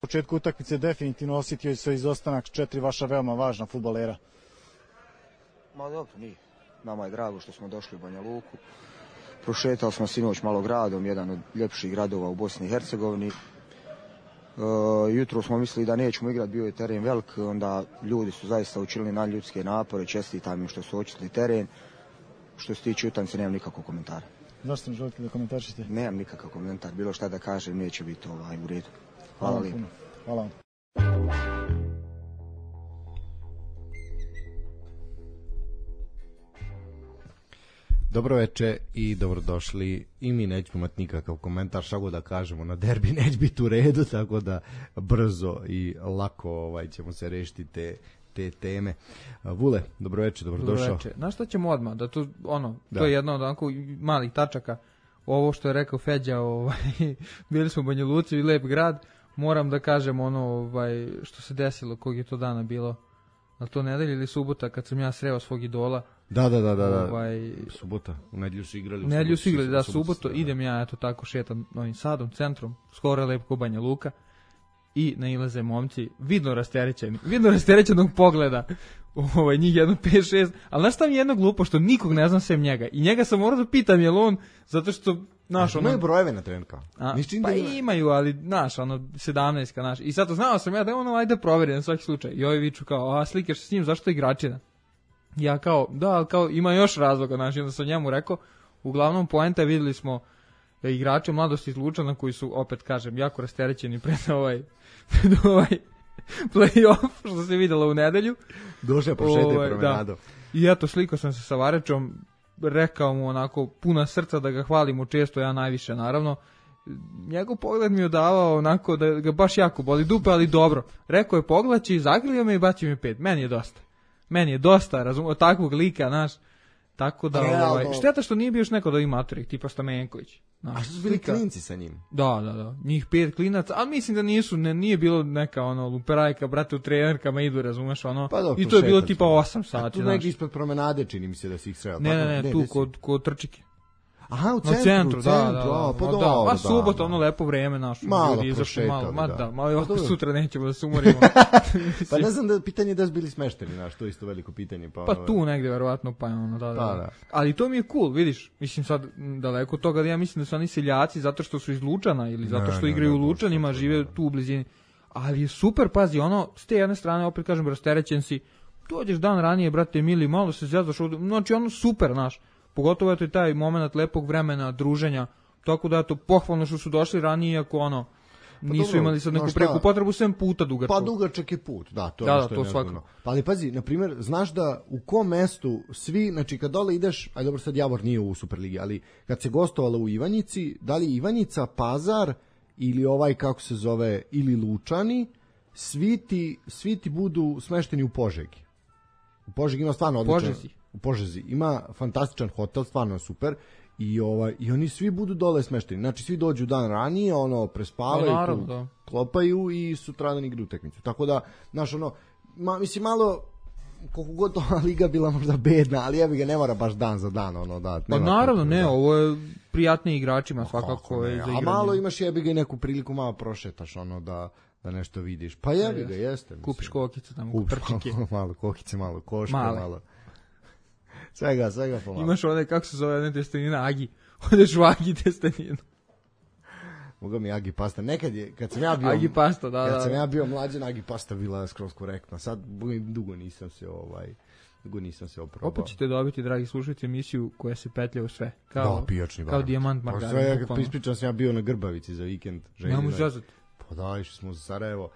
početku utakmice definitivno osjetio se izostanak 4 vaša veoma važna fudbalera. Ma dobro, nije. Nama je drago što smo došli u Banja Luku. Prošetali smo sinoć malo gradom, jedan od ljepših gradova u Bosni i Hercegovini. Jutro smo mislili da nećemo igrati, bio je teren velik, onda ljudi su zaista učinili nadljudske napore, čestitam im što su očistili teren. Što se tiče utakmice, nemam nikakvog komentara. Zašto ne želite da komentarišete? Nemam nikakav komentar, bilo šta da kažem, neće biti u redu. Hvala lijepo. Hvala vam. Dobro veče i dobrodošli. I mi nećemo imati nikakav komentar, šta god da kažemo na derbi neće biti u redu, tako da brzo i lako ćemo se rešiti te teme. Vule, dobro veče, dobrodošao. Dobro veče. Znaš šta ćemo odmah? Da to je jedna od onako malih tačaka. Ovo što je rekao Feđa, bili smo u Banja Luci i lep grad. Moram da kažem što se desilo, kog je to dana bilo. Ali to nedelja ili subota kad sam ja sreo svog idola. Da. Subota. U nedjelju su igrali. Da, subotu. Idem ja, eto tako, šetam Novim Sadom, centrom, skoro je lepo Banja Luka. I nailaze momci, vidno rasterećenog pogleda, njih jedno 5-6, ali znaš šta mi je jedno glupo, što nikog ne znam sem njega. I njega sam morao da pitam, jel on, zato što, imaju brojeve na trenutka. Pa imaju, ali, 17-ka, I sad znao sam ja da je ajde proveri na svaki slučaj. I ovi viču kao, slikaš se s njim, zašto je igračina? Ja kao, ima još razloga, onda sam njemu rekao, uglavnom poenta je, videli smo igrače mladosti iz Lučana koji su, opet kažem, jako rasterećeni pred play-off što se vidjelo u nedelju. Došao prošetaj promenadom. I eto, slikao sam se sa Varečom, rekao mu onako puna srca da ga hvalimo često, ja najviše naravno. Njegov pogled mi je davao onako da ga baš jako boli dupe, ali dobro. Rekao je poglači, zagrilio me i bacio mi 5. Meni je dosta, od takvog lika, tako da, šteta što nije bio još neko da ima maturik, tipa Stamenković. A što su bili klinci sa njim? Da, njih 5 klinaca, ali mislim da nije bilo neka luperajka, brate, u trenerkama idu, razumeš, pa dobro, i to je bilo tipa 8 sati. A tu neki ispred promenade, čini mi se da si ih sreo. Ne, tu kod Trčike. Aha, u centru, da. Pa subota, lepo vreme naše. Malo prošetali, malo sutra nećemo da se umorimo. Pa ne znam, pitanje je da su bili smešteni, to je isto veliko pitanje. Pa tu negde, verovatno, da. Ali to mi je cool, vidiš, mislim sad, daleko od toga da ja mislim da su oni seljaci zato što su iz Lučana ili zato što igraju u Lučanima, žive tu u blizini. Ali je super, pazi, s te jedne strane, opet kažem, rasterećen si, dođeš dan ranije, brate, mili, malo se zjazdaš, znači super, pogotovo je to taj moment lepog vremena, druženja, tako da je to pohvalno što su došli ranije, iako nisu imali sad neku preku potrebu, 7 puta dugačak. Pa dugačak je put, da, to je što je nezgodno. Pa ali pazi, na primjer, znaš da u kom mestu svi, znači kad dole ideš, ajde dobro sad Javor nije u Superligi, ali kad se gostovalo u Ivanjici, da li Ivanjica, Pazar ili kako se zove, ili Lučani, svi ti budu smešteni u Požegi. U Požegi ima stvarno odličan... U Požezi ima fantastičan hotel, stvarno super, i oni svi budu dole smešteni. Znači svi dođu dan ranije, prespavaju, klopaju i sutradan igraju utakmicu. Tako da, mislim malo, koliko god to liga bila možda bedna, ali jebi ga, ne mora baš dan za dan Pa naravno, ne, ovo je prijatni igračima svakako za igranje. A malo imaš jebi ga i neku priliku, malo prošetaš da nešto vidiš. Pa jebi ga, jeste. Kupiš kokice tamo, Trčike. Malo kokice, malo koške, malo. Svega pomalo. Imaš kako se zove, testenina, Agi. Odeš u Agi testeninu. Moga mi Agi pasta. Nekad je, kad sam ja bio... Agi pasta, da. Kad sam ja bio mlađan, Agi pasta bila skroz korektna. Sad dugo nisam se oprobao. Opet ćete dobiti, dragi slušajci, emisiju koja se petlja u sve. Kao dijamant margarin. Sve, kad ispričam sam ja bio na Grbavici za vikend. Nemo zazati. Pa da, išli smo za Sarajevo.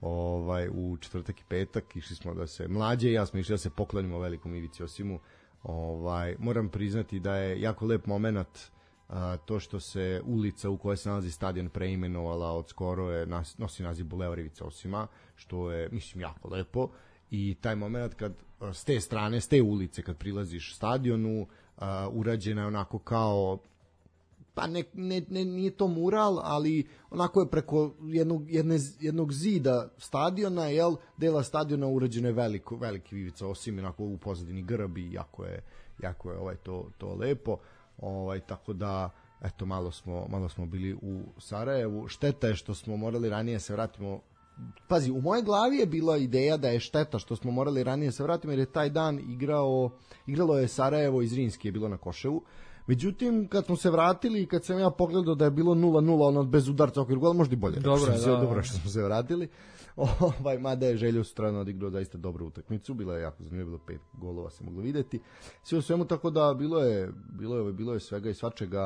U četvrtak i petak išli smo da se mlađe i ja smo išli da se poklonimo velikom Ivici Osimu. Moram priznati da je jako lep moment to što se ulica u kojoj se nalazi stadion preimenovala od skoro nosi naziv Bulevar Ivica Osima, što je, mislim, jako lepo, i taj moment kad s te strane, s te ulice kad prilaziš stadionu, urađena je onako kao, pa nije to mural, ali onako je preko jednog zida stadiona, dela stadiona urađeno je veliki Ivica Osim, onako u pozadini grb, i jako je to lepo, tako da eto, malo smo bili u Sarajevu. Šteta je što smo morali ranije se vratimo pazi, u mojoj glavi je bila ideja da je šteta što smo morali ranije se vratiti, jer je taj dan igralo je Sarajevo iz Rinski, je bilo na Koševu. Međutim, kad smo se vratili i kad sam ja pogledao da je bilo 0-0, ono bez udarca okvir gola, možda i bolje. Dobro što smo se vratili. Mada je Željo strano odigrao zaista dobru utakmicu, bila je jako zanimljiva, bilo 5 golova se moglo videti. Sve u svemu, tako da bilo je svega i svačega.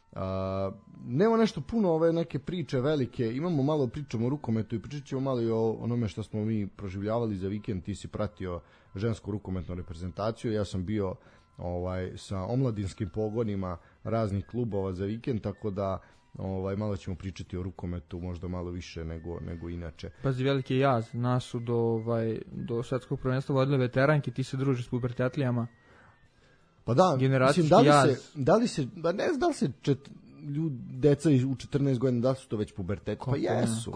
Nema nešto puno ove neke priče velike, imamo malo pričamo o rukometu i pričat ćemo malo i o onome što smo mi proživljavali za vikend. Ti si pratio žensku rukometnu reprezentaciju, ja sam bio sa omladinskim pogonima raznih klubova za vikend, tako da malo ćemo pričati o rukometu, možda malo više nego inače. Pazi, veliki jaz, nas su do svetskog prvenstva vodile veteranke, ti se družiš s pubertetlijama. Pa da, mislim, da li se deca u 14 godina, da su to već pubertet? Pa jesu.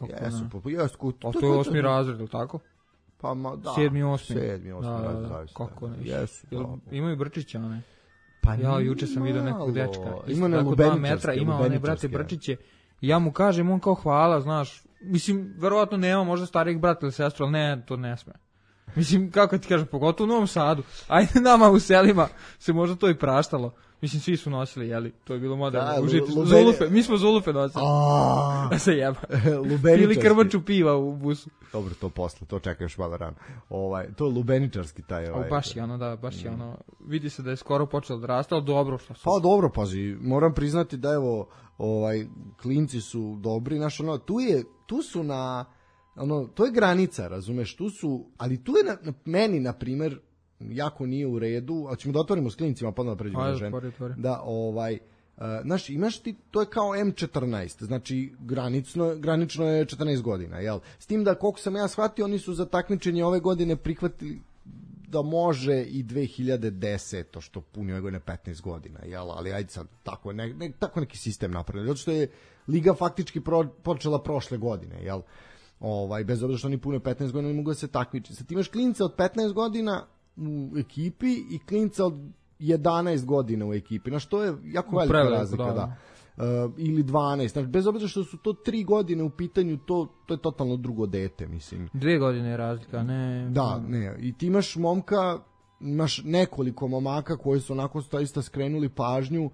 A to je 8. razred, ili tako? Pa da. 7. 8. razred. Kako ne? Jesu. Imaju brčića, one? Pa ja juče sam vidio nekog dečka. Ima na 2 metra, ima one brate brčiće. Ja mu kažem, on kao hvala, znaš. Mislim, verovatno nema možda starijeg brata ili sestru, ali ne, to ne sme. Mislim, kako ti kažem, pogotovo u Novom Sadu. Ajde, nama u selima se možda to i praštalo. Mislim, svi su nosili, jeli? To je bilo moderno. Zulufe, mi smo zulufe nosili. Da se jeba. Ili krmaču piva u busu. Dobro, to posle, to čeka još malo rano. To je lubeničarski taj. Baš je ono, baš je ono. Vidi se da je skoro počelo da raste, ali dobro što su. Pa dobro, pazi, moram priznati da evo, klinci su dobri, znaš, tu su na, to je granica, razumeš, tu su, ali tu je meni, na primer, jako nije u redu, ali ćemo da otvorimo s klincima, pa onda pređemo na žene. Da, znaš, imaš ti, to je kao M14, znači granično je 14 godina, jel? S tim da, koliko sam ja shvatio, oni su za takmičenje ove godine prihvatili da može i 2010, što puni ove godine 15 godina, jel? Ali ajde sad, tako neki sistem napravljen, zato što je liga faktički počela prošle godine, jel? Bez obzira što oni pune 15 godina, ne mogu da se takmiči. Sad imaš klinca od 15 godina u ekipi i klinca od 11 godina u ekipi. Znaš, to je jako velika razlika, da. Ili 12. Znaš, bez obzira što su to 3 godine u pitanju, to je totalno drugo dete, mislim. 2 godine je razlika, ne. Da, ne. I ti imaš momka, imaš nekoliko momaka koji su onako zaista skrenuli pažnju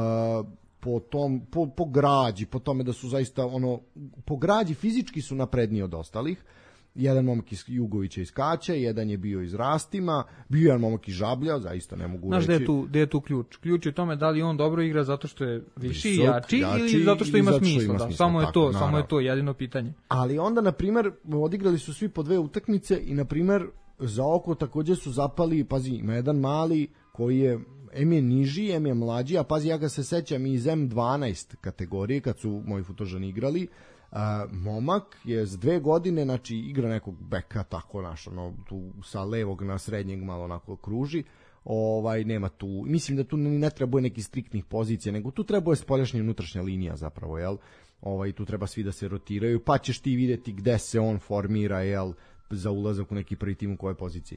po građi, po tome da su zaista po građi fizički su napredniji od ostalih. Jedan momak iz Jugovića iz Kaća, jedan je bio iz Rastima, bio jedan momak iz Žablja, zaista ne mogu reći. Znaš gde je tu ključ? Ključ je u tome da li on dobro igra zato što je viši i jači ili zato što ima smisla. Samo je to jedino pitanje. Ali onda, na primjer, odigrali su svi po 2 utakmice i, na primjer, za oko također su zapali, pazi, ima jedan mali koji je M je niži, M je mlađi, a pazi, ja ga se sećam iz M12 kategorije kad su moji futožani igrali. Momak je s 2 godine, znači igra nekog beka, tako tu sa levog na srednjeg malo onako kruži. Nema tu, mislim da tu ne treba nekih striktnih pozicija, nego tu treba spoljašnja i unutrašnja linija zapravo, jel? Tu treba svi da se rotiraju, pa ćeš ti vidjeti gde se on formira, jel, za ulazak u neki prvi tim u kojoj poziciji.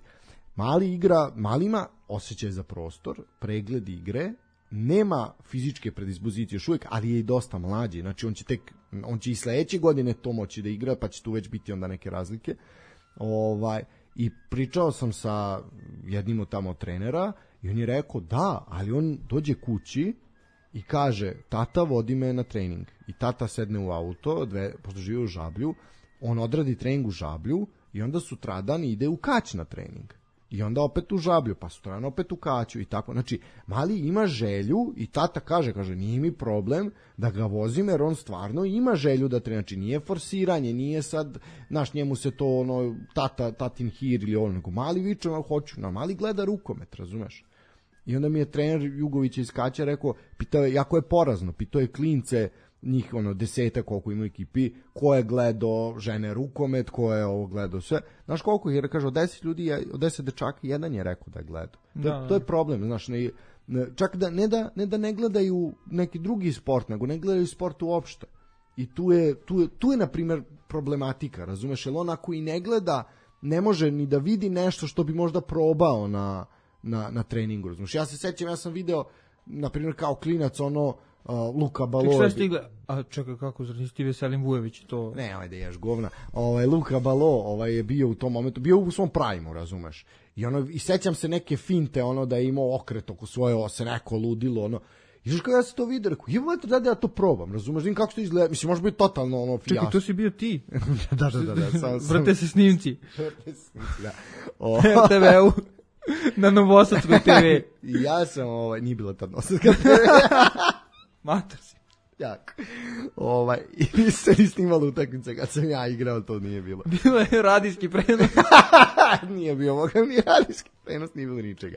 Mali ima osjećaj za prostor, pregled igre, nema fizičke predispozicije još uvijek, ali je i dosta mlađi, znači on će i sledeće godine to moći da igra, pa će tu već biti onda neke razlike. I pričao sam sa jednim od tamo trenera i on je rekao da, ali on dođe kući i kaže, tata vodi me na trening, i tata sedne u auto, pošto živi u Žablju, on odradi trening u Žablju i onda sutradan ide u Kać na trening. I onda opet u Žablju, pa sutradan opet u Kaću i tako. Znači, mali ima želju i tata kaže, nije mi problem da ga vozim, jer on stvarno ima želju da trenira. Znači, nije forsiranje, nije sad, znaš, njemu se to tatin hir ili nego mali viče, hoću, mali gleda rukomet, razumeš? I onda mi je trener Jugovića iz Kaća rekao, jako je porazno, pitao je klince, njih 10 koliko ima u ekipi, ko je gledao žene rukomet, ko je ovo gledao sve. Znaš koliko ih je, kaže, od 10 ljudi, od 10 dečaka, jedan je rekao da je gledao. To je problem, znaš, čak ne da ne gledaju neki drugi sport, nego ne gledaju sport uopšte. I tu je na primjer problematika, razumeš, jer on ako i ne gleda, ne može ni da vidi nešto što bi možda probao na treningu, razumeš. Ja se sećam, ja sam video, na primjer, kao klinac, Luka Balo. Šta je stigla? A čekaj, kako, zar nisi ti Veselin Vujović to? Ne, ajde ješ govna. Luka Balo je bio u tom momentu, bio u svom prajmu, razumeš. I sećam se neke finte, da je imao okret oko svoje ose, neko ludilo, I znaš kada ja se to vidio, rekao, da ja to probam, razumeš, vidim kako to izgleda, mislim, može biti totalno fijasko. Čekaj, to si bio ti. Da. Vrte se snimci. Da. TV-u. Na Novosadskoj TV. I ja sam, nije bila ta Novosadska TV. Mator si. Jak. I mi se ni snimalo utakmice kad sam ja igrao, to nije bilo. Bilo je radijski prenos. Nije bio ni radijski prenos, nije bilo ničega.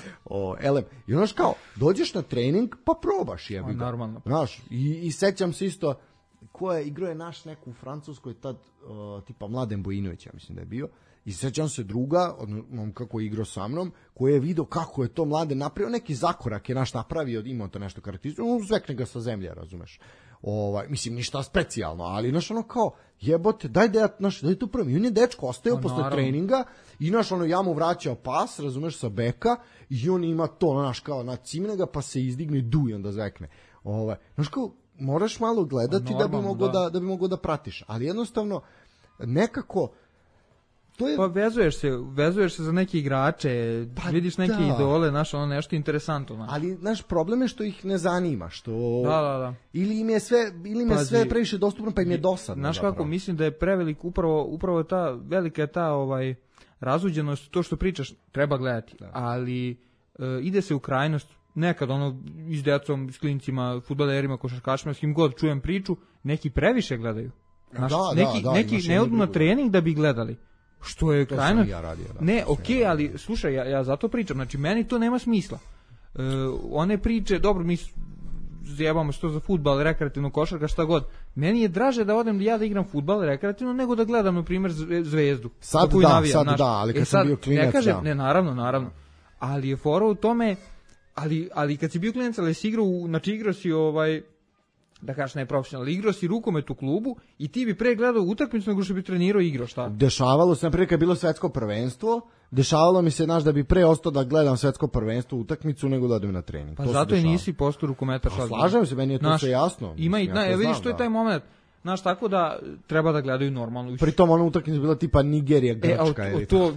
I znaš kao, dođeš na trening, pa probaš jebi ga. Normalno. Znaš, i sećam se isto, igrao je naš neku u Francuskoj tad, tipa Mladen Bojinović, ja mislim da je bio. I sećam se druga, kako je igrao sa mnom, koji je video kako je to Mladen napravio, neki zakorak je naš napravio, imao to nešto karakteristično, zvekne ga sa zemlje, razumeš. Mislim, ništa specijalno, ali znaš, kao, jebote, daj to prvi. I on je dečko ostao posle treninga i ja mu vraćao pas, razumeš, sa beka i on ima to, znaš, kao, cimne ga, pa se izdigne i duje onda zvekne. Znaš, kao, moraš malo gledati da bi mogao da pratiš, ali jednostavno, nekako, pa vezuješ se za neke igrače, vidiš neke idole, nešto interesantno. Ali naš problem je što ih ne zanima, što da. Ili im je sve previše dostupno, pa im je dosadno. Znaš kako, mislim da je prevelik upravo ta velika razuđenost, to što pričaš treba gledati, ali ide se u krajnost. Nekad i s decom, s klincima, fudbalerima, košarkašima, s kim god čujem priču, neki previše gledaju. Neki ne odu na trening da bi gledali. Što je krajno... Ja radio, ne, okej, ali slušaj, ja zato pričam, znači meni to nema smisla. One priče, dobro, mi zjebamo što za fudbal, rekreativno, košarka, šta god. Meni je draže da odem da igram fudbal rekreativno nego da gledam, na primjer, Zvezdu. Sad da, ali kad sam bio klinac, ne kažem, ne, naravno. Ali je fora u tome, ali kad si bio klinac, ali si igrao si da kažeš ne profesionalno, igrao si rukomet u klubu i ti bi pre gledao utakmicu nego što bi trenirao i igrao, šta? Dešavalo se, naprijed kad je bilo svetsko prvenstvo, dešavalo mi se, da bi pre ostao da gledam svetsko prvenstvo utakmicu nego da odem na trening. Pa to zato i nisi postao rukometar. Pa slažem se, meni je to sve jasno. Vidiš, to je taj moment. Znaš, tako da treba da gledaju normalno. Pritom ona utakmica bila tipa Nigerija, Grčka.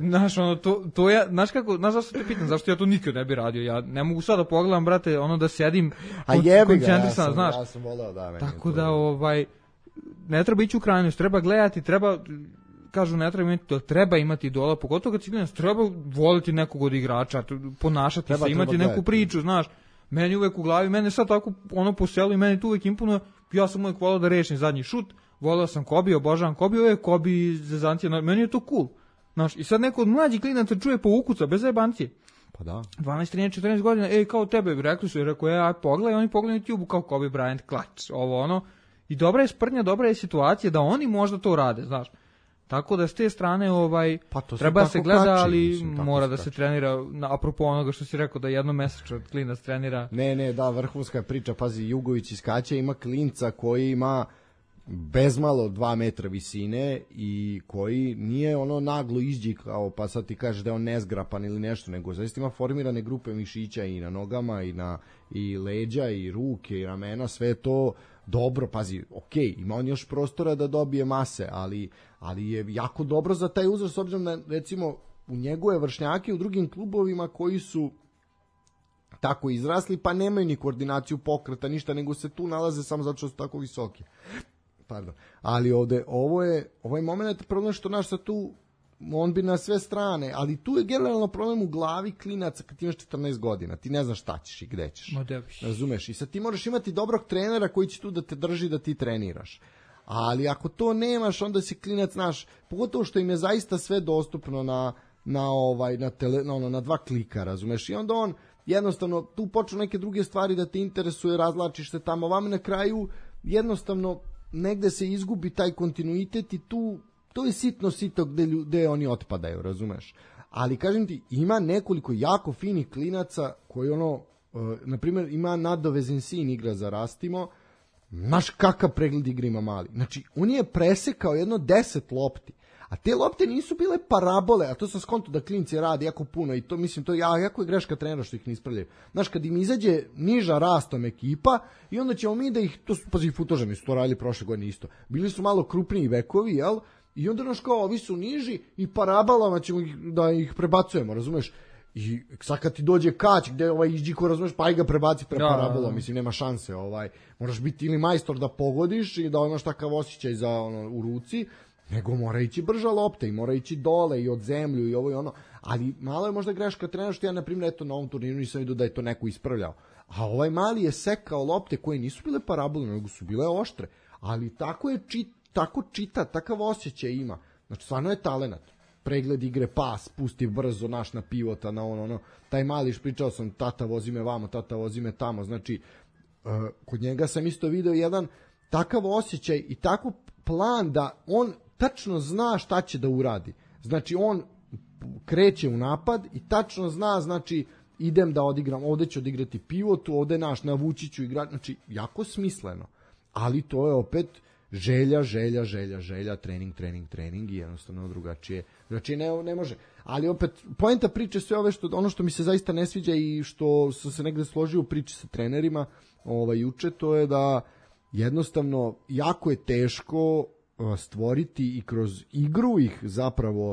Znaš zašto te pitam, zašto ja to nikad ne bi radio. Ja ne mogu sad da pogledam, brate, da sedim koncentrisan, znaš. Ja sam voleo, da. Tako da, ne treba ići u krajnost, treba gledati, kažu ne treba imati to, treba imati idola, pogotovo kad si gledaš, treba voliti nekog od igrača, ponašati se, imati neku priču, znaš. Meni uvek u glavi, mene sad tako po selu i meni tu uvek impunuje, ja sam uvek volao da rešim zadnji šut, volao sam Kobi, obožavam Kobi, uvek Kobi zezancije, meni je to cool. Znaš, i sad neko od mlađih klinaca čuje po ukuca, bez zajebancije. Pa da. 12, 13, 14 godina, kao tebe, rekli su, aj pogledaj, oni pogledaju na YouTube kao Kobe Bryant, klač, i dobra je sprdnja, dobra je situacija da oni možda to rade, znaš. Tako da s te strane treba se gleda, ali mora da se trenira, apropo onoga što si rekao da jednomesečno klinac trenira. Ne, vrhunska priča, pazi, Jugović iz Kaća ima klinca koji ima bezmalo 2 metra visine i koji nije naglo izđikao, pa sad ti kažeš da je on nezgrapan ili nešto, nego zaista ima formirane grupe mišića i na nogama i leđa i ruke i ramena, sve to dobro, pazi, okej, ima on još prostora da dobije mase, ali je jako dobro za taj uzrast, s obzirom na, recimo, u njegove vršnjake u drugim klubovima koji su tako izrasli, pa nemaju ni koordinaciju pokreta, ništa, nego se tu nalaze samo zato što su tako visoki. Pardon. Ali ovde, ovaj moment, problem što naš sad tu, on bi na sve strane, ali tu je generalno problem u glavi klinaca kad ti imaš 14 godina, ti ne znaš šta ćeš i gde ćeš. Razumeš? I sad ti moraš imati dobrog trenera koji će tu da te drži da ti treniraš. Ali ako to nemaš, onda si klinac, znaš, pogotovo što im je zaista sve dostupno na 2 klika, razumeš? I onda on jednostavno tu počnu neke druge stvari da te interesuje, razlačiš se tamo, vam na kraju jednostavno negde se izgubi taj kontinuitet i tu to je sitno gde oni otpadaju, razumeš? Ali kažem ti, ima nekoliko jako finih klinaca koji na primjer ima nadovezan sin igra za Rastimo, znaš kakav pregled igre ima mali. Znači, on je presekao jedno 10 lopti, A te lopte nisu bile parabole, a to sam skonto da klinci rade jako puno i to mislim, to jako je greška trenera što ih ne ispravljaju. Znaš, kad im izađe niža rastom ekipa i onda ćemo mi da ih, to su, pazi, Futožani su to radili prošle godine isto, bili su malo krupniji bekovi, jel? I onda naš kao, ovi su niži i parabolama ćemo da ih prebacujemo, razumeš? I sad kad ti dođe Kać gde Iđiko, razumeš, pa i ga prebaci pre parabolom, mislim, nema šanse, moraš biti ili majstor da pogodiš i da imaš takav osjećaj za u ruci, nego mora ići brža lopta i mora ići dole i od zemlju i ovo i ono, ali malo je možda greška trenera što ja, na primjer, eto, na ovom turniru nisam vidio da je to neko ispravljao, a ovaj mali je sekao lopte koje nisu bile parabole, nego su bile oštre, ali tako čita, takav osjećaj ima, znači stvarno je talenat, pregled igre, pas, pusti brzo naš na pivota, na ono, taj mali, pričao sam, tata vozi me vamo, tata vozi me tamo, znači, kod njega sam isto video jedan takav osjećaj i takav plan da on tačno zna šta će da uradi. Znači, on kreće u napad i tačno zna, znači, idem da odigram, ovde ću odigrati pivotu, ovde navući ću igrati, znači, jako smisleno. Ali to je opet želja, trening i jednostavno drugačije ne može. Ali opet, poenta priče sve ove, ono što mi se zaista ne sviđa i što sam se negde složio u priči sa trenerima juče, to je da jednostavno jako je teško stvoriti i kroz igru ih zapravo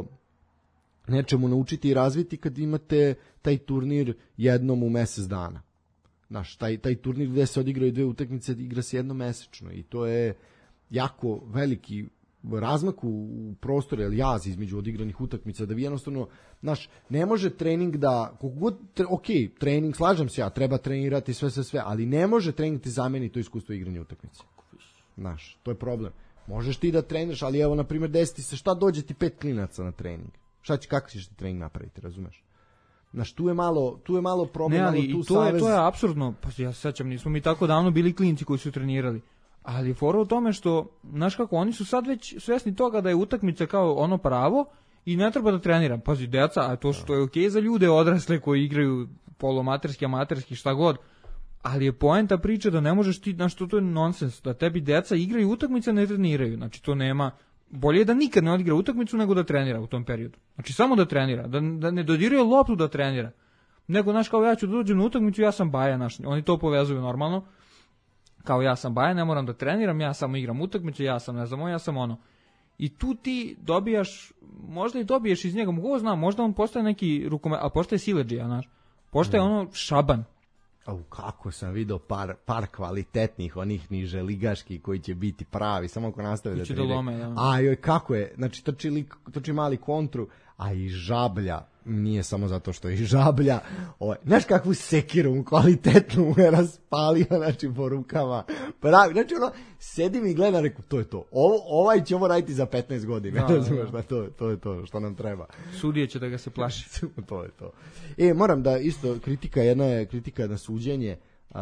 nečemu naučiti i razviti kad imate taj turnir jednom u mesec dana. Znaš, taj turnir gde se odigraju 2 utakmice igra se jednomesečno i to je jako veliki razmak u prostoru, ili jaz između odigranih utakmica, da vi jednostavno, znaš, ne može trening da, trening, slažem se ja, treba trenirati sve, ali ne može trening ti zameni to iskustvo igranja utakmice. Znaš, to je problem. Možeš ti da treniraš, ali evo, na primjer, desiti se, šta dođe ti 5 klinaca na trening? Kako ćeš ti trening napraviti, razumeš? Znaš, tu je malo problem. Ne, ali to je apsurdno, pa ja se sećam, nismo mi tako davno bili klinci koji su trenirali. Ali je fora u tome što, znaš kako, oni su sad već svjesni toga da je utakmica kao ono pravo i ne treba da treniram. Pazi, deca, a to što je okej za ljude odrasle koji igraju poluamaterski, amaterski, šta god, ali je poenta priče da ne možeš ti, znaš, to je nonsens, da tebi deca igraju utakmice, ne treniraju. Znači, to nema, bolje je da nikad ne odigra utakmicu nego da trenira u tom periodu. Znači, samo da trenira, da ne dodiruje loptu da trenira. Nego, znaš, kao ja ću da dođem na utakmicu, ja sam baja, znaš, oni to povezuju normalno. Kao ja sam baja, ne moram da treniram, ja samo igram utakmice, ja sam ne znam, ja sam ono. I tu ti dobijaš, možda i dobiješ iz njega, mogu znam, možda on postaje neki rukomet, a postaje siledžija, znaš. Postaje ono Šaban. Kako sam video par kvalitetnih, onih niže ligaških koji će biti pravi, samo ako nastave da treniraju. Joj, kako je, znači trči mali kontru, a i Žablja, nije samo zato što je Žablja, znaš kakvu sekiru kvalitetnu mu je raspalio, znači po rukama, pravi, znači ono, sedim i gledam, reku, to je to, ovaj će ovo raditi za 15 godina, razumeš, to je to što nam treba. Sudije će da ga se plaši. To je to. Moram da isto, jedna je kritika na suđenje,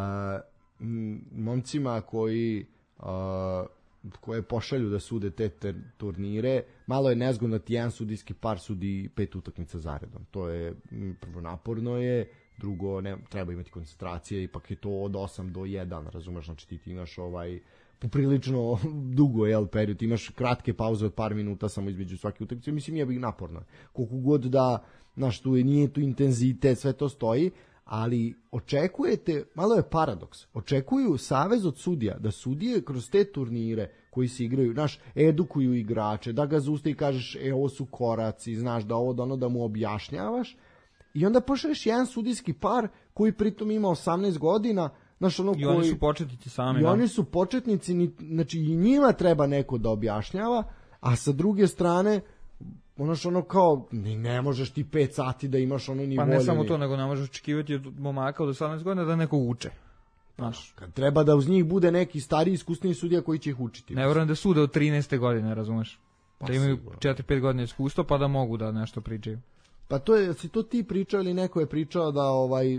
momcima koje pošalju da sude te turnire, malo je nezgodno da ti jedan sudijski par sudi 5 utakmica zaredom. To je, prvo, naporno je, drugo, treba imati koncentracije, ipak je to od 8 do 1, razumeš, znači ti imaš poprilično dugo period, imaš kratke pauze od par minuta samo između svake utakmice, mislim je naporno. Koliko god da, znaš, nije tu intenzitet, sve to stoji, ali očekujete, malo je paradoks, očekuju savez od sudija, da sudije kroz te turnire koji se igraju, znaš, edukuju igrače, da ga zuste i kažeš, ovo su koraci, znaš, da ovo da mu objašnjavaš, i onda pošalješ jedan sudijski par koji pritom ima 18 godina, znaš, i oni su početnici sami. I oni su početnici, znači i njima treba neko da objašnjava, a sa druge strane, kao, ne možeš ti 5 sati da imaš ni pa volje. Ne samo to, nego ne možeš očekivati od momaka od 18 godina da neko uče. Znaš. Kad treba da uz njih bude neki stariji, iskusniji sudija koji će ih učiti. Ne vjerujem da sude od 13. godine, razumeš? Da imaju 4-5 godina iskustva pa da mogu da nešto pričaju. Pa to je, si to ti pričao ili neko je pričao da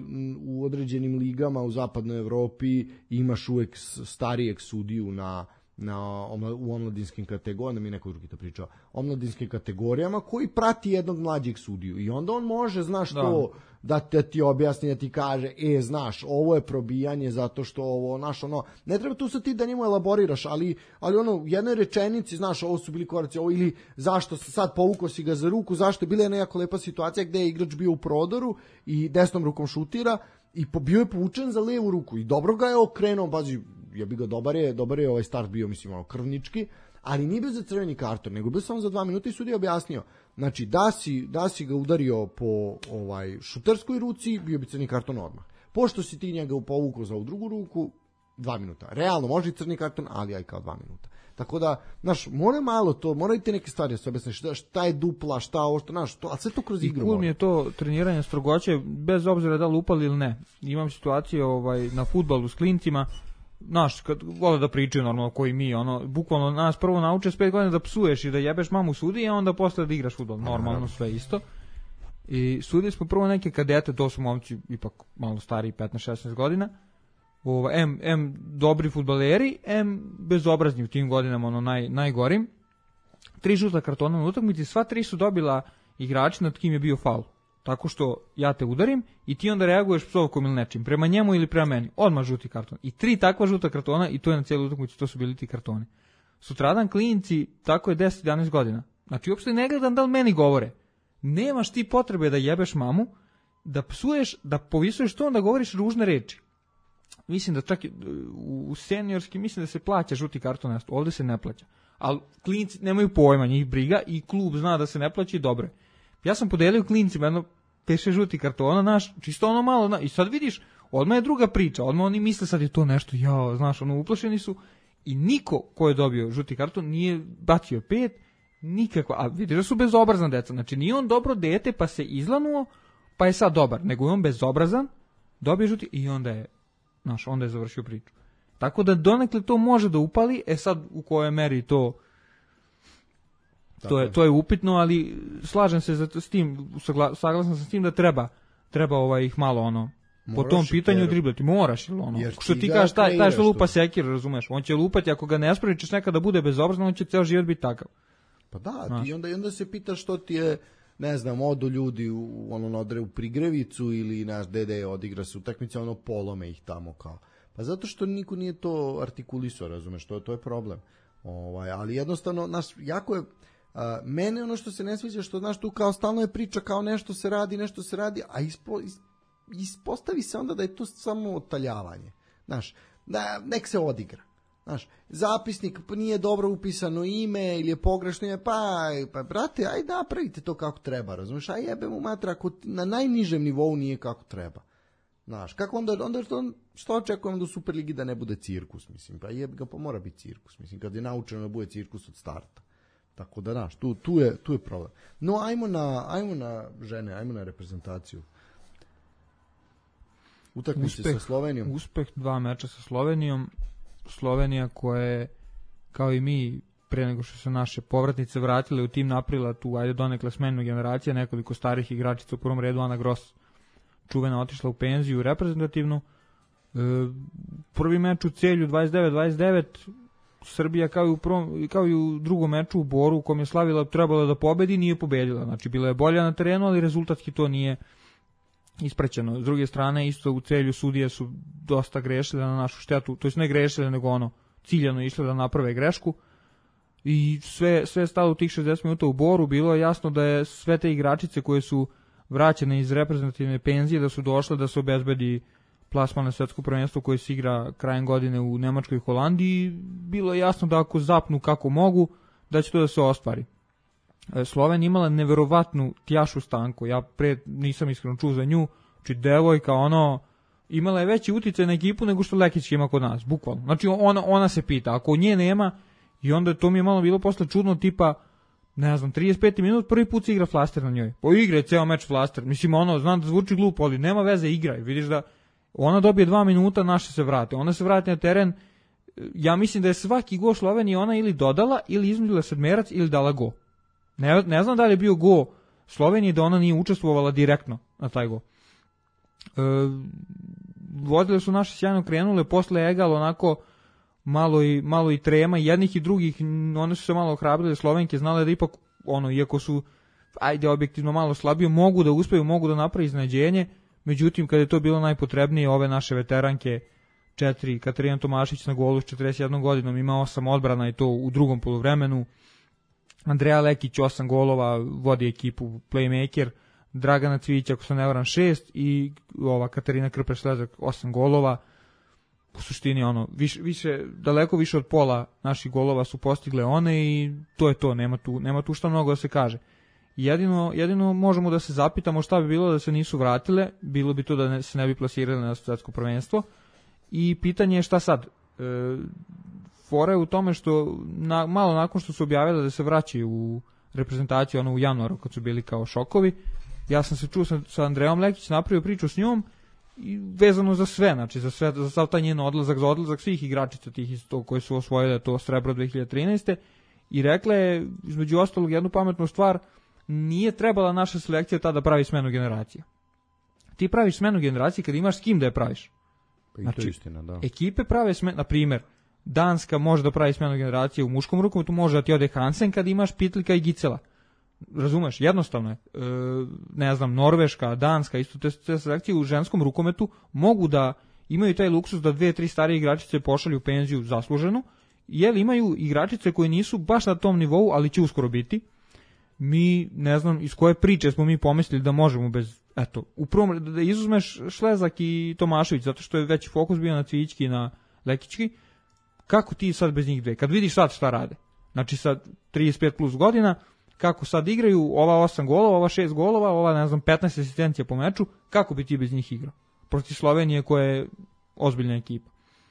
u određenim ligama u zapadnoj Evropi imaš uvek starijeg sudiju u omladinskim kategorijama, mi neko drugi to pričao, omladinskim kategorijama koji prati jednog mlađeg sudiju i onda on može, znaš, to da ti objasni, da ti kaže, znaš, ovo je probijanje zato što ovo, znaš, ono, ne treba tu sad ti da njemu elaboriraš, ali ono, u jednoj rečenici, znaš, ovo su bili koraci, ovo, ili zašto sad povukao si ga za ruku, zašto je bila jedna jako lepa situacija gde je igrač bio u prodoru i desnom rukom šutira i bio je povučen za levu ruku i dobro ga je okrenuo, bazi, ja bi ga dobar je ovaj start bio, mislim, ono, krvnički, ali nije bio za crveni karton, nego bio samo za 2 minuta i sudija objasnio. Znači, da si ga udario po šuterskoj ruci, bio bi crni karton odmah. Pošto si ti njega povukao za ovu drugu ruku, 2 minuta. Realno, može i crni karton, ali aj kao 2 minuta. Tako da, znaš, mora malo to, morate neke stvari da se objasniš, šta je dupla, šta ovo, što, znaš, to, a sve to kroz igru. I cool mi je to treniranje strogoće, bez obzira da li upali ili ne. Imam situacije na fudbalu s klincima, znaš, kad vole da pričaju normalno koji mi, ono, bukvalno nas prvo nauče s 5 godina da psuješ i da jebeš mamu sudije, a onda posle da igraš fudbal, normalno sve isto. I sudili smo prvo neke kadete, to su momci ipak malo stariji, 15-16 godina, M dobri fudbaleri, M bezobrazni u tim godinama, ono najgorim. 3 žuta kartona na utakmici, sva 3 su dobila igrači nad kim je bio faul. Tako što ja te udarim i ti onda reaguješ psovkom ili nečim, prema njemu ili prema meni, odmah žuti karton. I 3 takva žuta kartona i to je na cijelu utakmicu, to su bili ti kartoni. Sutradan klinci, tako je 10-11 godina. Znači uopšte ne gledam da li meni govore. Nemaš ti potrebe da jebeš mamu, da psuješ, da povisuješ to, da govoriš ružne reči. Mislim da čak u seniorski, mislim da se plaća žuti karton, ovdje se ne plaća. Ali klinci nemaju pojma, njih briga i klub zna da se ne plaća i dobro je. Ja sam podelio klincima jedno 5-6 žuti kartona, znaš, čisto ono malo, i sad vidiš, odmah je druga priča, odmah oni misle sad je to nešto, znaš, ono, uplašeni su i niko ko je dobio žuti karton nije bacio 5, nikakva, a vidiš da su bezobrazna deca, znači nije on dobro dete pa se izlanuo, pa je sad dobar, nego je on bezobrazan, dobio žuti i onda je završio priču. Tako da donekle to može da upali, sad u kojoj meri to je upitno, ali slažem se s tim, saglasan sam s tim da treba ih malo po tom pitanju driblati. Moraš, što ti kažeš, taj što lupa sekir, razumeš, on će lupati, ako ga ne sprečeš nekada bude bezobrazno, on će ceo život biti takav. Pa da, ti onda se pitaš što ti je, ne znam, odu ljudi u prigrevicu ili naš dede odigra se utakmice, polome ih tamo kao. Pa zato što niko nije to artikulisao, razumeš, to je problem. Ali jednostavno, jako je, mene ono što se ne sviđa, što, znaš, tu kao stalno je priča, kao nešto se radi, a ispostavi se onda da je to samo otaljavanje. Znaš, da nek se odigra. Znaš, zapisnik nije dobro upisano ime ili je pogrešno ime, pa brate, aj napravite to kako treba, razumiješ, aj jebemo matra, ako na najnižem nivou nije kako treba. Znaš, kako onda što očekujem da u Superligi da ne bude cirkus, mislim, pa mora biti cirkus, mislim, kad je naučeno da bude cirkus od starta. Tako da, znaš, tu je problem. No, ajmo na žene, ajmo na reprezentaciju. Utakmice sa Slovenijom. Uspeh 2 meča sa Slovenijom. Slovenija koja je, kao i mi, pre nego što se naše povratnice vratile u tim, napravila tu, donekle smenu generacija, nekoliko starih igračica, u prvom redu Ana Gros, čuvena, otišla u penziju reprezentativnu. Prvi meč u Celju 29-29, Srbija kao i u drugom meču u Boru u kom je slavila, trebala da pobedi, nije pobedila. Znači, bila je bolja na terenu, ali rezultatski to nije ispraćeno. S druge strane, isto u Celju sudije su dosta grešile na našu štetu, to jest ne grešile, nego ciljano išle da naprave grešku. I sve je stalo u tih 60 minuta u Boru, bilo je jasno da je sve te igračice koje su vraćene iz reprezentativne penzije, da su došle da se obezbedi plasman na svetsko prvenstvo koje se igra krajem godine u Nemačkoj i Holandiji. Bilo je jasno da ako zapnu kako mogu, da će to da se ostvari. Slovenija imala neverovatnu Tjašu Stanko, ja pre nisam iskreno čuo za nju, znači devojka, imala je veći uticaj na ekipu nego što Lekić ima kod nas, bukvalno. Znači ona se pita, ako nje nema, i onda to mi je malo bilo posle čudno, tipa, ne znam, 35 minut, prvi put se igra flaster na njoj. Igra je ceo meč flaster, mislim, znam da zvuči glupo, ali nema veze, igraj, vidiš da ona dobije 2 minuta, naše se vrate, ona se vrati na teren, ja mislim da je svaki go Slovenije ona ili dodala, ili izmudila sedmerac, ili dala go. Ne znam da li je bio go Slovenije, da ona nije učestvovala direktno na taj go. Vodile su naše sjajno krenule, posle egal onako malo i trema jednih i drugih, one su se malo ohrabrili, Slovenke znale da ipak iako su objektivno malo slabije, mogu da uspeju, mogu da napravi iznenađenje. Međutim, kada je to bilo najpotrebnije, ove naše veteranke 4, Katarina Tomašić na golu s 41 godinom, ima 8 odbrana i to u drugom poluvremenu. Andreja Lekić 8 golova, vodi ekipu playmaker. Dragana Cvijić, ako se ne varam, 6 i ova Katarina Krpeš-Lezak 8 golova. U suštini daleko više od pola naših golova su postigle one i to je to, nema tu šta mnogo da se kaže. Jedino možemo da se zapitamo šta bi bilo da se nisu vratile, bilo bi to da se ne bi plasirale na svetsko prvenstvo i pitanje je šta sad. Fora je u tome što malo nakon što su objavili da se vraćaju u reprezentaciju u januaru kad su bili kao šokovi, ja sam se čuo sa Andrejom Lekić, napravio priču s njom i vezano za sve, znači za sav taj njen odlazak, za odlazak svih igračica tih isto koje su osvojile to srebro 2013. I rekla je između ostalog jednu pametnu stvar, nije trebala naša selekcija tada pravi smenu generacije. Ti praviš smenu generacije kad imaš s kim da je praviš. Pa i to je istina, da. Ekipe prave smenu, na primjer, Danska može da pravi smenu generacije u muškom rukometu, može da ti ode Hansen kad imaš Pitlika i Gicela. Razumeš, jednostavno je. Norveška, Danska, isto te selekcije u ženskom rukometu mogu da imaju taj luksus da 2-3 starije igračice pošalju u penziju zasluženu, jer imaju igračice koje nisu baš na tom nivou, ali će uskoro biti. Mi, ne znam iz koje priče smo mi pomislili da možemo bez, u prvom da izuzmeš Šlezak i Tomašević, zato što je veći fokus bio na Cvijićki i na Lekićki, kako ti sad bez njih dve? Kad vidiš sad šta rade, znači sad 35 plus godina, kako sad igraju, ova 8 golova, ova 6 golova, ova 15 asistencija po meču, kako bi ti bez njih igrao? Protiv Slovenije koja je ozbiljna ekipa.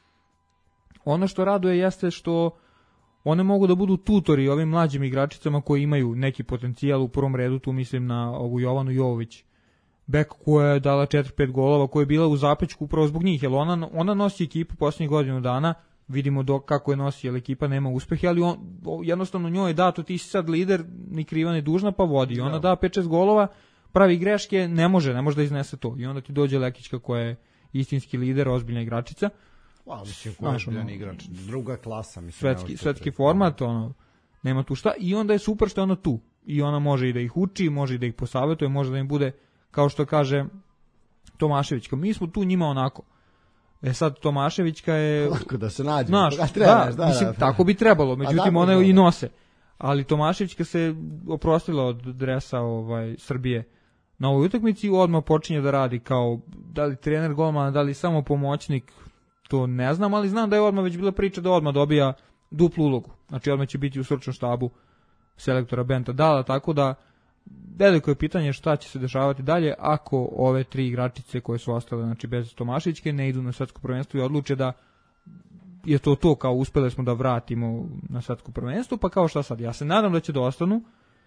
Ono što raduje jeste što one mogu da budu tutori ovim mlađim igračicama koji imaju neki potencijal, u prvom redu tu mislim na ovu Jovanu Jovović, bek koja je dala 4-5 golova, koja je bila u zapećku upravo zbog njih, jer ona nosi ekipu posljednjih godinu dana, vidimo kako je nosi, jer ekipa nema uspehe, ali jednostavno njoj je dato, ti si sad lider, ni kriva ni dužna, pa vodi. Ona da 5-6 golova, pravi greške, ne može da iznese to. I onda ti dođe Lekićka koja je istinski lider, ozbiljna igračica. Ozbiljan igrač, druga klasa. Svetski format, nema tu šta. I onda je super što je ona tu. I ona može i da ih uči, može i da ih posavetuje, može da im bude, kao što kaže Tomaševićka. Mi smo tu njima onako. Sad Tomaševićka je... Lako da se nađe. Tako bi trebalo, međutim ona i nose. Ali Tomaševićka se oprostila od dresa Srbije na ovoj utakmici, odmah počinje da radi kao, da li trener golmana, da li samo pomoćnik, to ne znam, ali znam da je odmah već bila priča da odmah dobija duplu ulogu. Znači odmah će biti u stručnom štabu selektora Benta Dala, tako da veliko je pitanje šta će se dešavati dalje ako ove 3 igračice koje su ostale, znači bez Tomašićke, ne idu na svetsko prvenstvo i odluče da je to kao uspeli smo da vratimo na svetsko prvenstvo, pa kao šta sad? Ja se nadam da će da ostanu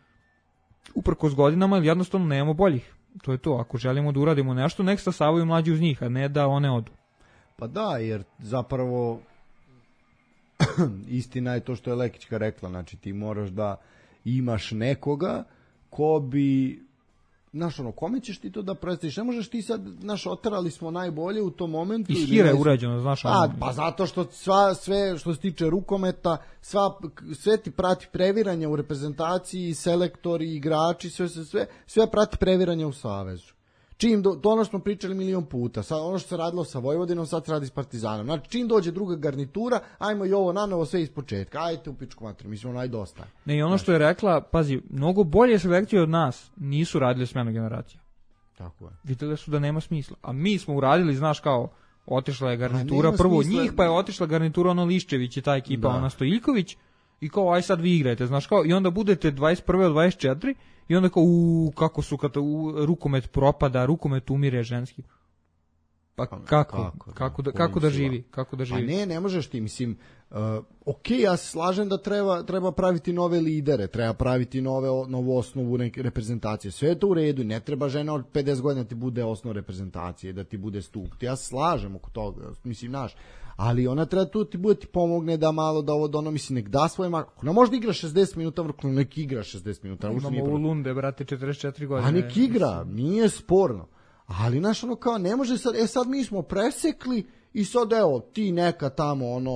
uprkos godinama, jer jednostavno nemamo boljih. To je to, ako želimo da uradimo nešto, nek stasavaju mlađi uz njih, a ne da one odu. Pa da, jer zapravo istina je to što je Lekićka rekla, znači ti moraš da imaš nekoga ko bi, kome ćeš ti to da predstaviš? Ne možeš ti sad, oterali smo najbolje u tom momentu. Iz hira je urađeno, Pa zato što sve što se tiče rukometa, sve ti prati previranje u reprezentaciji, selektori, igrači, sve prati previranje u savezu. Ono što smo pričali milion puta, sad, ono što se radilo sa Vojvodinom, sad se radi s Partizanom. Znači, čim dođe druga garnitura, ajmo i ovo nanovo sve iz početka, ajte u pičku materiju, mislim, najdosta. Ne, i ono što je rekla, pazi, mnogo bolje selekcije od nas nisu radili smenu generacija. Tako je. Vidjeli su da nema smisla. A mi smo uradili, otišla je garnitura, prvo smisla... njih, pa je otišla garnitura Liščević i ta ekipa, Stojiljković, i kao, aj sad vi igrajte, i onda budete 21. od 24, i onda kao, kako su, rukomet propada, rukomet umire ženski. Pa kako da živi? Pa ne možeš ti, mislim, ok, ja se slažem da treba praviti nove lidere, treba praviti novu osnovu reprezentacije, sve je to u redu, ne treba žena od 50 godina ti bude osnov reprezentacije, da ti bude stup, ja se slažem oko toga, mislim, ali ona treba tu ti bude ti pomogne da malo da ovo mislim, nek da svoje ona možda igra 60 minuta, nek igra 60 minuta. Imamo u Lunde, brate, 44 godine. A nek igra, nije sporno. Ali kao ne može sad mi smo presekli i sad ti neka tamo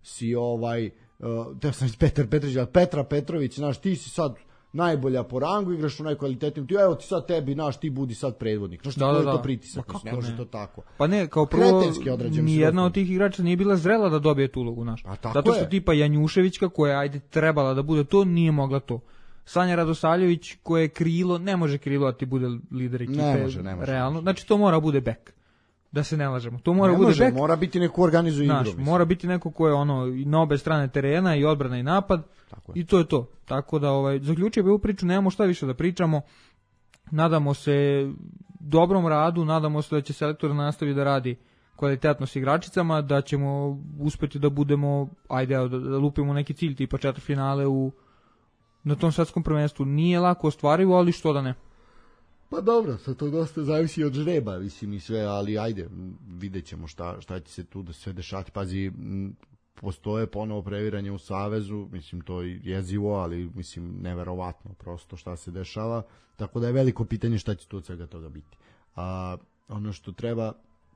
si da sam Petar Petrović, ali Petra Petrović, znaš, ti si sad najbolja po rangu, igraš u najkvalitetnijem ti, evo ti sad tebi, ti budi sad predvodnik. Znaš, koji je to pritisak? Ne može to tako. Pa ne, kao prvo, nijedna od tih igrača nije bila zrela da dobije tu ulogu, znaš. Zato što tipa Janjuševićka, koja je trebala da bude to, nije mogla to. Sanja Radosavljević, koje je krilo, ne može krilo da ti bude lider ekipe. Ne može. Realno, znači to mora bude bek. Da se ne lažemo. To mora ne bude može, bek. Mora biti neko organizuje igru. Mora biti neko ko je na obe strane terena, i odbrana i napad. I to je to. Tako da zaključio bi ovu priču, nemamo šta više da pričamo. Nadamo se dobrom radu, nadamo se da će selektor nastaviti da radi kvalitetno s igračicama, da ćemo uspeti da budemo, da lupimo neki cilj tipa četvrtfinale na tom svetskom prvenstvu. Nije lako ostvarivo, ali što da ne. Pa dobro, sad to dosta zavisi od žreba, mislim i sve, ali vidjet ćemo šta će se tu da sve dešati. Pazi, postoje ponovo previranje u Savezu, mislim to je jezivo, ali mislim neverovatno prosto šta se dešava, tako da je veliko pitanje šta će tu od svega toga biti. A ono što treba,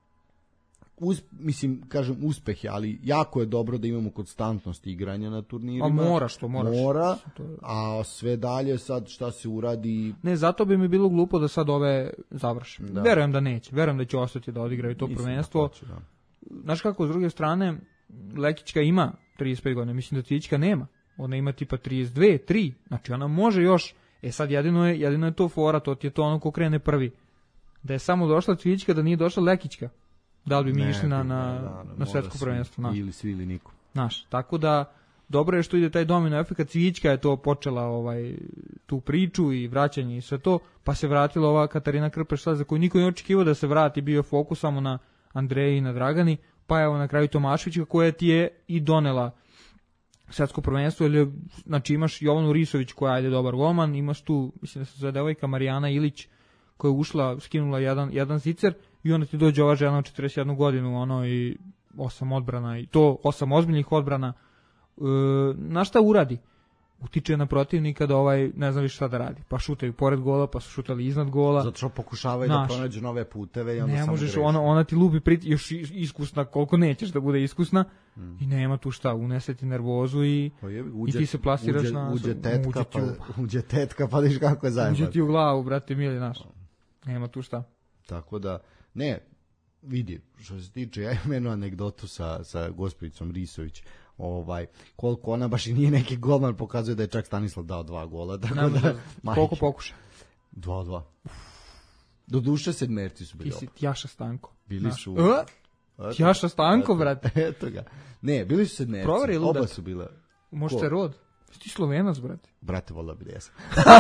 kažem uspeh je, ali jako je dobro da imamo konstantnost igranja na turnirima. Moraš. Mora, a sve dalje sad šta se uradi... Ne, zato bi mi bilo glupo da sad ove završim. Da. Verujem da neće, verujem da će ostati da odigraju to prvenstvo. Znaš kako, s druge strane, Lekićka ima 35 godina, mislim da Cvijićka nema. Ona ima tipa 32, 3, znači ona može još, sad jedino je to fora, to ti je to ko krene prvi. Da je samo došla Cvijićka, da nije došla Lekićka. Da li bi mi išli na svetsko prvenstvo? Ili svi ili niko. Tako da, dobro je što ide taj domino efekat. Cvijićka je to počela tu priču i vraćanje i sve to, pa se vratila ova Katarina Krpeš, za koju niko nije očekivao da se vrati, bio je fokus samo na Andreji i na Dragani, pa evo na kraju Tomaševića, koja ti je i donela svetsko prvenstvo, znači imaš Jovanu Risović koja je dobar golman, imaš tu, mislim da se zove devojka Marijana Ilić, koja je ušla, skinula jedan zicer, i onda ti dođe ova žena od 41 godinu, i 8 odbrana, i to 8 ozbiljnih odbrana. Na šta uradi? Utiče na protivnika da ne zna više šta da radi. Pa šutaju pored gola, pa su šutali iznad gola. Zato što pokušavaju da pronađu nove puteve i onda ne možeš, ona ti lupi još iskusna koliko nećeš da bude iskusna, i nema tu šta, unese ti nervozu i ti se plasiraš uđe tetka, pa viš kako je zajedno. Uđe ti u glavu, brate mili, naš. Nema tu šta. Tako da, ne, vidi, što se tiče, ja imam jednu anegdotu sa gospojicom Risović, koliko ona baš i nije neki golman, pokazuje da je čak Stanislav dao 2 gola. Koliko pokuša? 2-2. Do duše sedmerci su bili. Ti si Tjaša Stanko. Bili su... Tjaša Stanko, brate. Eto ga. Ne, bili su sedmerci. Proveri ludak. Oba su bile. Možete rod. Ti Slovenac, brate. Brate, volio bi da jesam.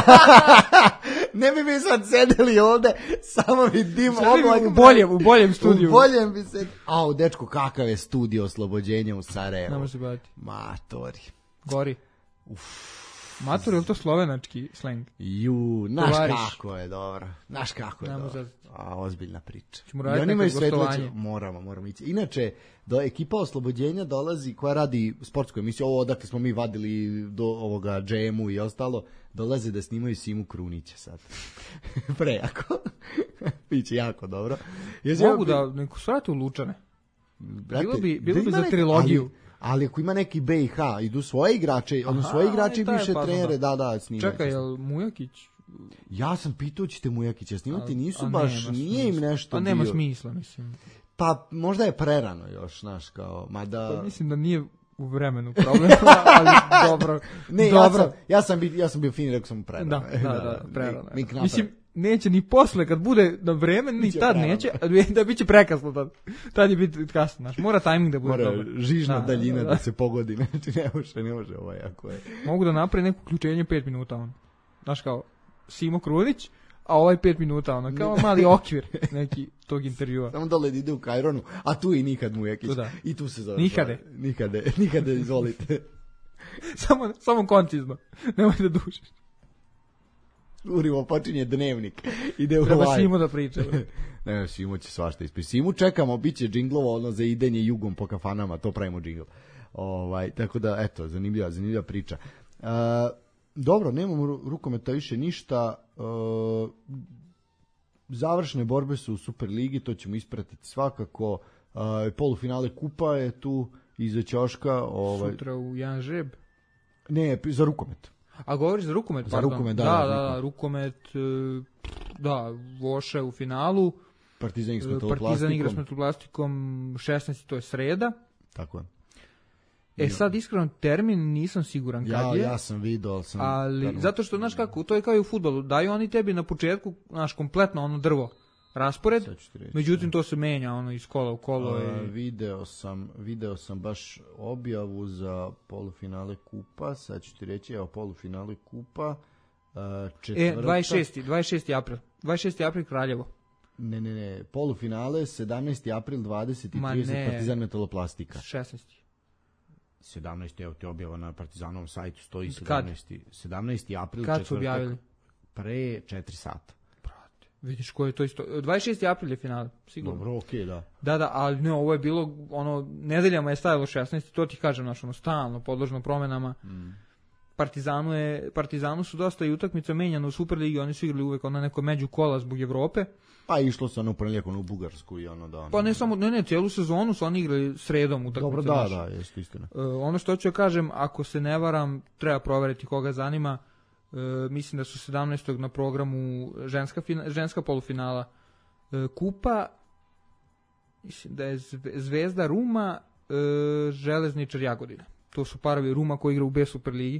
Ne bi mi sad sedeli ovde, samo vidim oblak. U boljem studiju. U boljem bi se... dečko, kakav je studio Oslobođenja u Sarajevu. Ne može baviti. Matori. Gori. Matori, je li to slovenački sleng? Znaš kako je dobro. Ozbiljna priča. Ćemo raditi neko gostovanje. Moramo ići. Inače, ekipa Oslobođenja dolazi, koja radi sportsku emisiju, ovo odakle smo mi vadili do ovoga džemu i ostalo, dolaze da snimaju Simu Krunića sad. Prejako. Biće jako dobro. Mogu da neko svratu u Lučane. Bilo bi za trilogiju. Ali ako ima neki BiH, idu svoje igrače, svoje igrače i bivše trenere, da, snimaju. Čekaj, je li Mujakić? Ja sam pitao ćete Mujakića snimati, nisu baš, nije im nešto bio. Pa nema smisla, mislim. Pa možda je prerano još, znaš, kao, mada... Pa mislim da nije u vremenu problem, ali dobro. Ne, ja sam bio fin, rekao sam prerano. Da, prerano. Mislim, neće ni posle, kad bude na vreme, ni tad neće, da biće prekasno tad. Tad je biti kasno, znaš, mora tajming da bude dobro. Mora žižna daljina da se pogodi, znači ne može ako je. Mogu da napravi neko uključenje 5 minuta, znaš, kao Simo Krunić, a 5 minuta, kao mali okvir neki tog intervjua. Samo dole ide u Kajronu, a tu i nikad Mujakić. I tu se završava. Nikade, izvolite. Samo koncizno, nemoj da dušiš. Urimo, počinje dnevnik. Ide u treba Simo da priča. Ne, Simo će svašta ispisati. Simu čekamo, bit će džinglovo za idenje jugom po kafanama, to pravimo džingl. Tako da, eto, zanimljiva priča. Dobro, nemamo rukometa više ništa. Završne borbe su u Superligi, to ćemo ispratiti svakako. Polufinale kupa je tu, iza ćoška. Sutra u Jan Žreb? Ne, za rukomet. A govoriš za rukomet? Za rukomet, da, rukomet, da, Voše u finalu. Partizan igra s Metalplastikom 16. to je sreda. Tako je. Sad iskreno termin nisam siguran kad je. Ja sam video. Ali, zato što, znaš kako, to je kao i u fudbalu, daju oni tebi na početku, znaš, kompletno ono drvo, raspored, međutim to se menja iz kola u kolo. Video sam baš objavu za polufinale kupa, sad ću ti reći, polufinale kupa, četvrtak. 26. april. 26. april Kraljevo. Ne, polufinale 17. april 20 i 30 Partizan Metaloplastika. 17. evo ti objava na Partizanovom sajtu stoji 17. april. Kad su objavili? Pre 4 sata. Brate, vidiš ko je to isto. 26. april je finale, sigurno. Dobro, okej, da. Da, ali ne, ovo je bilo, nedeljama je stajalo 16. To ti kažem, stalno, podložno promenama. Partizanu su dosta i utakmica menjano u Superligi, oni su igrali uvek neko među kola zbog Evrope. Pa išlo se u ponedjeljak u Bugarsku i Pa ne samo, cijelu sezonu su oni igrali sredom utakmice. Dobro, da, jeste istina. Ono što ću kažem, ako se ne varam, treba proveriti koga zanima, mislim da su 17. na programu ženska polufinala kupa, mislim da je Zvezda Ruma, Železničar Jagodina. To su parovi Ruma koji igra u B Superligi.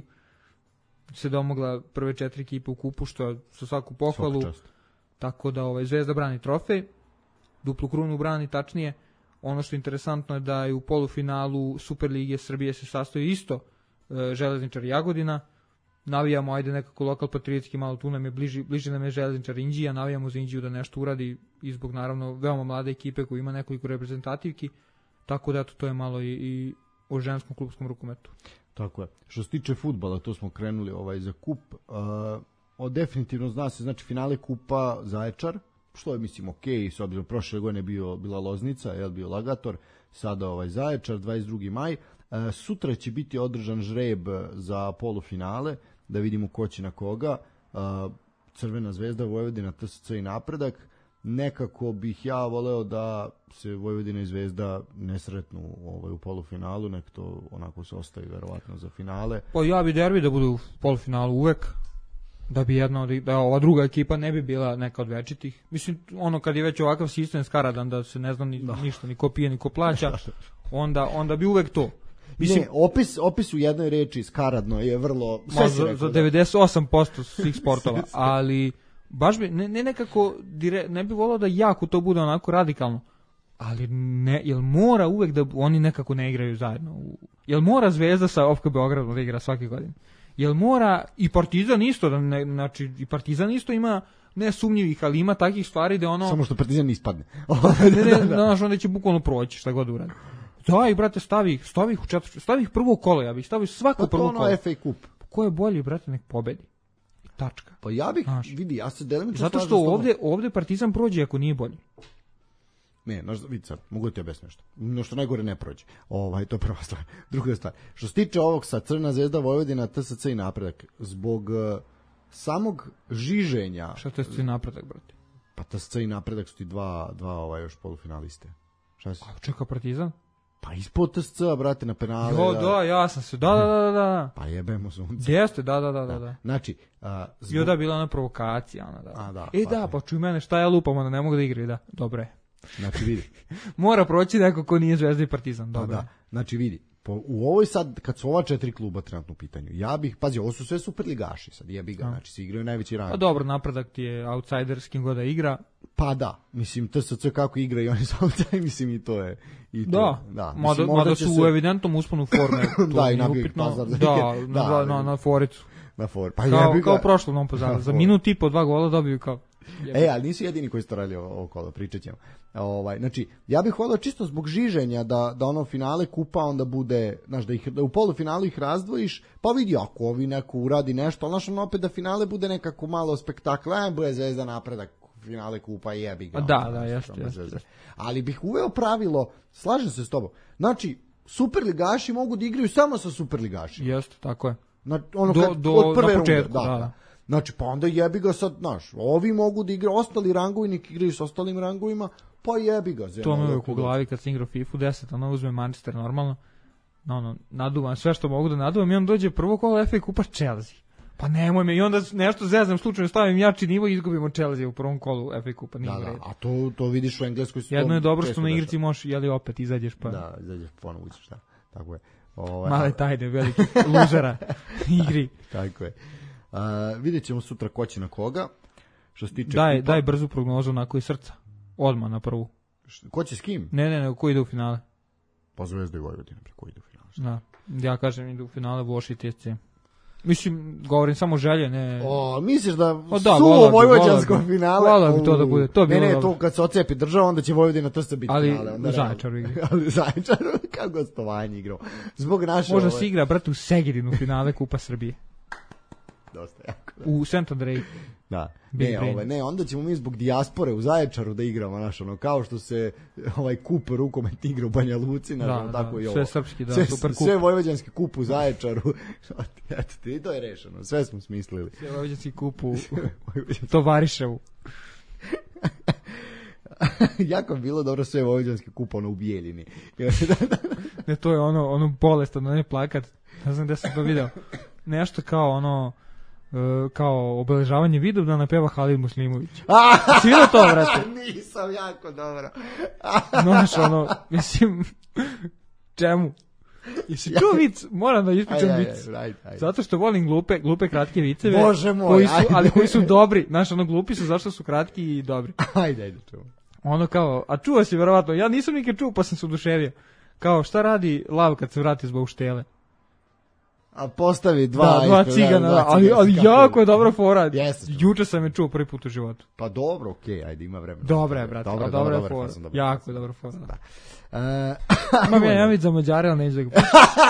Se domogla prve 4 ekipe u kupu, što sa svaku pohvalu. Tako da Zvezda brani trofej, duplu krunu brani, tačnije. Ono što je interesantno je da je u polufinalu Superlige Srbije se sastoji isto Železničar Jagodina. Navijamo, ajde nekako lokal patriotski, malo tu nam je bliže nam je Železničar Inđija, navijamo za Inđiju da nešto uradi i zbog naravno veoma mlade ekipe koja ima nekoliko reprezentativki. Tako da to je malo i o ženskom klubskom rukometu. Tako je. Što se tiče fudbala, to smo krenuli za kup. Definitivno zna se, znači finale kupa Zaječar, što je mislim okej, s obzirom prošle godine bila Loznica, bio Lagator, sada Zaječar, 22. maj. Sutra će biti održan žreb za polufinale, da vidimo ko će na koga. Crvena zvezda, Vojvodina, TSC i Napredak. Nekako bih ja voleo da se Vojvodina i Zvezda ne sretnu u polufinalu, nek to onako se ostavi verovatno za finale. Pa ja bi derbi da budu u polufinalu uvek, da bi da ova druga ekipa ne bi bila neka od večitih. Mislim, kad je već ovakav sistem skaradan da se ne znam ništa, ni ko pije, ni ko plaća, onda bi uvek to. Mislim, ne, opis u jednoj reči skaradno je vrlo... Za 98% svih sportova, ali baš bi, ne nekako, ne bi volao da jako to bude onako radikalno, ali jel mora uvek da oni nekako ne igraju zajedno? Jel mora Zvezda sa OFK Beogradom da igra svake godine? Jel mora i Partizan isto, znači i Partizan isto ima nesumnjivih, ali ima takvih stvari da Samo što Partizan ispadne. Znaš, onda će bukvalno proći šta god uradi. Da, i brate, stavi ih prvo kolo, ja bih stavio svako prvo kolo. Pa FA Cup. Ko je bolji, brate, nek pobedi. Tačka. Pa ja bih, vidi, ja se delimično zato što ovde Partizan prođe ako nije bolji. Ne, vidi sad, mogu ti objasniti nešto. No što najgore ne prođe. To je prva stvar. Druga stvar. Što se tiče ovog sa Crna zvezda, Vojvodina, TSC i Napredak, zbog samog žiženja... Šta TSC i Napredak, brate? Pa TSC i Napredak su ti dva još polufinaliste. Šta si? A čeka Partizan? Pa ispod TSC-a, brate, na penale. Ja sam se, da. Pa jebemo sunce. Jeste, da. Znači... Da, bila ona provokacija, da. Pa čuj mene, šta ja lupam, onda ne mogu da igraju, da. Dobro je. Znači, vidi. Mora proći neko ko nije Zvezda i Partizan, dobro. Da. Znači, vidi, u ovoj sad, kad su ova 4 kluba trenutno u pitanju, ja bih, pazi, ovo su sve superligaši sad, jebi ga, znači, se igraju najveći rang. Pa dobro, Napredak ti je outsider s kim god da igra. Pa da, mislim, TSC kako igra i oni su outsider, mislim, i to je... Da. Mada su u evidentnom usponu forme. Da, i nabio Pazar. Na foricu. Pa kao prošlo Novom Pazaru. Za minut i po 2 gola dobiju kao... ali nisu jedini koji su radili ovo kolo, pričat ćemo. Znači, ja bih volio čisto zbog žiženja da ono finale kupa onda bude, znaš, da u polufinalu ih razdvojiš, pa vidi ako ovi neko uradi nešto, ali znaš, ono opet da finale bude nekako malo spektakla, bude Zvezda Napredak, finale kupa, jebi ga. Da, jeste. Ali bih uveo pravilo, slažem se s tobom, znači, superligaši mogu da igraju samo sa superligašima. Jeste, tako je. Od prve runde, da. Znači, pa onda jebi ga sad, znaš, ovi mogu da igraju, ostali rangovi, neki igraju s ostalim rangovima, pa jebi ga. To me uvijek u glavi kad sam igrao FIFA 10, ono uzme Manchester normalno, naduvam sve što mogu da naduvam i on dođe prvo kolo FA kupa Chelsea. Pa nemoj me, i onda nešto zezam, slučajno stavim jači nivo i izgubimo Chelsea u prvom kolu FA kupa. A to vidiš u Engleskoj. Jedno je dobro što na igrici možeš, opet izađeš pa. Da, izađeš ponovo uđeš, da. Tako je. Male tajne, veliki luzera igri. Tako je. Vidjet ćemo sutra ko će na koga. Što se tiče daj brzu prognozu onako iz srca. Odmah na prvu. Ko će s kim? Ne, ko ide u finale? Pa Zvezda i Vojvodina, ko ide u finale. Da, ja kažem ide u finale Voš i TSC. Mislim, govorim samo želje, ne... Misliš da suvo vojvođansko finale? Hvala bi to da bude, to bi bilo to kad se ocepi država, onda će Vojvodina TSC biti finale. Ali u Zaječaru igra. Ali u Zaječaru, kao gostovanje igrao. Zbog naše... Možda si igra, brate, u Segedinu finale Kupa Srbije. Dosta jako. U St. Andrej. Da. Onda ćemo mi zbog dijaspore u Zaječaru da igramo, kao što se kup rukomet igra u Banja Luci, tako i ovo. Sve srpski, super kup. Sve vojvođanski kup u Zaječaru. Eto, i to je rešeno, sve smo smislili. Sve vojvođanski kup u Tovariševu. Jako je bilo dobro sve vojvođanski kup u Bijeljini. Ne, to je ono bolestan, ne plakat. Ne znam gde sam to video. Nešto kao obeležavanje Vidovdana peva Halid Muslimović. Si vidio to, brate? Nisam, jako dobro. Znaš, mislim, čemu? Jesi čuo vic? Moram da ispričam vic. Zato što volim glupe kratke viceve. Bože moj, ali koji su dobri. Znaš, glupi su zašto su kratki i dobri. Ajde, čuo. A čuo si verovatno, ja nisam nikad čuo pa sam se oduševio. Kao, šta radi lav kad se vrati zbog štele? A postavi dva cigana, ali jako je dobra fora. Juče sam je čuo prvi put u životu. Pa dobro, okej, ajde, ima vremena. Dobra je, brate, dobra je fora. Jako je dobra fora. Imam ja vid za Mađare, ali neću da ga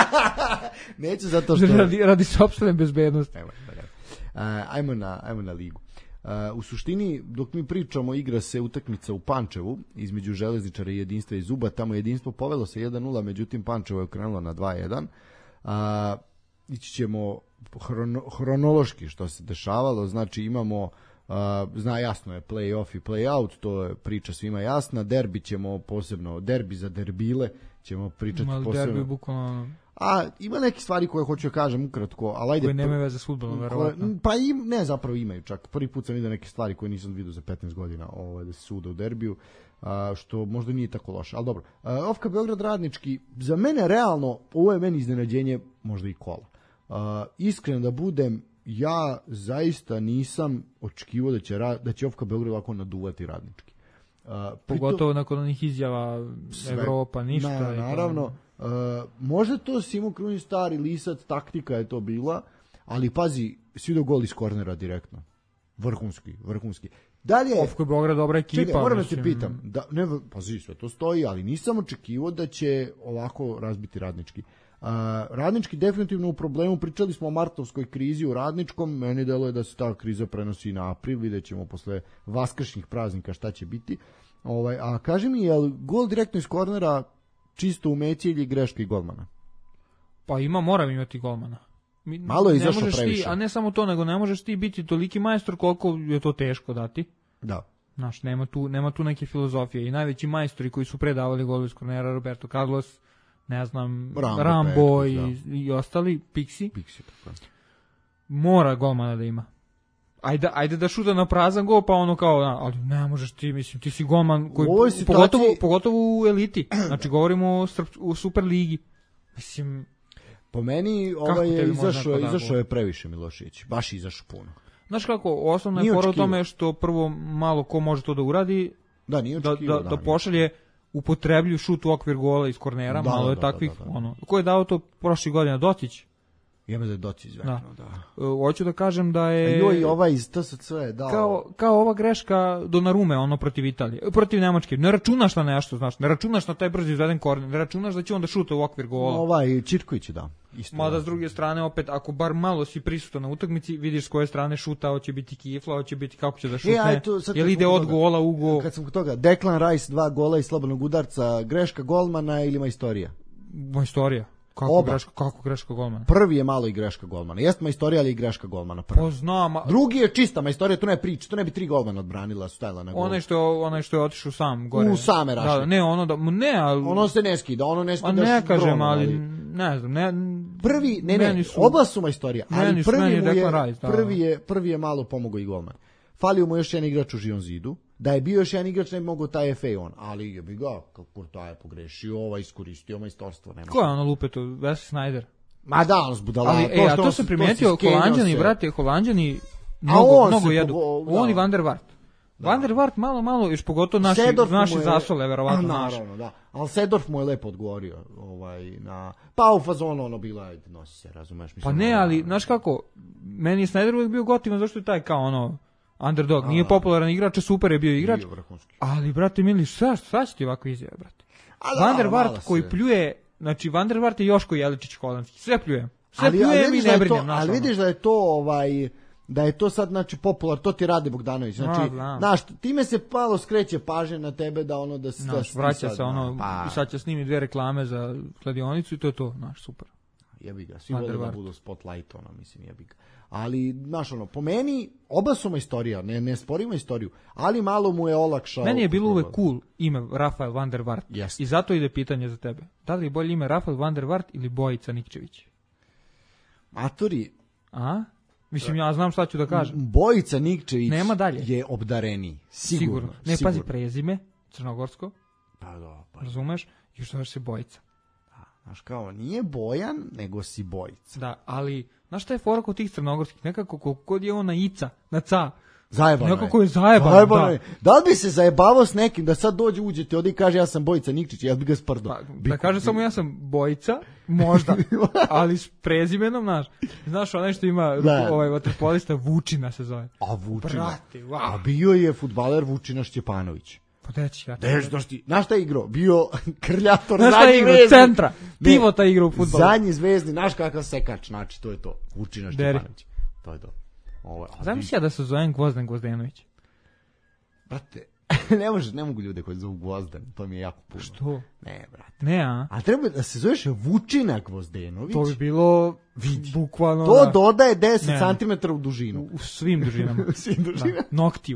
neću zato što... Radi sopstvene bezbednosti. Ajmo na ligu. U suštini, dok mi pričamo, igra se utakmica u Pančevu između Železničara i Jedinstva i Zuba. Tamo Jedinstvo povelo se 1-0, međutim Pančevo je okrenulo na 2-1. Ići ćemo hronološki što se dešavalo, znači imamo, jasno je play-off i play-out, to je priča svima jasna, derbi ćemo posebno, derbi za derbile ćemo pričati posebno. Derbi bukvalno... Ima neke stvari koje hoću da kažem ukratko, ali ajde... Koje nemaju veze s fudbalom, verovatno. Pa zapravo imaju čak. Prvi put sam vidio neke stvari koje nisam vidio za 15 godina da se suda u derbiju, što možda nije tako loše, ali dobro. OFK Beograd Radnički, za mene realno, ovo je meni iznenađenje možda i kola. Iskreno da budem, ja zaista nisam očekivao da će OFK Beograd ovako naduvati Radnički. Pogotovo nakon onih izjava Evropa, ništa. Naravno, možda to Simo Krunić stari lisat, taktika je to bila, ali pazi, svi do gol iz kornera direktno. Vrhunski. Dalje, OFK Beograd dobra ekipa. Čekaj, moram da te pitam, pazi, sve to stoji, ali nisam očekivao da će ovako razbiti Radnički. Radnički definitivno u problemu, pričali smo o martovskoj krizi u Radničkom, meni deluje da se ta kriza prenosi na april, vidjet ćemo posle vaskršnjih praznika šta će biti. A kaži mi, je li gol direktno iz kornera čisto umeće ili greška i golmana? Pa moram imati golmana. Malo je izašlo previše. A ne samo to, nego ne možeš ti biti toliki majstor koliko je to teško dati. Da. Znaš, nema tu neke filozofije. I najveći majstori koji su predavali gol iz kornera, Roberto Carlos, ne znam, Rambo i ostali, Pixi, tako. Mora golmana da ima. Ajde da šuta na prazan gol, pa ali ne možeš ti, mislim, ti si golman koji, pogotovo u eliti. Znači, govorimo o Super ligi. Mislim, po meni izašao je previše Milošević, baš izašao puno. Znaš kako, osnovna je fora u tome što prvo malo ko može to da uradi, da pošalje upotreblju šut u okvir gola iz kornera, malo je takvih, ko je dao to prošli godina, Docić? Ima da je Docić, da. Hoću da kažem da je... Joj, ovaj iz TSC je dao... Kao ova greška Donarume, protiv Italije, protiv Nemačke. Ne računaš na nešto, znaš, ne računaš na taj brzo izveden korner, ne računaš da će onda šuta u okvir gola. Čirković je dao. Mada s druge strane, opet, ako bar malo si prisutan na utakmici, vidiš s koje strane šuta, hoće biti kifla, hoće biti kako će da šutne, jel ide od gola u gol. Kad sam kod toga, Declan Rice 2 gola iz slobodnog udarca, greška golmana ili majstorija? Majstorija. Kako greška golmana? Prvi je malo i greška golmana. Jeste majstorija, ali i greška golmana prvi. Znam. Drugi je čista majstorija, tu ne priči, tu ne bi 3 golmana odbranila, stajala na gol. Onaj što je otišao sam gore. U same rašle. Da, ne, ali ono se ne skida, ono ne skida. Ne kažem, ali ne znam, prvi, oba su majstorija, ali prvi je malo pomogao i golman. Falio mu još jedan igrač u živom zidu. Da je bio još jedan igrač, ne bi mogao taj FA on, ali je bi ga, kako to je pogrešio, iskoristio majstorstvo. Ko je ono lupeto, Wesley Sneijder? Ma da, on zbudala. Ali, a to sam primetio, Holanđani, mnogo jedu. On i Van der Vaart. Van der Vaart malo, još pogotovo naši zasole, verovatno naši. Naravno, da. Ali Seedorf mu je lepo odgovorio. Pa u fazonu ono bila, nosi se, razumeš. Pa ne, ali, znaš kako, meni je Sneijder uvijek bio gotivan, zašto je taj kao ono, underdog, nije popularan igrač, super je bio igrač, ali, brate, mili, šta će ti ovako izjave, brate? Van der Vaart koji pljuje, znači, Van der Vaart je Joško Jeličić holandski, sve pljujem i ne brinem. Ali vidiš da je to sad, znači, popular, to ti radi Bogdanović, znači, znaš, time se malo skreće pažnje na tebe da ono da se... Vraća se ono, sad će snimi 2 reklame za kladionicu i to je to, znaš, super. Jebi ga, svi vole da budu spotlight, mislim, jebi ga. Ali, znaš, po meni, oba su majstorija, ne sporimo istoriju, ali malo mu je olakšao. Meni je bilo uvek cool ime Rafael van der Vaart. Yes. I zato ide pitanje za tebe. Da li je bolje ime Rafael van der Vaart ili Bojica Nikčević? Matori. A? Mislim, ja znam šta ću da kažem. Bojica Nikčević nema dalje. Je obdareniji. Sigurno. Ne, pazi, prezime, crnogorsko. Pa da. Razumeš? I što se Bojica. Znaš kao, nije Bojan, nego si Bojica. Da, ali, znaš šta je fora kod tih crnogorskih? Nekako, kod je on na Ica, na Ca. Zajebano nekako je zajebano, da. Da li bi se zajebavao s nekim da sad uđete ovdje i kaže ja sam Bojica Nikčić, ja bi ga sprdo. Pa, da kaže samo ja sam Bojica, možda, ali s prezimenom, znaš onaj što ima vaterpolista Vučina se zove. A Vučina? Brate, wow. A bio je fudbaler Vučina Šćepanović. Pa deći, znaš šta je igrao? Bio krljator, zadnji vezni. Centra, pivota igra u fudbalu. Zadnji zvezdni, znaš kakav sekač, znači to je to. Vučina Šćepanović. To je to. Zamisli ja da se zovem Gvozden Gvozdenović. Brate, ne mogu ljude koji zovu Gvozden, to mi je jako puno. Što? Ne, brate. Ne, a? A treba da se zoveš Vučina Gvozdenović. To bi bilo bukvalno... To dodaje 10 cm u dužinu. U svim dužinama. U svim dužinama. Da, noktiju.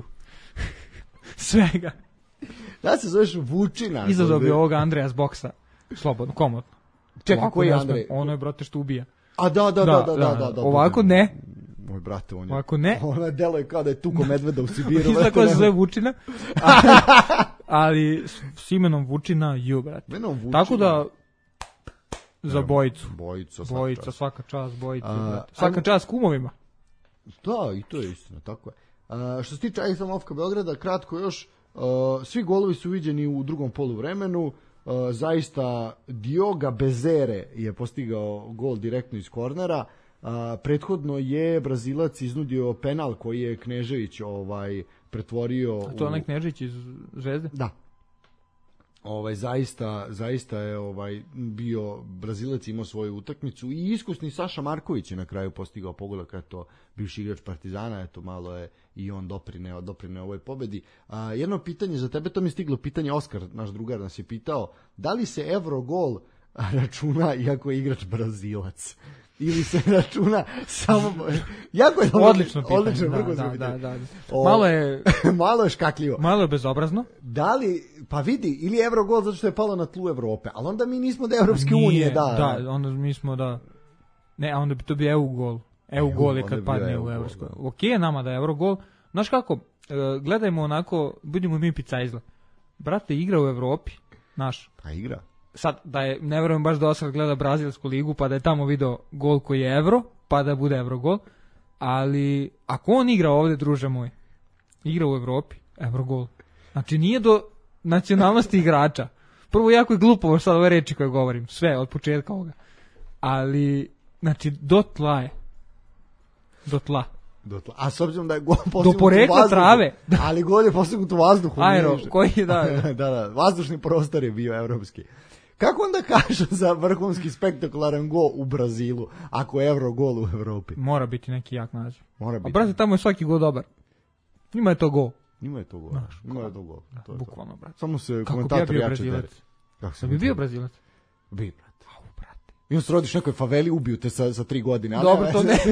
Svega. Da se zoveš Vučina. Izazov bi ovoga Andreja s boksa. Slobodno, komotno. Čekaj, koji je Andrej? Ono je, brate, što ubija. A da. Ovako ne. Moj brate, on je... Ovako ne. Ona deluje kao da je tuko medveda u Sibiru. Izda koja se zove Vučina. Ali s imenom Vučina, brate. Tako da, za Bojicu. Bojica, svaka čast Bojici. Svaka čast kumovima. Da, i to je istina, tako je. Što se tiče AS Ofka Beograda, kratko još, svi golovi su viđeni u drugom poluvremenu. Zaista Dioga Bezere je postigao gol direktno iz kornera. Prethodno je Brazilac iznudio penal koji je Knežević pretvorio. A to je onaj Knežević iz Zvezde? Da. Zaista je bio Brazilac, imao svoju utakmicu i iskusni Saša Marković je na kraju postigao pogodak, eto bivši igrač Partizana, eto malo je i on doprineo ovoj pobedi. Jedno pitanje za tebe, to mi je stiglo pitanje, Oskar, naš drugar, nas je pitao, da li se Eurogol računa iako je igrač Brazilac? Ili se računa samo... Jako je odlično pitanje. Da. Malo je škakljivo. Malo je bezobrazno. Da li, pa vidi, ili Eurogol zato što je palo na tlu Evrope, ali onda mi nismo da Evropske unije, da. Da, onda mi smo da... Ne, onda bi to bio EU gol. EU gol je kad padne u Evropsko. Ok je nama da je Eurogol. Znaš kako, gledajmo onako, budemo mi picajzla. Brate, igra u Evropi, naš. Pa igra. Sad, da je, ne verujem baš da Oskar gleda brazilsku ligu, pa da je tamo video gol koji je Evro, pa da bude Evrogol, ali ako on igra ovdje, druže moj, igra u Evropi, Evrogol. Znači, nije do nacionalnosti igrača. Prvo, jako je glupo sad ove reči koje govorim, sve, od početka ovoga. Ali, znači, do tla je. Do tla. A s obzirom da je gol postignut do porekla trave. Ali gol je postignut u vazduhu. Aero, koji je da, vazdušni prostor je bio evropski. Kako onda kažu za vrhunski spektakularan gol u Brazilu, ako je Eurogol u Evropi? Mora biti neki jak naziv. Mora biti. A brate, tamo je svaki gol dobar. Njima je to gol. Njima je to gol. Bukvalno, brate. Samo se komentator jače dere. Kako bi bio Brazilac? Bi, brate. Brate. I on se rodiš u nekoj faveli, ubiju te sa 3 godine. Dobro, to ne.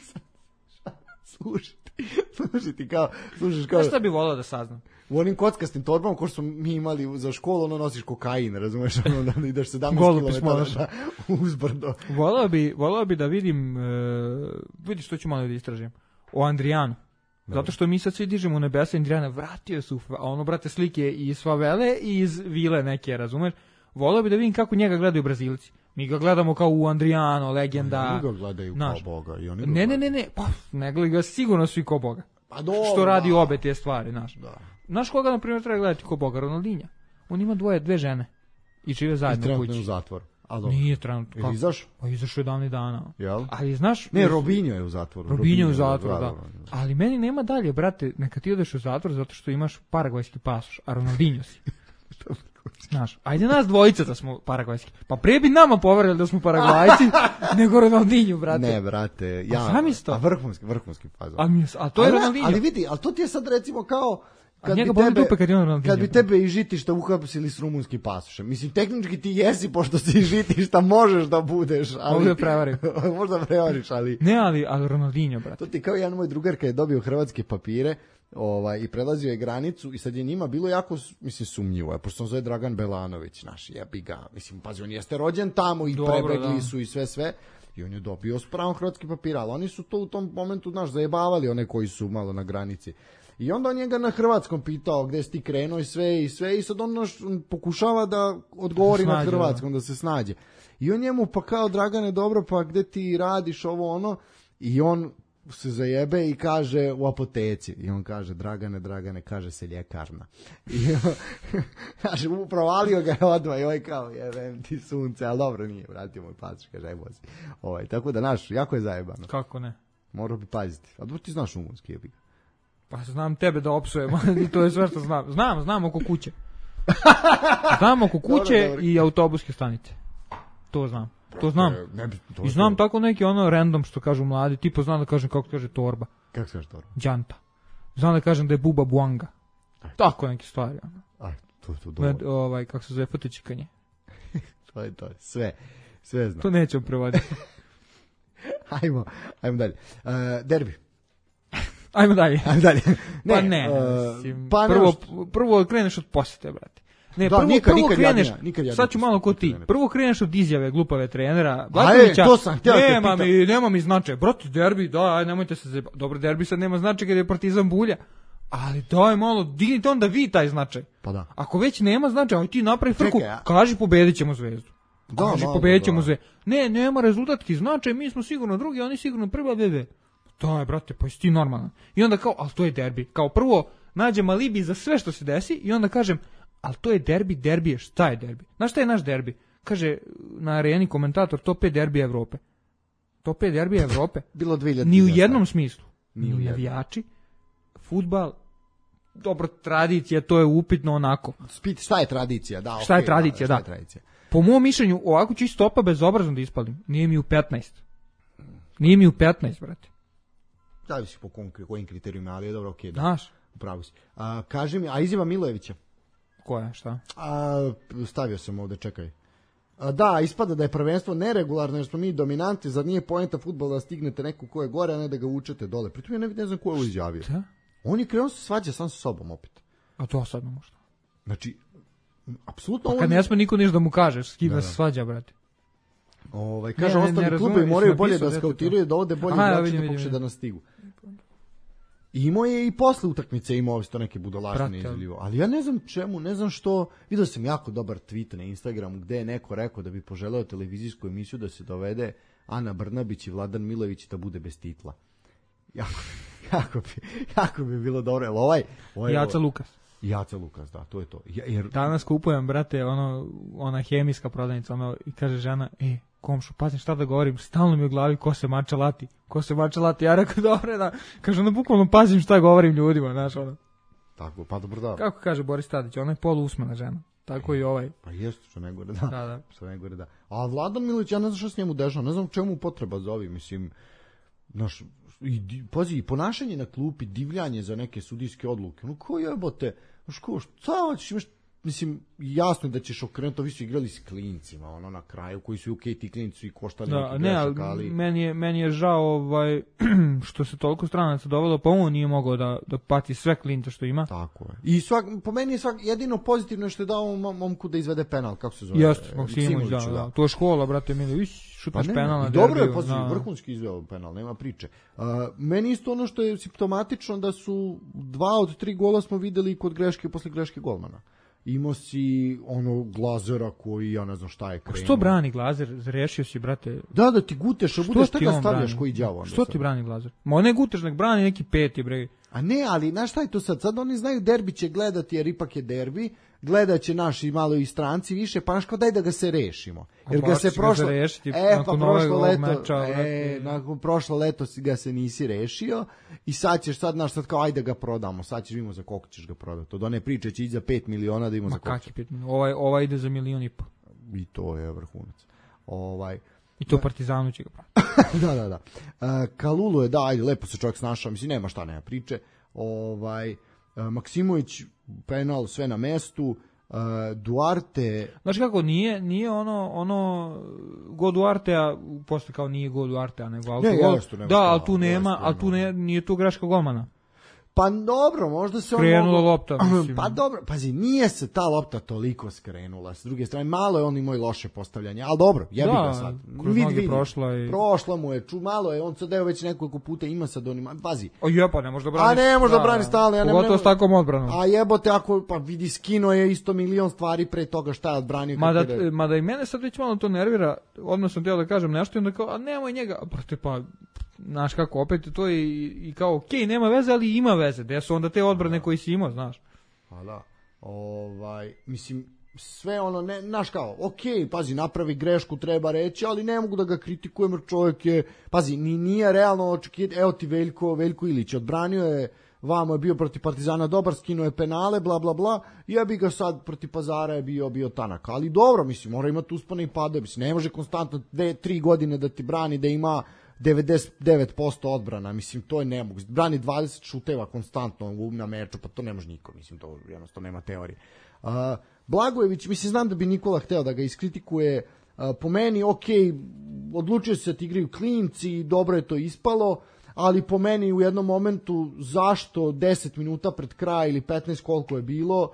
Slušaj kao... Znaš šta bi volao da saznam? U onim kockastim torbama, ko što smo mi imali za školu, ono nosiš kokain, razumeš, ono da ideš 17 km uzbrdo. Volao bi da vidim, vidiš što ću malo da istražim, o Andrijanu. Zato što mi sad svi dižemo u nebesa, Andrijana vratio se, a ono, brate, slike iz favele i iz vile neke, razumeš? Volao bi da vidim kako njega gledaju Brazilci. Mi ga gledamo kao u Andrijano, legenda. Oni ga gledaju kao Boga. I oni ne, pa ne gledaju ga sigurno svi kao Boga. Pa dobro, što radi obe te stvari, znaš. Da. Znaš koga, na primjer, treba gledati kao Boga? Ronaldinha. On ima dve žene i žive zajedno u kući. I trenutno u zatvoru. Nije trenutno. Ili izašao? Pa izašao 11 dana. Jel? Ali znaš... Ne, Robinho je u zatvoru. Robinho je u zatvoru, da. Ali meni nema dalje, brate, neka ti odeš u zatvor zato što imaš paragvajski pasoš, a Ronaldinho si. Znaš, ajde nas dvojica da smo paragvajski. Pa prije bi nama poverili da smo paragvajci nego Ronaldinho, brate. Ne, brate. Ja, a vrhunski fazon. A to je Ronaldinho. Ali vidi, ali to ti je sad recimo kao... Kad bi tebe i žitišta uhapsili s rumunskim pasošem. Mislim, tehnički ti jesi, pošto si žitišta, možeš da budeš. Ali, mogu da prevarim. Možda prevariš, ali... Ne, ali Ronaldinho, brate. To ti kao jedan moj drugar kad je dobio hrvatske papire i prelazio je granicu i sad je njima bilo jako, mislim, sumnjivo. Pošto sam zove Dragan Belanović, naš jebi ga. Mislim, pazi, on jeste rođen tamo i prebegli su i sve. I on je dobio s pravom hrvatski papir, ali oni su to u tom momentu, znaš, zajebavali one koji su malo na granici. I onda on njega na hrvatskom pitao gde si ti krenuo i sve i sad on pokušava da odgovori na hrvatskom, da se snađe. I on njemu pa kao Dragane dobro, pa gde ti radiš ovo ono, i on se zajebe i kaže u apoteci. I on kaže Dragane, kaže se ljekarna. I kaže, provalio ga je odmah i ovaj kao, jebem ti sunce, ali dobro nije, vratio moj pasoš, kaže, aj vozi. Tako da, naš, jako je zajebano. Kako ne? Morao bi paziti. A dobro ti znaš rumunski, jebi ga. Pa znam tebe da opsujem, i to je sve što znam. Znam oko kuće. Znam oko kuće dobro. I autobuske stanice. To znam. I znam tako neki ono random što kažu mladi, tipa znam da kažem kako kaže torba. Kako se kaže torba? Đanta. Znam da kažem da je buba buanga. Tako neke stvari. To dobro. Kako se zove, fotočikanje. to je sve znam. To nećemo prevoditi. Ajmo dalje. Derbi. Ajmo dalje. Ne, pa ne. Prvo kreneš od posete, brate. Ne, da, prvo kreneš. Sad ću malo kod ti. Prvo kreneš od izjave glupave trenera Blakovića. To sam htio nema mi značaja. Brate, derbi, aj nemojte se zajebati. Dobro, derbi sad nema značaja kad je Partizan bulja. Ali daj malo, dignite onda vi taj značaj. Pa da. Ako već nema značaja, aj ti napravi frku, kaži pobedit ćemo Zvezdu. Pobedit ćemo Zvezdu. Ne, nema rezultatski značaj, mi smo sigurno drugi, oni sigurno prva bebe. Daj, brate, pa jesi ti normalan. I onda kao, ali to je derbi. Kao prvo, nađem alibi za sve što se desi i onda kažem, ali to je derbi je, šta je derbi? Znaš šta je naš derbi? Kaže na areni komentator, top 5 derbija Evrope. Top 5 derbija Evrope? Bilo 2000. Ni u jednom smislu. Ni u navijači, fudbal, dobro, tradicija, to je upitno onako. Šta je tradicija? Da, šta je tradicija, da. Po mom mišljenju, ovako ću istopa bezobrazno da ispalim. Nije mi u 15, brate. Zavisi po kojim kriterijima, ali je dobro, okej. Znaš? Upravo si. Kaži mi, a izjava Milojevića? Koja, šta? Stavio sam ovde, čekaj. Da, ispada da je prvenstvo neregularno jer smo mi dominanti, zar nije poenta fudbala da stignete neku ko je gore, a ne da ga učete dole. Pritom ja ne znam ko je ovo izjavio. Šta? On je krenuo se svađa sam sa sobom opet. A to sad ne možda. Znači, apsolutno... Pa kad ne sme niko ništa da mu kaže, s kim da se svađa, brate. Kaže, ostali klubovi moraju bolje da skautiraju, da ovde bolje igrači da pokušaju da nas stigu. Imao je i posle utakmice imao isto neke budalaštine izlivo, ali ja ne znam čemu, ne znam što. Vidio sam jako dobar tweet na Instagramu gde je neko rekao da bi poželeo televizijsku emisiju da se dovede Ana Brnabić i Vladan Milojević da bude bez titla. Jako bi bilo dobro. Jaca Lukas, da, to je to. Danas kupujem, brate, ona hemijska prodavnica, i kaže žena, komšu, pazim šta da govorim, stalno mi u glavi ko se mača lati, ja rekao, dobro, da, kaže, bukvalno pazim šta govorim ljudima, znaš, Tako, pa dobro da. Kako kaže Boris Tadić, ona je poluusmena žena, tako i ovaj. Pa jeste, što ne gore, da. Što ne gore, da. A Vladan Milović, ja ne znam što s njemu dešava, ne znam čemu potreba za ovim, mislim, naš, pazi, ponašanje na klupi, divljanje za neke sudijske odluke, ko jebote, šta hoćeš, mislim, jasno da ćeš okrenuti, ovi su igrali s klincima, ono na kraju, koji su ti klinci su i koštali neki grešak, ali... Meni je žao što se toliko stranaca dovelo, pa on nije mogao da pati sve klince što ima. Tako je. I po meni je jedino pozitivno što je dao momku da izvede penal, kako se zove? Jeste, Maksimović, da. To je škola, brate, mili, šutaš penal na derbiju. Dobro je, vrhunski izveo penal, nema priče. Meni isto ono što je simptomatično da su 2 od 3 gola smo videli kod greške posle greške golmana. Imao si Glazera koji, ja ne znam šta je krenuo. Što brani Glazer? Rešio si, brate. Da ti guteš, a budeš šta ga stavljaš koji đavo. Što ti brani Glazer? Ma ne guteš, nek brani neki peti, bre. A ne, ali znaš šta je to sad? Sad oni znaju derbi će gledati jer ipak je derbi, gledat će naši malo i stranci više, pa znaš kao daj da ga se rešimo. Jer ga se prošlo... nakon prošlo leto ga se nisi rešio i sad ćeš sad kao ajde ga prodamo, sad ćeš vidimo za koliko ćeš ga prodati. Od one priče će ići za 5 miliona da imamo za koliko. Ovaj ide za 1,5 miliona. I to je vrhunac. I to Partizanu će ga praviti. Da. Kalulu je, ajde, lepo se čovjek snašao, mislim, nema priče. Maksimović, penal, sve na mestu. Duarte... Znaš kako, nije ono go Duartea, posle kao nije go Duartea, nego autogol. Da, ali tu nema, nije tu greška golmana. Pa dobro, možda se skrenula lopta, mislim. Pa dobro, pazi, nije se ta lopta toliko skrenula. S druge strane, malo je on imao i loše postavljanje, ali dobro, jebi ga sad. Vidi, prošla mu je, malo je, on sad deo već nekoliko puta ima sad onima, pazi. Pa ne može da brani. A ne može da brani stalno. Pogotovo s takvom odbranom. A jebote, pa vidi, skino je isto milion stvari pre toga šta je odbranio. Mada i mene sad već malo to nervira, odmah sam htio da kažem nešto i onda kao, a nemoj njega, pa znaš kako, opet to je i kao, okej, nema veze, ali ima veze, gde su onda te odbrane koji si imao, znaš. Pa da, mislim, sve ne, znaš kao, okej, pazi, napravi grešku, treba reći, ali ne mogu da ga kritikujem, jer čovjek je, pazi, nije realno očekivati, evo ti Veljko Ilić, odbranio je, vamo je bio protiv Partizana dobar, skinuo je penale, bla, bla, bla, ja bi ga sad protiv Pazara je bio tanak, ali dobro, mislim, mora imati uspone i pade, mislim, ne može konstantno 3 godine da ti brani, da ima 99% odbrana, mislim, to je nemoguće. Brani 20 šuteva konstantno na meču, pa to ne može niko, mislim, to jednostavno nema teorije. Blagojević, mislim, znam da bi Nikola hteo da ga iskritikuje, po meni, odlučio se da ti igraju klinci, dobro je to ispalo, ali po meni u jednom momentu, zašto 10 minuta pred kraj ili 15 koliko je bilo,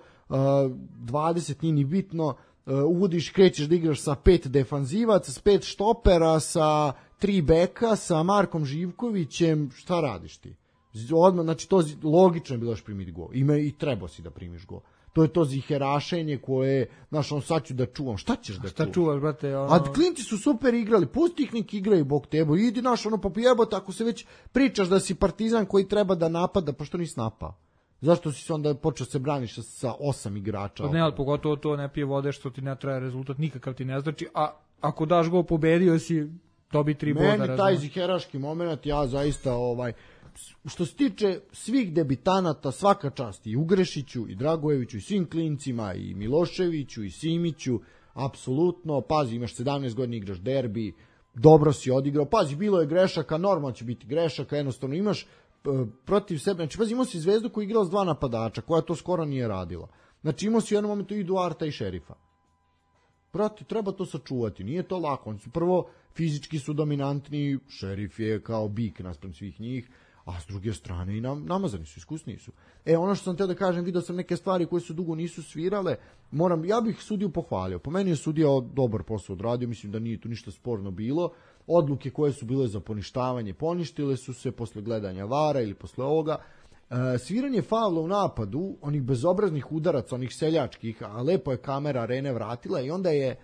20 nije ni bitno, uvodiš, krećeš da igraš sa 5 defanzivaca, s 5 štopera, sa 3 beka, sa Markom Živkovićem, šta radiš ti? Odmah, znači to logično je bilo još primiti gol. I trebao si da primiš gol. To je to ziherašenje koje, znaš, sad ću da čuvam. Šta ćeš da čuvaš? Šta čuvaš, brate? A klinci su super igrali, pusti ih nek igraju, bog tebo, idi, znaš, pa jebote, ako se već pričaš da si Partizan koji treba da napada, pa što nisi napao? Zašto si se onda počeo se braniš sa 8 igrača? Ne, ali pogotovo to ne pije vode što ti ne traje rezultat, nikakav ti ne znači, a ako daš gol, pobedio si, dobi 3 boda. Meni taj ziheraški moment, ja zaista, što se tiče svih debitanata, svaka čast i Ugrešiću, i Dragojeviću, i svim klincima, i Miloševiću, i Simiću, apsolutno, pazi, imaš 17 godina, igraš derbi, dobro si odigrao, pazi, bilo je grešaka, normalno će biti grešaka, jednostavno imaš protiv sebe, znači pazi, imao si Zvezdu koja je igrala s 2 napadača, koja to skoro nije radila. Znači imao si u jednom momentu i Duarta i Šerifa. Proti, treba to sačuvati, nije to lako. Oni su prvo, fizički su dominantni, Šerif je kao bik naspram svih njih, a s druge strane i namazani su, iskusniji su. Ono što sam teo da kažem, vidio sam neke stvari koje su dugo nisu svirale, ja bih sudiju pohvalio. Po meni je sudija dobar posao odradio, mislim da nije tu ništa sporno bilo. Odluke koje su bile za poništavanje, poništile su se posle gledanja VAR-a ili posle ovoga. Sviranje faula u napadu, onih bezobraznih udaraca, onih seljačkih, a lepo je kamera Arene vratila i onda je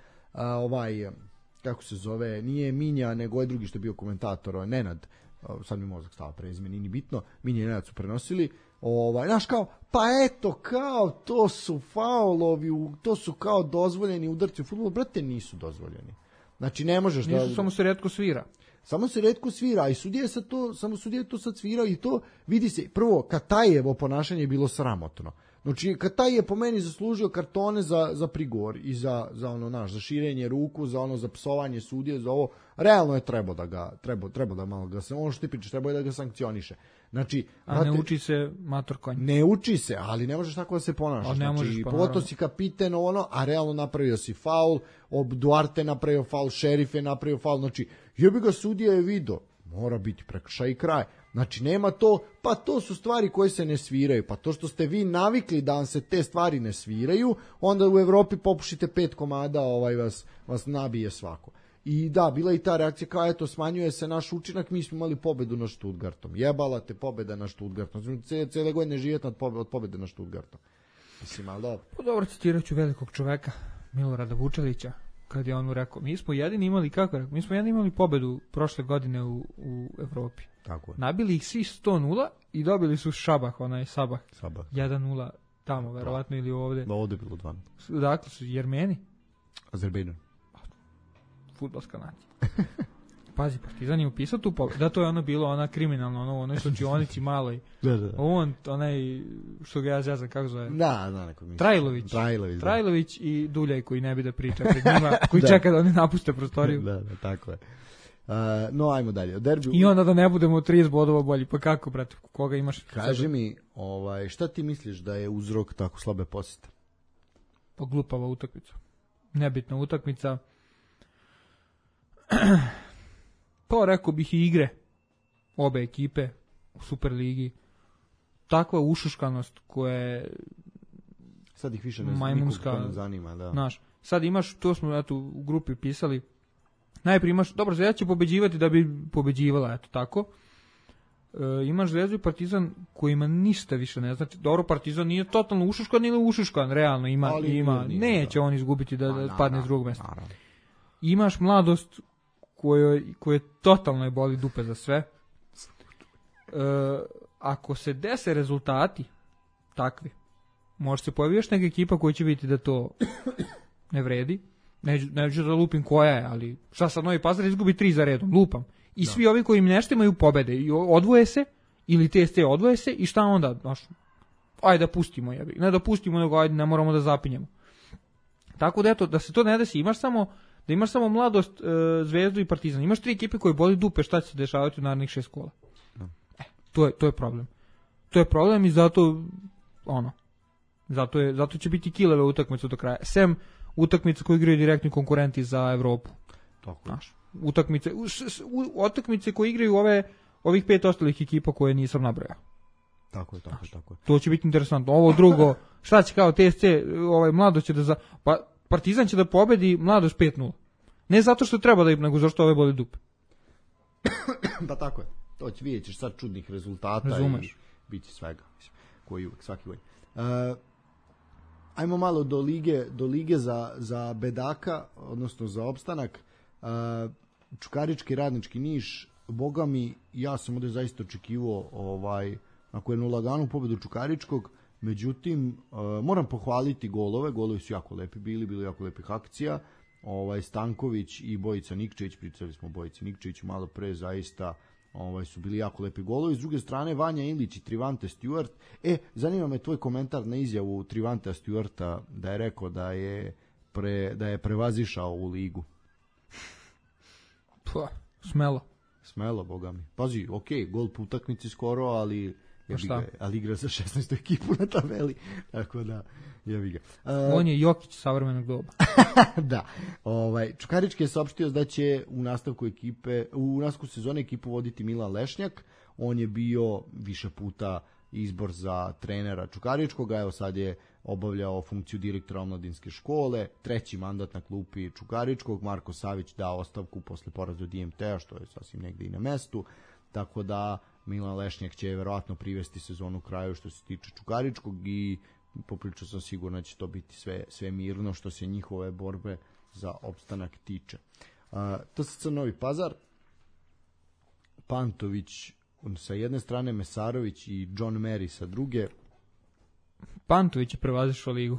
kako se zove, nije Minja, nego je drugi što je bio komentator, Nenad, sad mi mozak stava prezime, nije ni bitno, Minja i Nenad su prenosili, znaš kao, pa eto, kao, to su faulovi, to su kao dozvoljeni udarci u fudbalu, brate, nisu dozvoljeni. Znači, ne možeš da... Samo se retko svira. Samo se retko svira, i sudija je to sad svirao i to vidi se, prvo, Katajevo ponašanje je bilo sramotno. Znači, kad taj je po meni zaslužio kartone za prigovor i za za širenje ruku, za za psovanje sudije, za ovo, realno je treba da malo ga se, ono što ti pričaš, treba je da ga sankcioniše. Znači, ne uči se mator konj. Ne uči se, ali ne možeš tako da se ponašaš. Znači, pogotovo si kapiten, a realno napravio si faul, Duarte napravio faul, Šerif je napravio faul, znači, jebi ga, sudija je video, mora biti prekršaj i kraj. Znači, nema to, pa to su stvari koje se ne sviraju, pa to što ste vi navikli da vam se te stvari ne sviraju, onda u Evropi popušite 5 komada, vas nabije svako. I da, bila i ta reakcija kao, eto, smanjuje se naš učinak, mi smo imali pobedu nad Stuttgartom. Jebala te pobeda nad Stuttgartom. Cijele godine živjeti od pobede nad Stuttgartom. Mislim, ali dobro. Pa dobro, citirat ću velikog čoveka, Milorada Vučelića, kad je on mu rekao, mi smo jedini imali pobedu prošle godine u Evropi. Tako je. Nabili ih svi 100-0 i dobili su Sabah. 1-0 tamo, verovatno, ili ovde. Da, ovde je bilo 2. Dakle su Jermeni. Azerbejdžan. Fudbalska nacija. Pazi, Partizan je upisao tu pobedu. Da, to je bilo ona kriminalno, onoj slučionici maloj. Da. Onaj, što ga ja zezam, kako zove? Da, neko mi. Trajlović i Duljaj koji ne bi da priča pred njima, koji čeka da oni napuste prostoriju. Da, tako je. No, ajmo dalje. I onda da ne budemo 30 bodova bolji. Pa kako, brate, koga imaš? Kaži mi, šta ti misliš da je uzrok tako slabe posete? Pa glupava utakmica. Nebitna utakmica. Pa rekao bih i igre obe ekipe u Superligi. Takva ušuškanost koja je sad ih više majmunska, ne zanima, da. Znaš, sad imaš, to smo u grupi pisali, najprije imaš, dobro, Zvezda će pobeđivati da bi pobeđivala, eto tako. Imaš Zvezdu i Partizan kojima ništa više ne znači. Dobro, Partizan nije totalno ušuškan ili ušuškan, realno ima. Neće on izgubiti da padne s drugog mjesta. Naravno. Imaš Mladost koje totalno je boli dupe za sve. Ako se dese rezultati takvi, može se pojavi još neka ekipa koja će vidjeti da to ne vredi. Neću da lupim koja je, ali šta sad, Novi Pazar izgubi 3 za redom, lupam. I svi ovi koji im nešto imaju pobede i odvoje se, ili TSC odvoje se, i šta onda? Ajde da pustimo, ne da pustimo, nego ajde, ne moramo da zapinjemo. Tako da eto, da se to ne desi, imaš samo Mladost, Zvezdu i Partizan. Imaš 3 ekipe koje boli dupe šta će se dešavati u narednih 6 kola. To je problem. To je problem i zato zato će biti kileve utakmice do kraja. Sem utakmice koje igraju direktni konkurenti za Evropu. Tako je. Utakmice koje igraju ovih 5 ostalih ekipa koje nisam nabrojao. Tako je. To će biti interesantno. Ovo drugo, šta će kao TSC, Mladost će pa Partizan će da pobedi Mladost 5-0. Ne zato što treba da im, nego zašto ove boli dupe. Pa tako je. To će vidjeti sad čudnih rezultata. Razumeš. I bit će svega. Koji uvek, svaki godin. Ajmo malo do lige za bedaka, odnosno za opstanak. Čukarički, Radnički Niš, boga mi, ja sam ovdje zaista očekivao ako je 0-1 pobedu Čukaričkog, međutim, moram pohvaliti golovi su jako lepi bilo jako lepih akcija. Stanković i Bojica Nikčević, pričali smo o Bojici Nikčeviću malo pre, zaista su bili jako lepi golovi. S druge strane, Vanja Ilić i Trivante Stewart. Zanima me tvoj komentar na izjavu Trivante Stewarta da je rekao da je prevazišao u ligu. Smelo, boga mi. Pazi, gol po utakmici skoro, ali igra za 16. ekipu na tabeli, tako da jebi ga. On je Jokić savremenog doba. Da. Čukarički je saopštio da će u nastavku sezone ekipu voditi Milan Lešnjak. On je bio više puta izbor za trenera Čukaričkog, evo sad je obavljao funkciju direktora omladinske škole, 3. mandat na klupi Čukaričkog. Marko Savić dao ostavku posle poraza od IMT-a, što je sasvim negde i na mestu, tako da Milan Lešnjak će verovatno privesti sezonu kraju što se tiče Čukaričkog i popričao sam sigurno da će to biti sve mirno što se njihove borbe za opstanak tiče. TSC Novi Pazar, Pantović sa jedne strane, Mesarović i John Mary sa druge. Pantović je prevazišao ligu.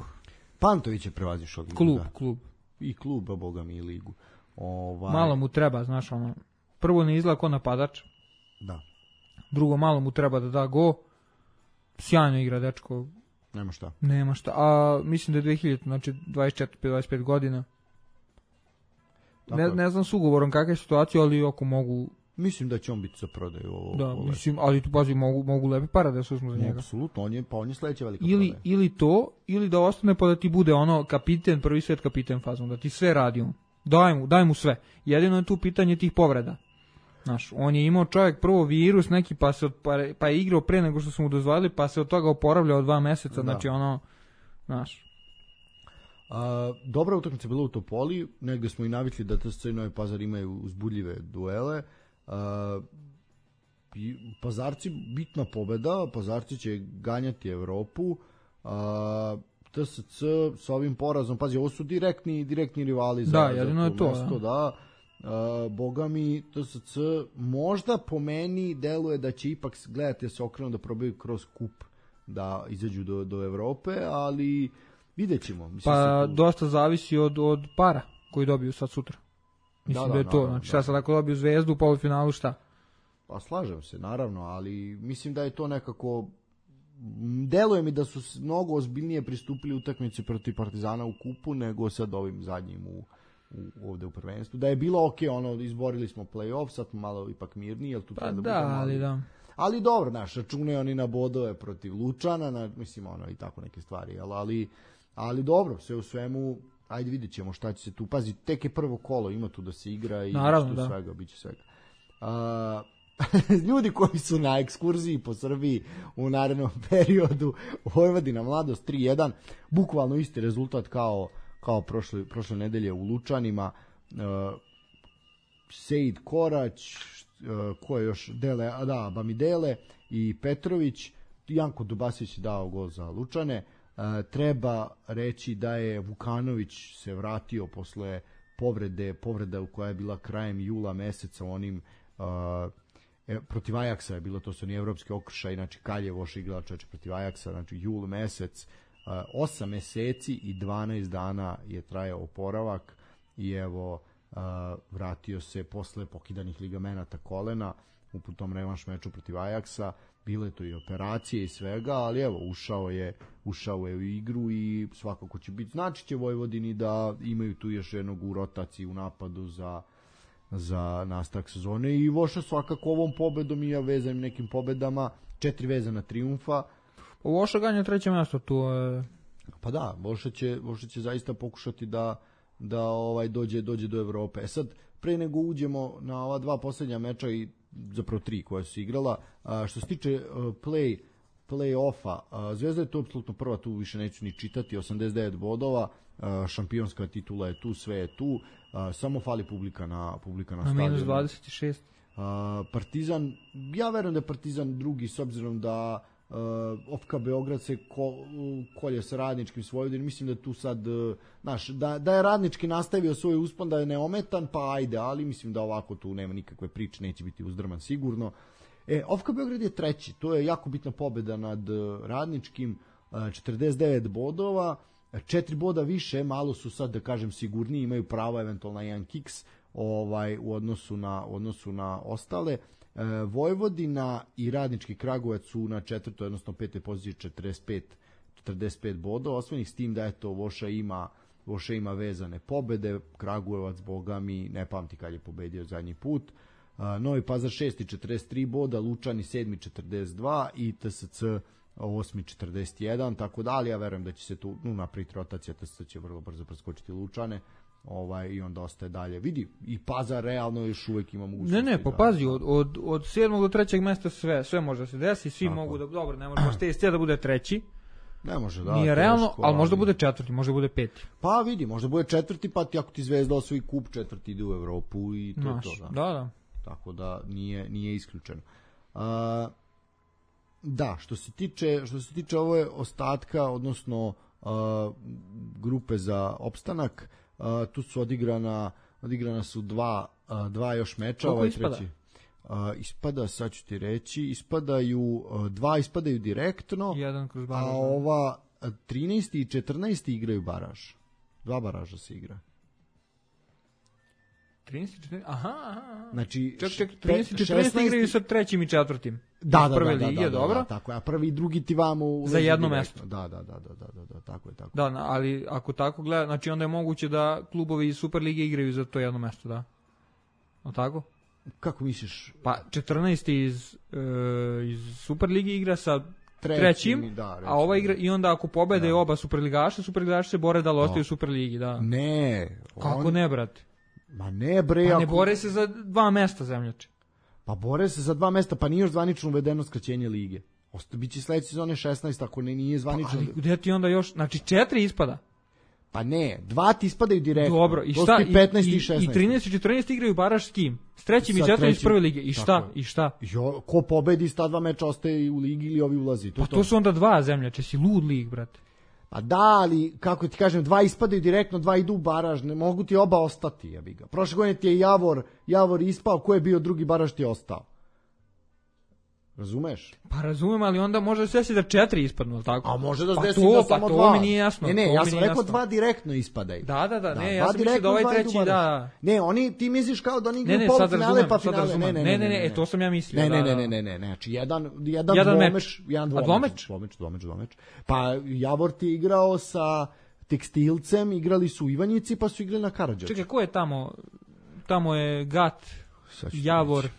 Klub. I klub, a boga mi i ligu. Malo mu treba, znaš, prvo ne izgleda ko napadač. Da. Drugo, malo mu treba da da go. Sjajno igra dečko. Nema šta. A mislim da je 2000, znači 24-25 godina. Ne znam s ugovorom kakva je situacija, ali ako mogu... Mislim da će on biti za prodaju ovo. Da, mislim, ali tu pazi, mogu lepe para da se uzmu za njega. Apsolutno, on je sledeća velika prodaja. Ili da ostane pa da ti bude ono kapiten, prvi svet kapiten fazom, da ti sve radi on. Daj mu sve. Jedino je tu pitanje tih povreda. Znaš, on je imao čovjek prvo virus neki pa je igrao pre nego što su mu dozvolili, pa se od toga oporavljao 2 meseca, znači ono, znaš. Dobra utakmica bila u Topoli, negde smo i navikli da TSC i Novi Pazar imaju uzbudljive duele. Pazarci bitna pobeda, Pazarci će ganjati Evropu. TSC sa ovim porazom, pazi, ovo su direktni rivali za to mesto, da. Boga mi, TSC možda po meni deluje da će ipak gledati da se okrenu da probaju kroz kup da izađu do Evrope, ali vidjet ćemo. Dosta zavisi od para koji dobiju sad sutra. Mislim da je to, znači šta sad ako dobiju Zvezdu u polufinalu, šta? Pa slažem se, naravno, ali mislim da je to nekako, deluje mi da su mnogo ozbiljnije pristupili utakmici protiv Partizana u kupu nego sad ovim zadnjim ovde u prvenstvu. Da je bilo okej, izborili smo play-off, sad malo ipak mirniji, jel tu treba da. Ali dobro, računaju oni na bodove protiv Lučana, mislim i tako neke stvari, ali dobro, sve u svemu, ajde vidjet ćemo šta će se tu, pazi, tek je prvo kolo, ima tu da se igra i bit će svega. Ljudi koji su na ekskurziji po Srbiji u narednom periodu, Vojvodina Mladost 3-1, bukvalno isti rezultat kao prošle nedelje u Lučanima. Sejid Korać, ko je još, Bamidele i Petrović, Janko Dubasić je dao gol za Lučane. Treba reći da je Vukanović se vratio posle povreda koja je bila krajem jula meseca onim protiv Ajaksa je bilo, to su ni evropski okršaj, znači Kaljev oš igrač protiv Ajaksa, znači jul mesec, 8 meseci i 12 dana je trajao oporavak i evo vratio se posle pokidanih ligamenata kolena u tom revanš meču protiv Ajaksa. Bile to i operacije i svega, ali evo, ušao je u igru i svakako će biti, znači će Vojvodini da imaju tu još jednog u rotaciji u napadu za nastavak sezone i Voša svakako ovom pobedom i ja vezanim nekim pobedama, 4 vezana trijumfa. Voša ganja 3. mjesto tu. Pa da, Voša će zaista pokušati da dođe do Evrope. Sad, pre nego uđemo na ova 2 posljednja meča i zapravo 3 koja su igrala, što se tiče play-offa, Zvezda je to apsolutno prva, tu više neću ni čitati, 89 bodova, šampionska titula je tu, sve je tu, samo fali publika na stadionu. Minus 26. Partizan, ja verujem da je Partizan drugi, s obzirom da OFK Beograd se kolje sa Radničkim s Vojvodinom, mislim da tu sad, da je Radnički nastavio svoj uspon, da je neometan, pa ajde, ali mislim da ovako tu nema nikakve priče, neće biti uzdrman sigurno. OFK Beograd je 3. To je jako bitna pobeda nad Radničkim, 49 bodova, 4 boda više, malo su sad, da kažem, sigurniji, imaju pravo eventualno jedan kiks u odnosu na ostale. Vojvodina i Radnički Kragujevac su na 4. odnosno 5. poziciji 45 bodova, osvojenih, s tim da eto Voša ima vezane pobede, Kragujevac, boga mi, ne pamti kad je pobedio zadnji put. Novi Pazar 6. 43 boda, Lučani 7. 42 i TSC 8. 41, tako da, ali ja verujem da će se tu napraviti rotacija, TSC će vrlo brzo preskočiti Lučane. I onda ostaje dalje. Vidi, i Pazar realno još uvek ima mogućnosti. Ne, pa pazi, od 7. do 3. mesta sve može da se desi, svi mogu da, dobro, ne može baš te da bude 3. Ne može, da. Nije realno, ali možda bude 4, možda bude 5. Pa vidi, možda bude 4, pa ako ti Zvezda osvoji kup, 4 ide u Evropu i to je to. Da. Tako da nije isključeno. Da, što se tiče ove ostatka, odnosno grupe za opstanak, tu su odigrana su dva još meča. Koliko ispada? Ispada, sad ću ti reći, dva ispadaju direktno, a ova 13. i 14. igraju baraž. 2 baraža se igra. 13 14, aha. Znači, ček, 13 14 igraju sa trećim i četvrtim. Da, prve lige, dobro. Da, tako je. A prvi i drugi ti vamo za jedno mesto. Da, tako je. Da, ali ako tako gleda, znači onda je moguće da klubovi iz Super lige igraju za to jedno mesto, da. O tako? Kako misliš? Pa 14 iz Super lige igra sa trećim, a ova igra i onda ako pobede oba superligaša se bore da ostaju u Super ligi, da. Ne. Kako ne, brate? Ma ne, bre. Pa ne bore se za 2 mesta, zemljače. Pa bore se za 2 mesta, pa nije još zvanično uvedeno skraćenje lige. Biće sledeće sezone 16, ako nije zvanično. Pa, ali gde ti onda još, znači 4 ispada? Pa ne, 2 ti ispadaju direktno. Dobro, i šta? 15 i 16. I 13 i 14 igraju baraž s kim? S trećim i četvrtim iz prve lige. I šta? Ko pobedi, sta 2 meča ostaje u ligi ili ovi ulazi. To su onda 2 zemljače, si lud lig, brate. Pa da, ali, kako ti kažem, 2 ispadaju direktno, 2 idu u baraž, ne mogu ti oba ostati, ja bi ga. Prošle godine ti je Javor ispao, ko je bio drugi baraž ti je ostao. Razumeš? Pa razumem, ali onda može da se desi da 4 ispadnu, ali tako? A može da se desi da samo 2. To mi nije jasno. Ne, ja sam rekao 2 direktno ispadaju. Da, ne, ja sam mislio da ovaj treći, da. Ne, ti misliš kao da oni igraju polufinale pa finale. Ne, to sam ja mislio. Ne, znači jedan dvomeč. Pa Javor ti je igrao sa Tekstilcem, igrali su u Ivanjici pa su igrali na Karađorđu. Čekaj, ko je tamo? Tamo je Gat, Javor.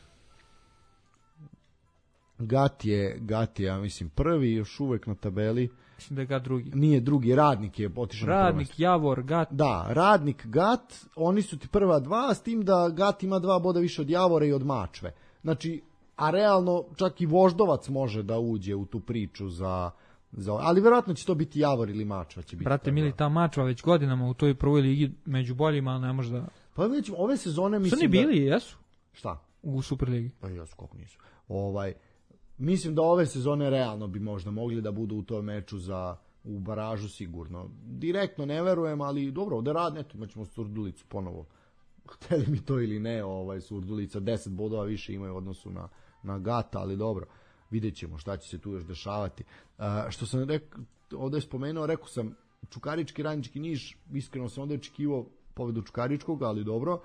Gat je, ja mislim, prvi još uvek na tabeli. Mislim da je Gat drugi. Nije drugi, Radnik je otišao na prvo mesto. Radnik, Javor, Gat. Da, Radnik, Gat, oni su ti prva 2, s tim da Gat ima 2 boda više od Javora i od Mačve. Znači, a realno čak i Voždovac može da uđe u tu priču za ali verovatno će to biti Javor ili Mačva će biti. Brate mili, ta Mačva već godinama u toj prvoj ligi među boljima, ali ne može da... Pa već ove sezone mislim da... Su ni bili, jesu? Šta? U Superligi. Pa jesu, kako nisu. Mislim da ove sezone realno bi možda mogli da budu u tom meču u baražu sigurno. Direktno ne verujem, ali dobro, ovde eto, imaćemo Surdulicu ponovo. Hteli mi to ili ne, Surdulica 10 bodova više imaju u odnosu na Gata, ali dobro, vidjet ćemo šta će se tu još dešavati. Što sam ovde spomenuo, rekao sam Čukarički, Radnički Niš, iskreno sam ovde očekivao pobedu Čukaričkog, ali dobro.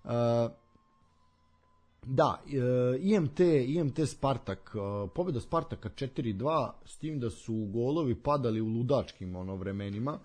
Da, IMT Spartak, pobjeda Spartaka 4-2, s tim da su golovi padali u ludačkim vremenima.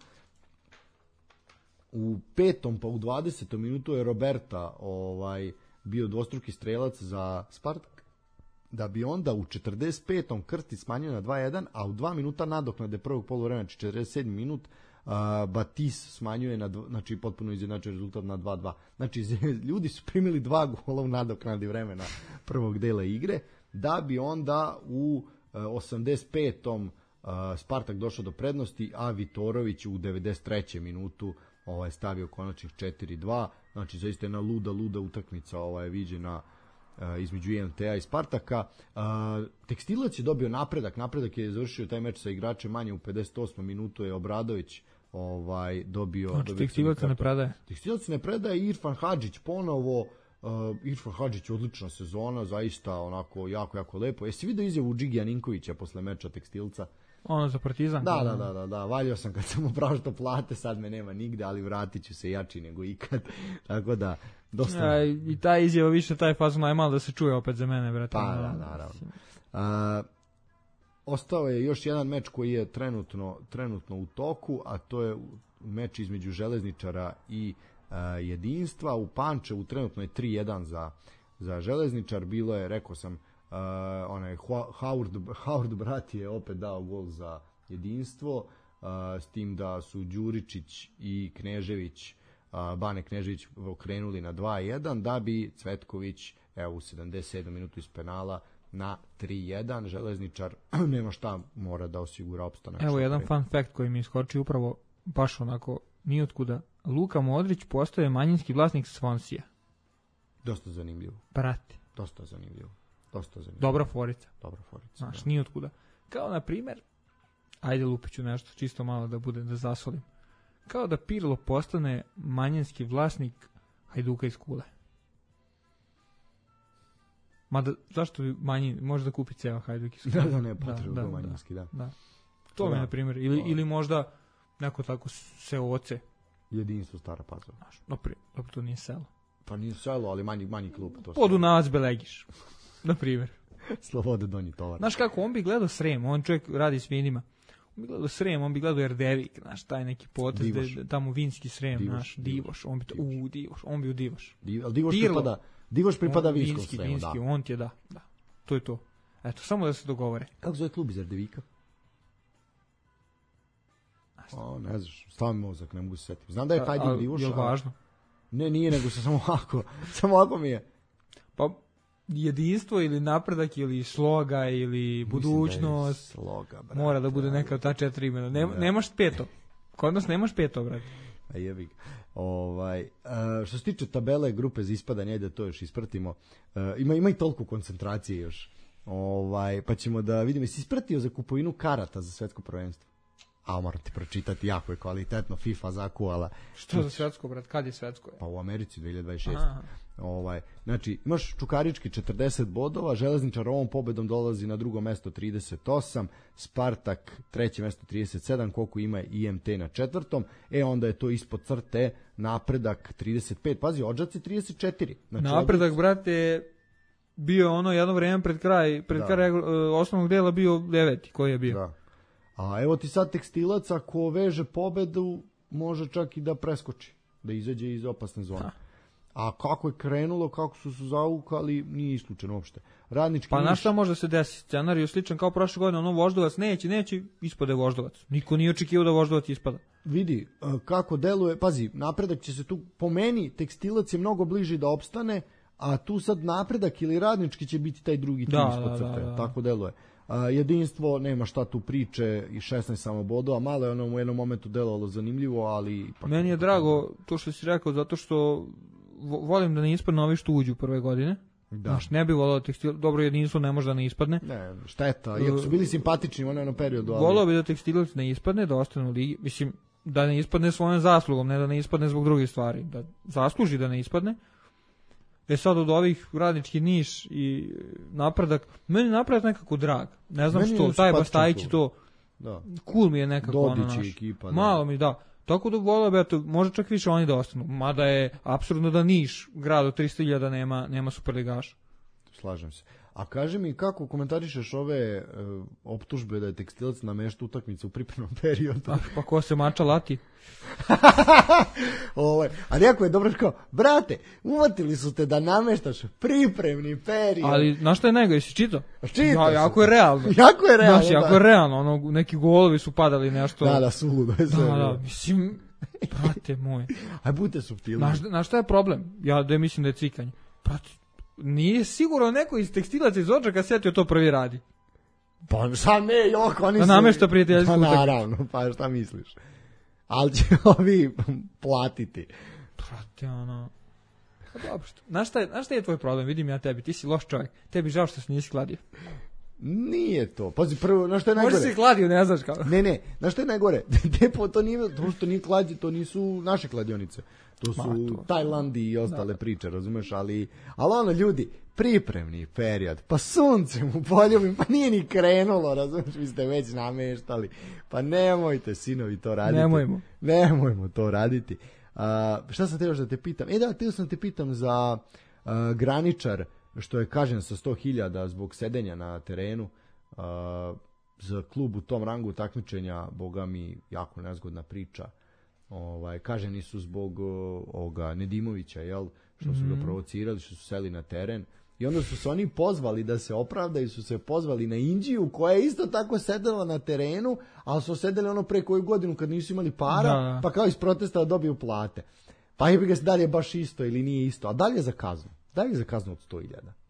U 5. pa u 20. minutu je Roberta bio dvostruki strelac za Spartak, da bi onda u 45. Krsti smanjio na 2-1, a u 2 minuta nadoknade prvog poluvremena, 47. minut, Batis smanjuje znači potpuno izjednačio rezultat na 2-2. Znači ljudi su primili 2 gola u nadoknadi vremena prvog dela igre, da bi onda u 85. Spartak došao do prednosti, a Vitorović u 93. minutu stavio konačnih 4-2. Znači zaista jedna luda utakmica viđena između IMT-a i Spartaka. Tekstilac je dobio napredak je završio taj meč sa igračem manje, u 58. minutu je Obradović dobio... Znači Tekstilac ne predaje? Tekstilac ne predaje, Irfan Hadžić ponovo, Irfan Hadžić odlična sezona, zaista onako jako lepo. Jesi vidio izjavu Džigija Ninkovića posle meča Tekstilca? Ono za Partizan? Da, valjao sam kad sam mu praštao plate, sad me nema nigde, ali vratit ću se jači nego ikad, tako da dosta... I ta izjava više, taj fazon najmalo da se čuje opet za mene, brate. Pa da, naravno. Ostao je još jedan meč koji je trenutno u toku, a to je meč između Železničara i Jedinstva. U Pančevu trenutno je 3-1 za Železničar, bilo je, rekao sam, Howard brat je opet dao gol za Jedinstvo, s tim da su Đuričić i Knežević, Bane Knežević okrenuli na 2-1, da bi Cvetković u 77 minutu iz penala na 3-1. Železničar nema šta, mora da osigura opstanak. Evo jedan fun fact koji mi iskoči upravo baš onako nijotkuda. Luka Modrić postaje manjinski vlasnik Svonsija. Dosta zanimljivo. Brate. Dosta zanimljivo. Dobra forica. Znaš, nijotkuda. Kao na primjer, ajde lupiću nešto, čisto malo da zasolim. Kao da Pirlo postane manjinski vlasnik Hajduka iz Kule. Mada, zašto bi može da kupi ceo Hajduk iz Kule? Da, ne, potrebno manjinski, da. To mi je, na primjer, ili možda neko tako se oce. Jedinstvo Stara Pazova. Dobro, to nije selo. Pa nije selo, ali manji klub. Podunavac Belegiš, na primjer. Slobode Donji Tovar. Znaš kako, on bi gledao Srem, on čovjek radi s vinima. On bi gledao Srem, on bi gledao Erdevik, znaš, taj neki potez, tamo vinski Srem, znaš, Divoš, on bi to, Divoš, on bi u Divoš. Divoš pripada vinskom Sremu, vinski, da. On ti je, da, to je to. Eto, samo da se dogovore. Kako zove klub iz Erdevika? Ne znaš, stavim mozak, ne mogu se setiti. Znam da je Hajduk Divoš. Je li važno? Ne, nije, nego se samo ovako mi je. Pa, jedinstvo ili napredak ili sloga ili budućnost. Sloga, brate. Mora da bude neka od ta 4 imena. Nemaš 5. Kod nas nemaš 5, brate. A jebi ga. Što se tiče tabele grupe za ispadanje, da to još ispratimo. Ima i toliko koncentracije još. Pa ćemo da vidimo. Jesi ispratio za kupovinu karata za svetsko prvenstvo? A moram ti pročitati, jako je kvalitetno, FIFA zakuvala. Što za svetsko, brat? Kad je svetsko? Pa u Americi 2026. Znači, imaš Čukarički 40 bodova, Železničar ovom pobedom dolazi na drugo mesto 38, Spartak treće mesto 37, koliko ima IMT na četvrtom, onda je to ispod crte, Napredak 35, pazi, Odžaci 34. Znači, Napredak, brate, bio jedno vreme pred kraj osnovnog dela bio 9. koji je bio. Da. A evo ti sad Tekstilac, ako veže pobedu, može čak i da preskoči, da izađe iz opasne zone. A kako je krenulo, kako su zavukali, nije isključeno uopšte. Radnički pa na šta može se desiti? Scenarij sličan kao prošle godine, Voždovac neće, ispade Voždovac. Niko nije očekivao da Voždovac ispada. Vidi kako deluje, pazi, Napredak će se tu, po meni, Tekstilac je mnogo bliži da opstane, a tu sad Napredak ili Radnički će biti taj drugi tim ispod crte, tako deluje. Jedinstvo, nema šta tu priče i 16 samo bodova, malo je u jednom momentu delovalo zanimljivo, ali... Meni je drago to što si rekao, zato što volim da ne ispadne ovi što uđu prve godine. Znaš, ne bi volao Tekstilac, dobro jedinstvo ne može da ne ispadne. Ne, šteta, iako su bili simpatični u onom periodu. Volao bi da Tekstilac ne ispadne, da ostane u ligi, mislim, da ne ispadne svojom zaslugom, ne da ne ispadne zbog drugih stvari, da zasluži da ne ispadne. Sad od ovih Radnički Niš i Napredak, meni Napredak nekako drag. Ne znam što, taj Bastajić i to, cool mi je nekako. Dodić ekipa. Malo mi, da. Tako da volio bi, može čak više oni da ostanu. Mada je apsurdno da Niš, grad od 300.000, nema superligaša. Slažem se. A kaži mi, kako komentarišeš ove optužbe da je Tekstilac namešta utakmicu u pripremnom periodu? Pa ko se mača lati? Ali jako je dobro rekao, brate, uvatili su te da nameštaš pripremni period. Ali, znaš što je nego, jesi čitao? Čitao sam. Jako je realno. Jako je realno. Znaš, jako je realno, neki golovi su padali nešto. Da, suludo je sve. Da, mislim, brate moj. Aj, budite suptilni. Znaš šta je problem? Ja da mislim da je cikanje. Brate, nije sigurno neko iz Tekstilaca iz Odžaka sjetio to prvi radi. Pa šta ne, oni su... Da namešta prijateljsku utakmicu. Naravno, pa šta misliš? Ali će ovi platiti. Brate, Dobro, znaš šta je tvoj problem? Vidim ja tebi, ti si loš čovjek. Tebi žao što se nisi kladio. Nije to. Pazi, prvo, znaš što je najgore? Možda si kladio, ne znaš kao. Ne, znaš što je najgore? To što nije klađe, to nisu naše kladionice. To su Tajlandi i ostale priče, razumeš, ali ljudi, pripremni period, pa suncem u poljubim, pa nije ni krenulo, razumeš, vi ste već nameštali, pa nemojte, sinovi, to raditi. Nemojmo to raditi. Šta sam teo da te pitam? Teo sam te pitam za Graničar, što je kažen sa 100.000 zbog sedenja na terenu, za klub u tom rangu takmičenja, boga mi, jako nezgodna priča. Kaženi su zbog ovoga Nedimovića, što su ga provocirali, što su seli na teren, i onda su se oni pozvali da se opravdaju, su se pozvali na Indiju koja je isto tako sedela na terenu, ali su sedeli pre koju godinu kad nisu imali para, pa kao iz protesta da dobiju plate. Pa je bi ga se da li je baš isto ili nije isto, a da li je za kaznu? Da li je za kaznu od 100.000?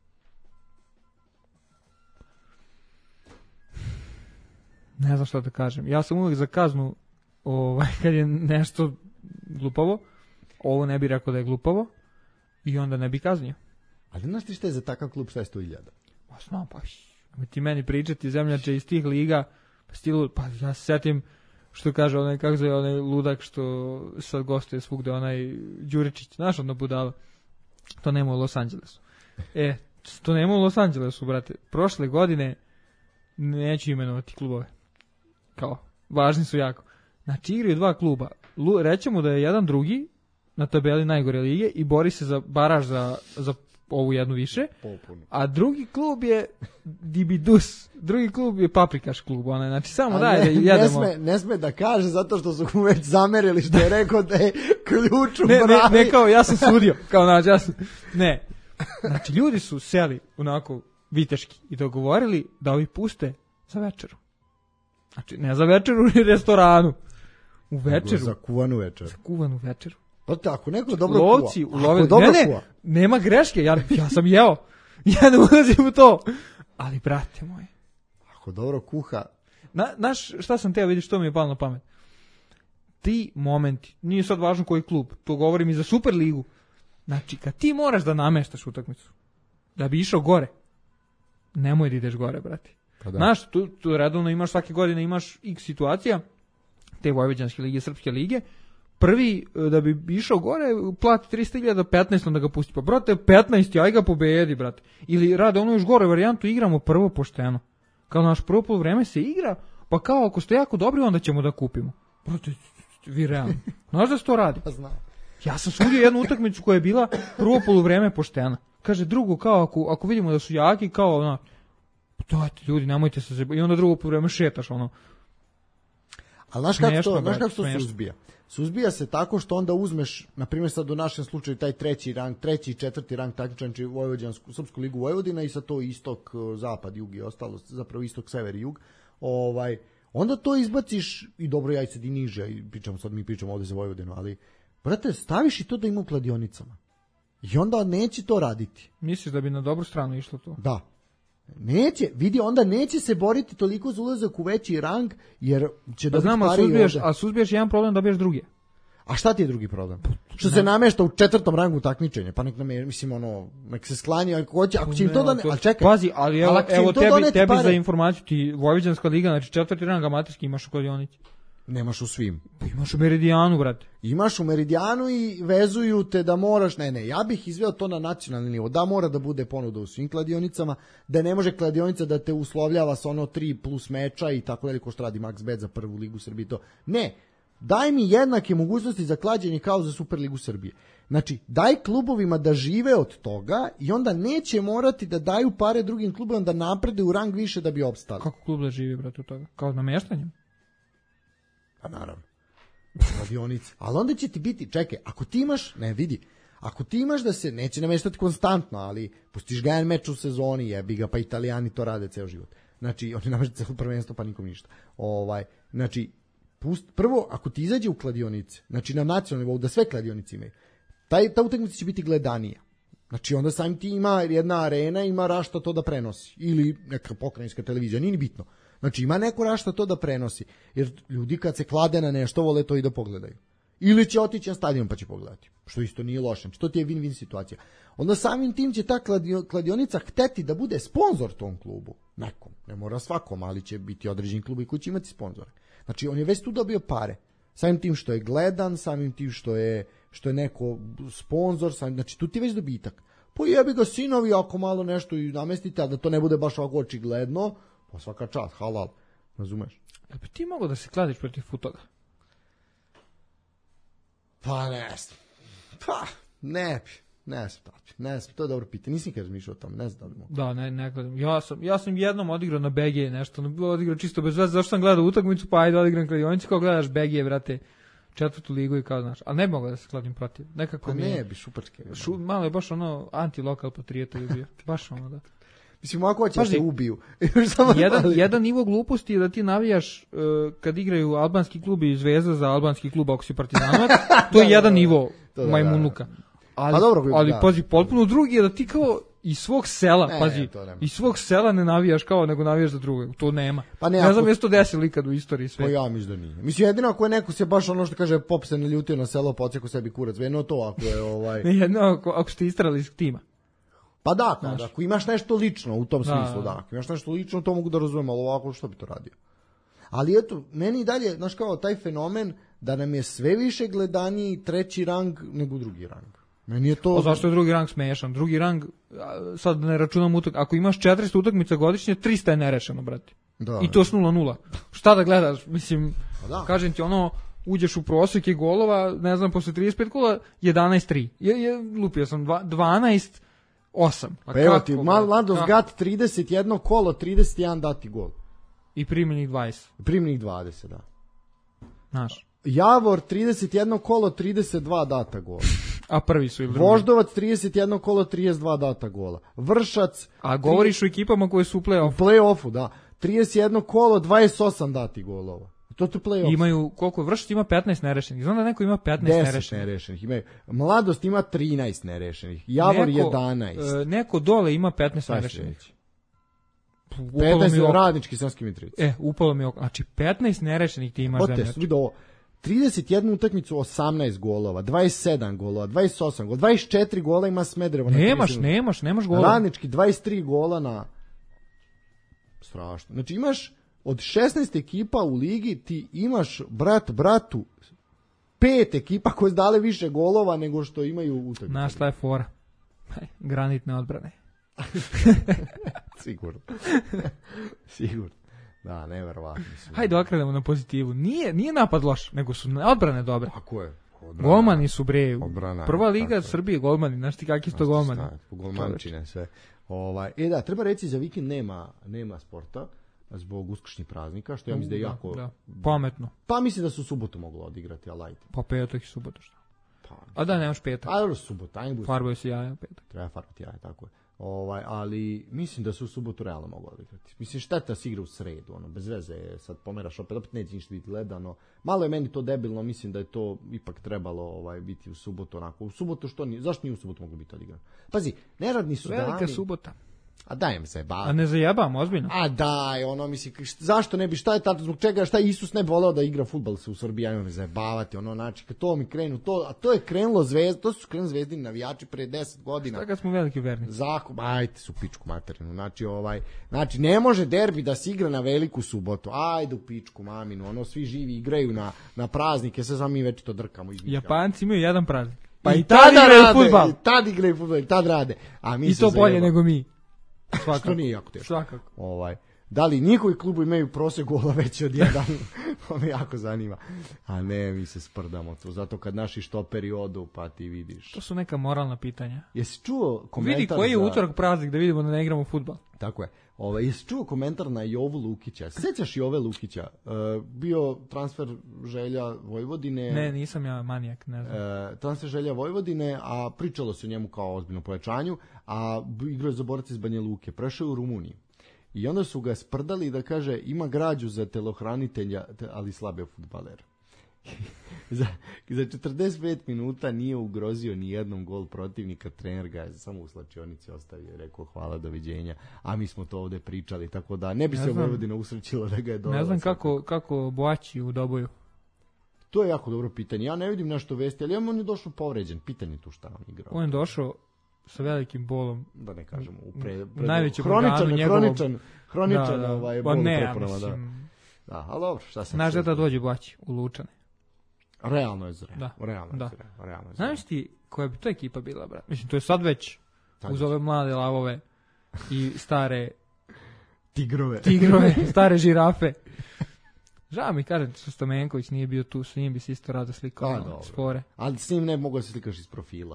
Ne znam što da kažem. Ja sam uvijek za kaznu kad je nešto glupavo. Ovo ne bi rekao da je glupavo i onda ne bi kaznio. Ali znaš ti šta je za takav klub, šta je 100.000? Pa znam, ti meni pričati zemljače iz tih liga, pa ja se setim što kaže onaj ludak što sad gostuje svugde, onaj Đuričić, znaš ono budala. To nema u Los Angelesu. To nema u Los Angelesu, brate. Prošle godine neću imenovati klubove. Kao, važni su jako. Znači, igraju dva kluba. Rećemo da je jedan drugi na tabeli najgore lige i bori se za baraž za ovu jednu više. A drugi klub je Dibidus. Drugi klub je Paprikaš klub. Znači samo da jedemo. Ne sme da kaže zato što su mu već zamerili što je rekao da je ključ u bravi. Ne kao ja sam sudio. Ne. Znači ljudi su seli onako viteški i dogovorili da ovi puste za večeru. Znači ne za večeru u restoranu. U večeru. Za kuvanu večeru. Za kuvanu večeru. Pa tako, neko dobro lovci kuva. Lovci ne, nema greške, ja sam jeo. Ja ne ulazim u to. Ali, brate moje. Ako dobro kuha. Znaš, šta sam teo, vidiš, što mi je palo na pamet. Ti momenti, nije sad važno koji klub, to govorim i za Superligu. Znači, kad ti moraš da nameštaš utakmicu, da bi išao gore, nemoj da ideš gore, brate. Pa da. Znaš, tu redovno imaš svake godine, imaš x situacija, te vojvođanske lige, srpske lige, prvi da bi išao gore plati 300.000 15 onda ga pusti. Pa brate 15 aj ga pobedi brate. Ili rade ono još gore varijantu, igramo prvo pošteno. Kao naš prvo poluvreme se igra, pa kao ako ste jako dobri onda ćemo da kupimo. Brate vi realno. Znaš da se to radi? Ja sam sudio jednu utakmicu koja je bila prvo poluvreme poštena. Kaže drugo kao ako vidimo da su jaki kao ono dajte ljudi nemojte se i onda drugo poluvreme šetaš ono. Ali znaš kako to suzbija? Suzbija se tako što onda uzmeš, na primjer sad u našem slučaju, taj treći i četvrti rang takmičenja Vojvođansku, Srpsku ligu Vojvodina i sa to istok, zapad, jug i ostalo, zapravo istok, sever i jug, onda to izbaciš i dobro ja i sad i niže, i mi pričamo ovdje za Vojvodinu, ali brate, staviš i to da ima u kladionicama. I onda neće to raditi. Misliš da bi na dobru stranu išlo to? Da. Neće, vidi, onda neće se boriti toliko za ulazak u veći rang, jer će dobiti pari i ovdje. A suzbiješ jedan problem, dobiješ drugi. A šta ti je drugi problem? Što se namešta u 4. rangu takmičenja, pa nek se sklanja, ako će im to da ne... Ali čekaj. Pazi, ali evo tebi za informaciju, ti Vojvođanska liga, znači 4. rang amaterski imaš u kladionici. Nemaš u svim. Imaš u Meridijanu, brate. Imaš u Meridijanu i vezuju te da moraš, ja bih izveo to na nacionalni nivo, da mora da bude ponuda u svim kladionicama, da ne može kladionica da te uslovljava sa ono 3 plus meča i tako dalje, ko što radi MaxBet za prvu ligu Srbije to. Ne, daj mi jednake mogućnosti za klađenje kao za Superligu Srbije. Znači, daj klubovima da žive od toga i onda neće morati da daju pare drugim klubovima da napreduju u rang više da bi opstali. Kako klub da živi, brate, od toga? Kao namještanjem? Pa naravno. Kladionice. Ali onda će ti biti, čekaj, ako ti imaš da se neće nameštati konstantno, ali pustiš ga jedan meč u sezoni, jebi ga, pa Italijani to rade ceo život. Znači, oni nameštaju celo prvenstvo, pa nikom ništa. Znači, prvo, ako ti izađe u kladionice, znači na nacionalnom nivou, da sve kladionice imaju, ta utakmica će biti gledanija. Znači, onda samim ti ima jedna arena, ima rašta to da prenosi. Ili neka pokrajinska televizija, nije ni bitno. Znači, ima neko rašta to da prenosi. Jer ljudi kad se klade na nešto, vole to i da pogledaju. Ili će otići na stadion pa će pogledati. Što isto nije loše. Znači, to ti je win-win situacija. Onda samim tim će ta kladionica hteti da bude sponsor tom klubu. Nekom. Ne mora svakom, ali će biti određeni klubi koji će imati sponzore. Znači, on je već tu dobio pare. Samim tim što je gledan, samim tim što je neko sponsor, znači tu ti je već dobitak. Pa jebi ga sinovi ako malo nešto i namestite, ali da to ne bude baš ovako očigledno, pa svaka čast, halal, razumeš? Jel bi ti mogo da se kladiš protiv Futoga? Pa ne znam, to je dobro pitanje, nisam nikad razmišljao o tom, ne znam da li mogu. Da, ne gledam, ja sam jednom odigrao na BG nešto, odigrao čisto bez veze, zašto sam gledao utakmicu, pa ajde odigram kladionicu, kao gledaš BG, brate, 4. ligu i kao znaš, a ne mogu da se kladim protiv, nekako pa mi je... ne bi šuparske. Malo je baš ono anti-lokal patriota je bio, baš ono da. Mislim, ako hoće da se ubiju. jedan nivo gluposti je da ti navijaš kad igraju albanski klub i Zvezda za albanski klub ako si Partizanovac, to je jedan nivo majmunuka. Ali pazi, potpuno drugi je da ti kao iz svog sela, iz svog sela ne navijaš kao nego navijaš za drugog, to nema. Pa ne znam jesu to desilo ikad u istoriji sve. Pa ja mislim da nije. Mislim, jedino ako je neko se baš ono što kaže pop se naljutio na selo, pa odseku sebi kurac, jedino to ako je Ne, jedino ako ste istrali iz tima. Pa da, ako imaš nešto lično u tom smislu, da. Ako imaš nešto lično, to mogu da razumem, ali ovako što bi to radio. Ali eto, meni i dalje, znaš kao, taj fenomen da nam je sve više gledaniji treći rang nego drugi rang. Meni je to... Zašto je drugi rang smešan? Drugi rang, sad ne računam ako imaš 400 utakmica godišnje, 300 je nerešeno, brate. Da, i to s 0-0. Šta da gledaš? Mislim, kažem ti ono, uđeš u prosjeke golova, ne znam, posle 35 kola, 11-3. Lupio sam 12-8. Pa evo ti, Mladost Gat 31 kolo, 31 dati gol. I primljenih 20. Primljenih 20, da. Znaš. Javor 31 kolo, 32 data gola. A prvi su ili drugi? Voždovac 31 kolo, 32 data gola. Vršac... A govoriš o ekipama koje su u play-offu. U play-offu, da. 31 kolo, 28 dati golova. To je play-off. Imaju, koliko? Vršac ima 15 nerešenih. Znam da neko ima 15 nerešenih. Imaju. Mladost ima 13 nerešenih. Javor 11. Neko dole ima 15 nerešenih. 15 Radnički Sremski Mitrovica. Upalo mi oko. Znači 15 nerešenih ti imaš zemljač. Vidi ovo. 31 utakmicu, 18 golova, 27 golova, 28 golova, 24 gola ima Smederevo. Nemaš golova. Radnički 23 gola na... Strašno. Znači imaš od 16 ekipa u ligi, ti imaš bratu 5 ekipa koje su dale više golova nego što imaju utakmice. Znaš šta je fora? Granitne odbrane. Sigurno. Da, neverovatno. Hajde okrenemo na pozitivu. Nije napad loš, nego su odbrane dobre. Tako je. Golmani su bre. Odbrana, prva liga Srbije golmani. Znaš ti kakvi su to golmani? Golmančine sve. Da, treba reći za vikend nema sporta zbog uskršnjih praznika, što ja mislim da je jako... Da. Pametno. Pa mislim da su subotu moglo odigrati, ali ajde. Pa petak i subotu što? A da, nemaš petak. A dobro, subota, ajde. Farbaju se jaja petak. Treba farbati jaja, tako je. Ali mislim da su u subotu realno moglo odigrati. Mislim, šteta se igra u sredu, bez veze je, sad pomeraš opet neće ništa biti gledano. Malo je meni to debilno, mislim da je to ipak trebalo biti u subotu onako. U subotu zašto nije u subotu moglo biti odigrano? Pazi, neradni su dani. Velika subota. A dajem se, A ne zajebam, ozbiljno. A daj, mislim, zašto ne bi, šta je tato, zbog čega, šta Isus ne bi voleo da igra fudbal se u Srbiji, ajmo me zajebavati, znači, kad to mi krenu, a to je krenulo to su krenuli Zvezdini navijači pre 10 godina. Šta kad smo veliki vernici? Ajde su pičku materinu, znači, ne može derbi da se igra na veliku subotu, ajde u pičku maminu, svi živi igraju na praznike, sve mi već to drkamo. Japanci imaju jedan praznik. Pa i tad igraju fudbal, i tad rade. I to bolje nego mi. Što nije jako teško. Svakako. Da li njihovi klubu imaju prosjek gola veći od 1? To me jako zanima. A ne, mi se sprdamo tu. Zato kad naši štoperi odu, pa ti vidiš. To su neka moralna pitanja. Jesi čuo komentar Vidi koji je utorak praznik da vidimo da ne igramo fudbal. Tako je. Jesi čuo komentar na Jovu Lukića? Sećaš Jove Lukića? Bio transfer želja Vojvodine. Ne, nisam ja manijak, ne znam. Transfer želja Vojvodine, a pričalo se o njemu kao ozbiljno pojačanju, a igrao je za Boraca iz Banja Luke. Prešao je u Rumuniji. I onda su ga sprdali da kaže ima građu za telohranitelja, ali slabe fudbalera. za 45 minuta nije ugrozio ni jednom gol protivnika, trener ga je samo u slačionici ostavio i rekao hvala, doviđenja, a mi smo to ovde pričali, tako da ne bi se Vojvodina usrećila da ga je dovela. Ne znam kako Boaći u Doboju. To je jako dobro pitanje, ja ne vidim nešto vesti, ali on je došao povređen, pitanje tu šta on igrao. On je došao sa velikim bolom. Da ne kažemo, najvećem organu njegovom. Hroničan bol u preporama, da. Da, ali dobro, šta se... Znaš da dođe Boaći u Lučane. Realno je zre. Da. Realno je zre. Znaš ti koja bi to ekipa bila, brat? Mislim, to je sad već uz ove mlade lavove i stare tigrove, stare žirafe. Žao mi, kažem, što Stamenković nije bio tu, s njim bi se isto rado slikao spore. Ali s njim ne mogu da se slikaš iz profila.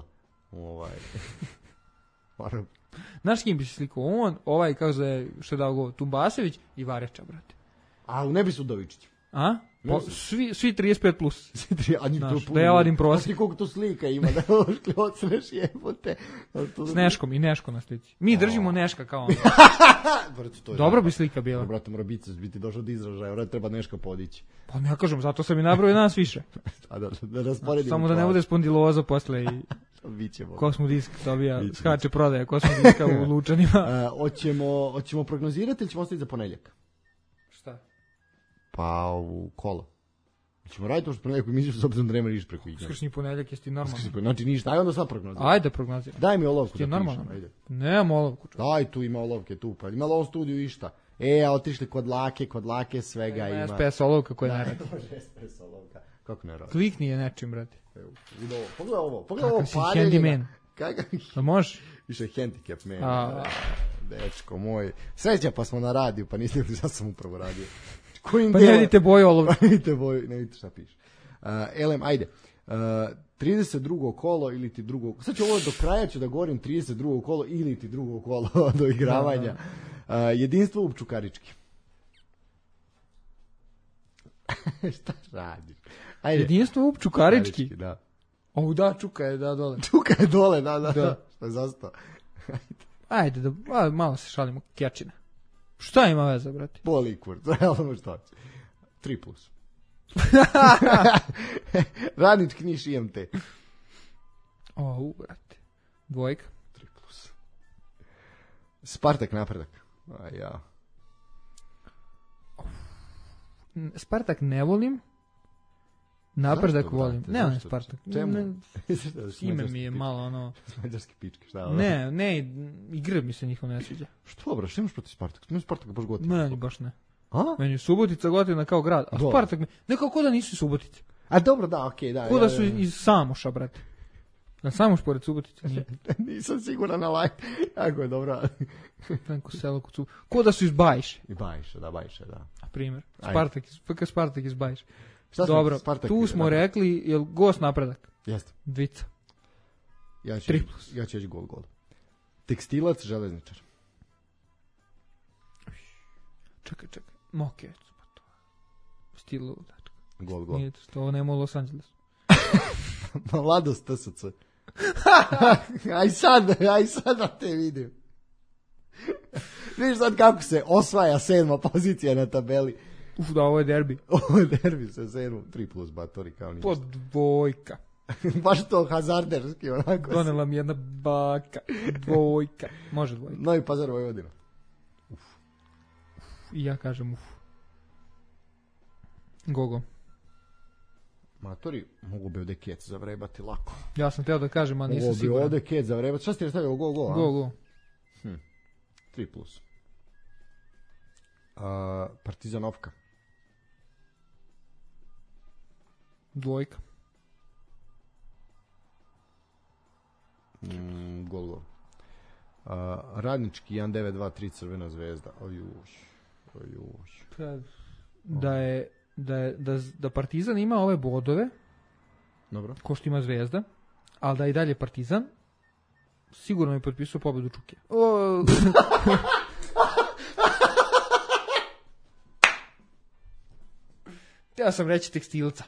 Znaš kim bi se slikao? On, kako se što je dao go, Tumbasević i Vareča, brate. A ne bi Sudovičić. A? Svi 35 plus. Da ja vadim prosjek. Znaš ti koliko to slika ima, da ocneš jebote. S Neškom i Neško na slici. Mi držimo Neška kao ono. Dobro bi slika bila. Brate, mora biti došao do izražaja, vrati treba Neška podići. Pa ne kažem, zato sam i nabrao danas više. Da rasporedimo. Samo da ne bude spondiloza posle i... Kosmodisk dobija, skače prodaje Kosmodiska u Lučanima. Hoćemo prognozirati ili ćemo ostaviti za ponedjeljak? Šta? Pa u kolo. Ćemo raditi što ponedjeljak misliš s obzirom da nema ništa preko igre. Uskršnji ponedjeljak jesi ti normalno. Znači ništa, aj onda sad prognozirati. Ajde prognozirati. Daj mi olovku da pišem. Nemam olovku. Daj, tu ima olovke, tu pa. Ima u studiju išta. A otišli kod lake, svega ima. SPS olovka koja ne radi. SPS olovka. Kako ne radi? Klikni je nečim, brate. Pogledaj ovo paljenje. Handyman. Da možeš? Više handicap man. Dečko moj. Sreća pa smo na radiju, pa niste li šta sam upravo radio. Pa ne vidite boju olovke. Ne vidite šta piše. Elem, ajde. 32. kolo ili ti drugo... Sad ću ovo do kraja ću da govorim 32. kolo ili ti drugo kolo do igravanja. Jedinstvo u Čukarički. Šta radiš? Ajde. Jedinstvo u Čukarički? Da. Da, Čuka je dole. Čuka je dole, da. Što je zastao? Ajde, malo se šalimo, kjačine. Šta ima veze, brate? Boli kurac, realno šta će. 3+. Radnički Niš IMT. Brate. 2. 3+. Spartak Napredak. Ja. Spartak ne volim. Napredak Zašto, volim. brate? Ne, Spartak. Čemu? Ime mi je malo ono... Mađarski pičke, šta? Ne, igre mi se njihov ne sviđa. Što, bro, što imaš protiv Spartaka? Meni Spartak baš gotiv. Meni baš ne. A? Meni je Subotica gotivna kao grad, a Spartak mi... Nekako da nisu Subotice. A dobro, da, okej, da. Ko da su iz Samoša, brate. Da Samoš pored Subotice nije. Nisam siguran na like. Jako je dobro. Neko selo kod Subotice. Ko da su iz Bajše. I Bajše, da. Na primjer. Spartak iz Bajše. Dobro, tu smo rekli, jel gost Napredak? Jeste. 2. Ja ću reći gol. Tekstilac, Železničar. Čekaj. Mokeć. Stilu. Gol. Nije to nema u Los Angelesu. Mladost TSC. Aj sad da te vidim. Vidiš sad kako se osvaja 7. pozicija na tabeli. Da, ovo je derbi. Ovo je derbi sa 7. 3+ batori kao ništa. 2. Baš to hazarderski onako. Donela mi jedna baka. 2. Može 2. Novi Pazar Vojvodina. I ja kažem Gogo. Matori, mogu bi ovdje kec zavrebati lako. Ja sam teo da kažem, a nisam siguran. Mogu bi ovdje kec zavrebati. Šta si ti stavio? Go. 3+. Partizanovka. 2. Gol. Radnički 1923 Crvena zvezda. Ojuš. Da Partizan ima ove bodove, dobro, ko što ima Zvezda, ali da i dalje Partizan, sigurno mi potpisao pobedu Čuke. Ja sam reći Tekstilca.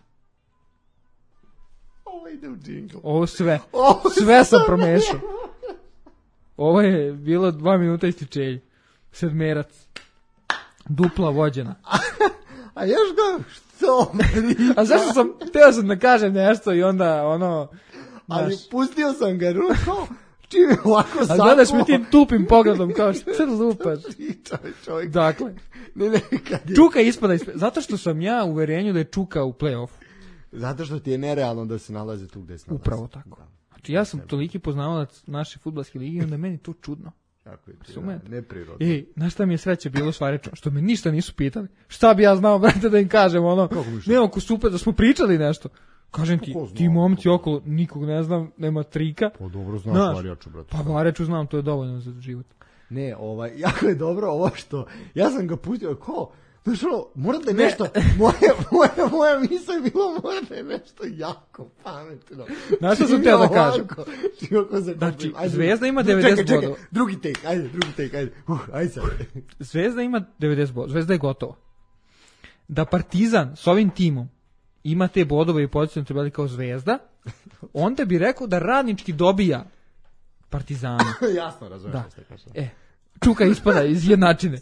Ovo ide u džingl. Ovo sve sam promešao. Ovo je bilo 2 minuta isključenja. Sedmerac. Dupla vođena. A još ga, što? A zašto sam, teo sam da kažem nešto i onda ali pustio sam ga rukom, čim je ovako sakuo. A gledaš mi tim tupim pogledom kao što lupaš. Čovjek. Dakle, kad je... Čuka ispada zato što sam ja u uverenju da je Čuka u play-offu. Zato što ti je nerealno da se nalaze tu gde se nalaze. Upravo tako. Znači ja sam toliki poznavalac naše fudbalske lige i onda meni to čudno. Jako je neprirodno. Znaš šta mi je sreće bilo s Varečom? Što me ništa nisu pitali. Šta bi ja znao, brate, da im kažem nema ko super, da smo pričali nešto. Kažem ti momci okolo, nikog ne znam, nema trika. Pa dobro znaš Vareču, brate. Pa Vareču znam, to je dovoljno za život. Ne, jako je dobro ovo što, ja sam ga pustio, znaš mora da je nešto, moja misla je bilo, mora da je nešto jako pametno. Znaš što sam teo da kažem? Znači, Zvezda ima 90 bodova. Drugi take, ajde sad. Zvezda ima 90 bodova, Zvezda je gotova. Da Partizan s ovim timom ima te bodove i pozicijom trebali kao Zvezda, onda bi rekao da Radnički dobija Partizana. Jasno, razumijem što kažem. Čuka ispada iz jednačine.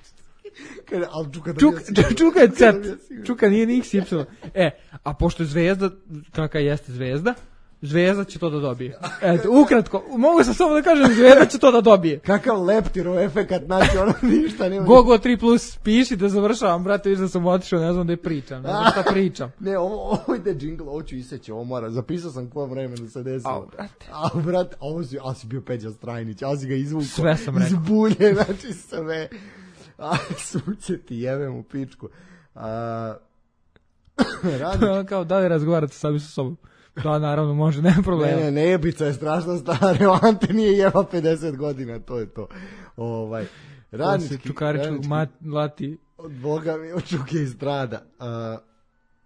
Čuka je cet. Čuka nije ni XY. A pošto je Zvezda, kakva jeste Zvezda, Zvezda će to da dobije. Ukratko, mogu sam samo da kažem, Zvezda će to da dobije. Kakav leptirov efekat, znači ništa nema. Gogo 3+, piši da završavam, brate, viš da sam otišao, ne znam da je pričam, ne znam šta pričam. Ne, ovo ide džingl, ovo ću iseći, ovo mora, zapisao sam koje vremenu se desilo. Brate, ovo si bio Peđa Strajnić, a si ga izvukao. Sve sam rekao. Izbulje, znači sve. Suće ti jebem u pičku. Kao da li razgovarate sami sa sobom? Da, naravno, može, nema problema. Ne, jebica je strašno stara, Ante nije jeba 50 godina, to je to. Radnički. Čukaričkog lati. Od Boga mi, od Čuke iz Strada.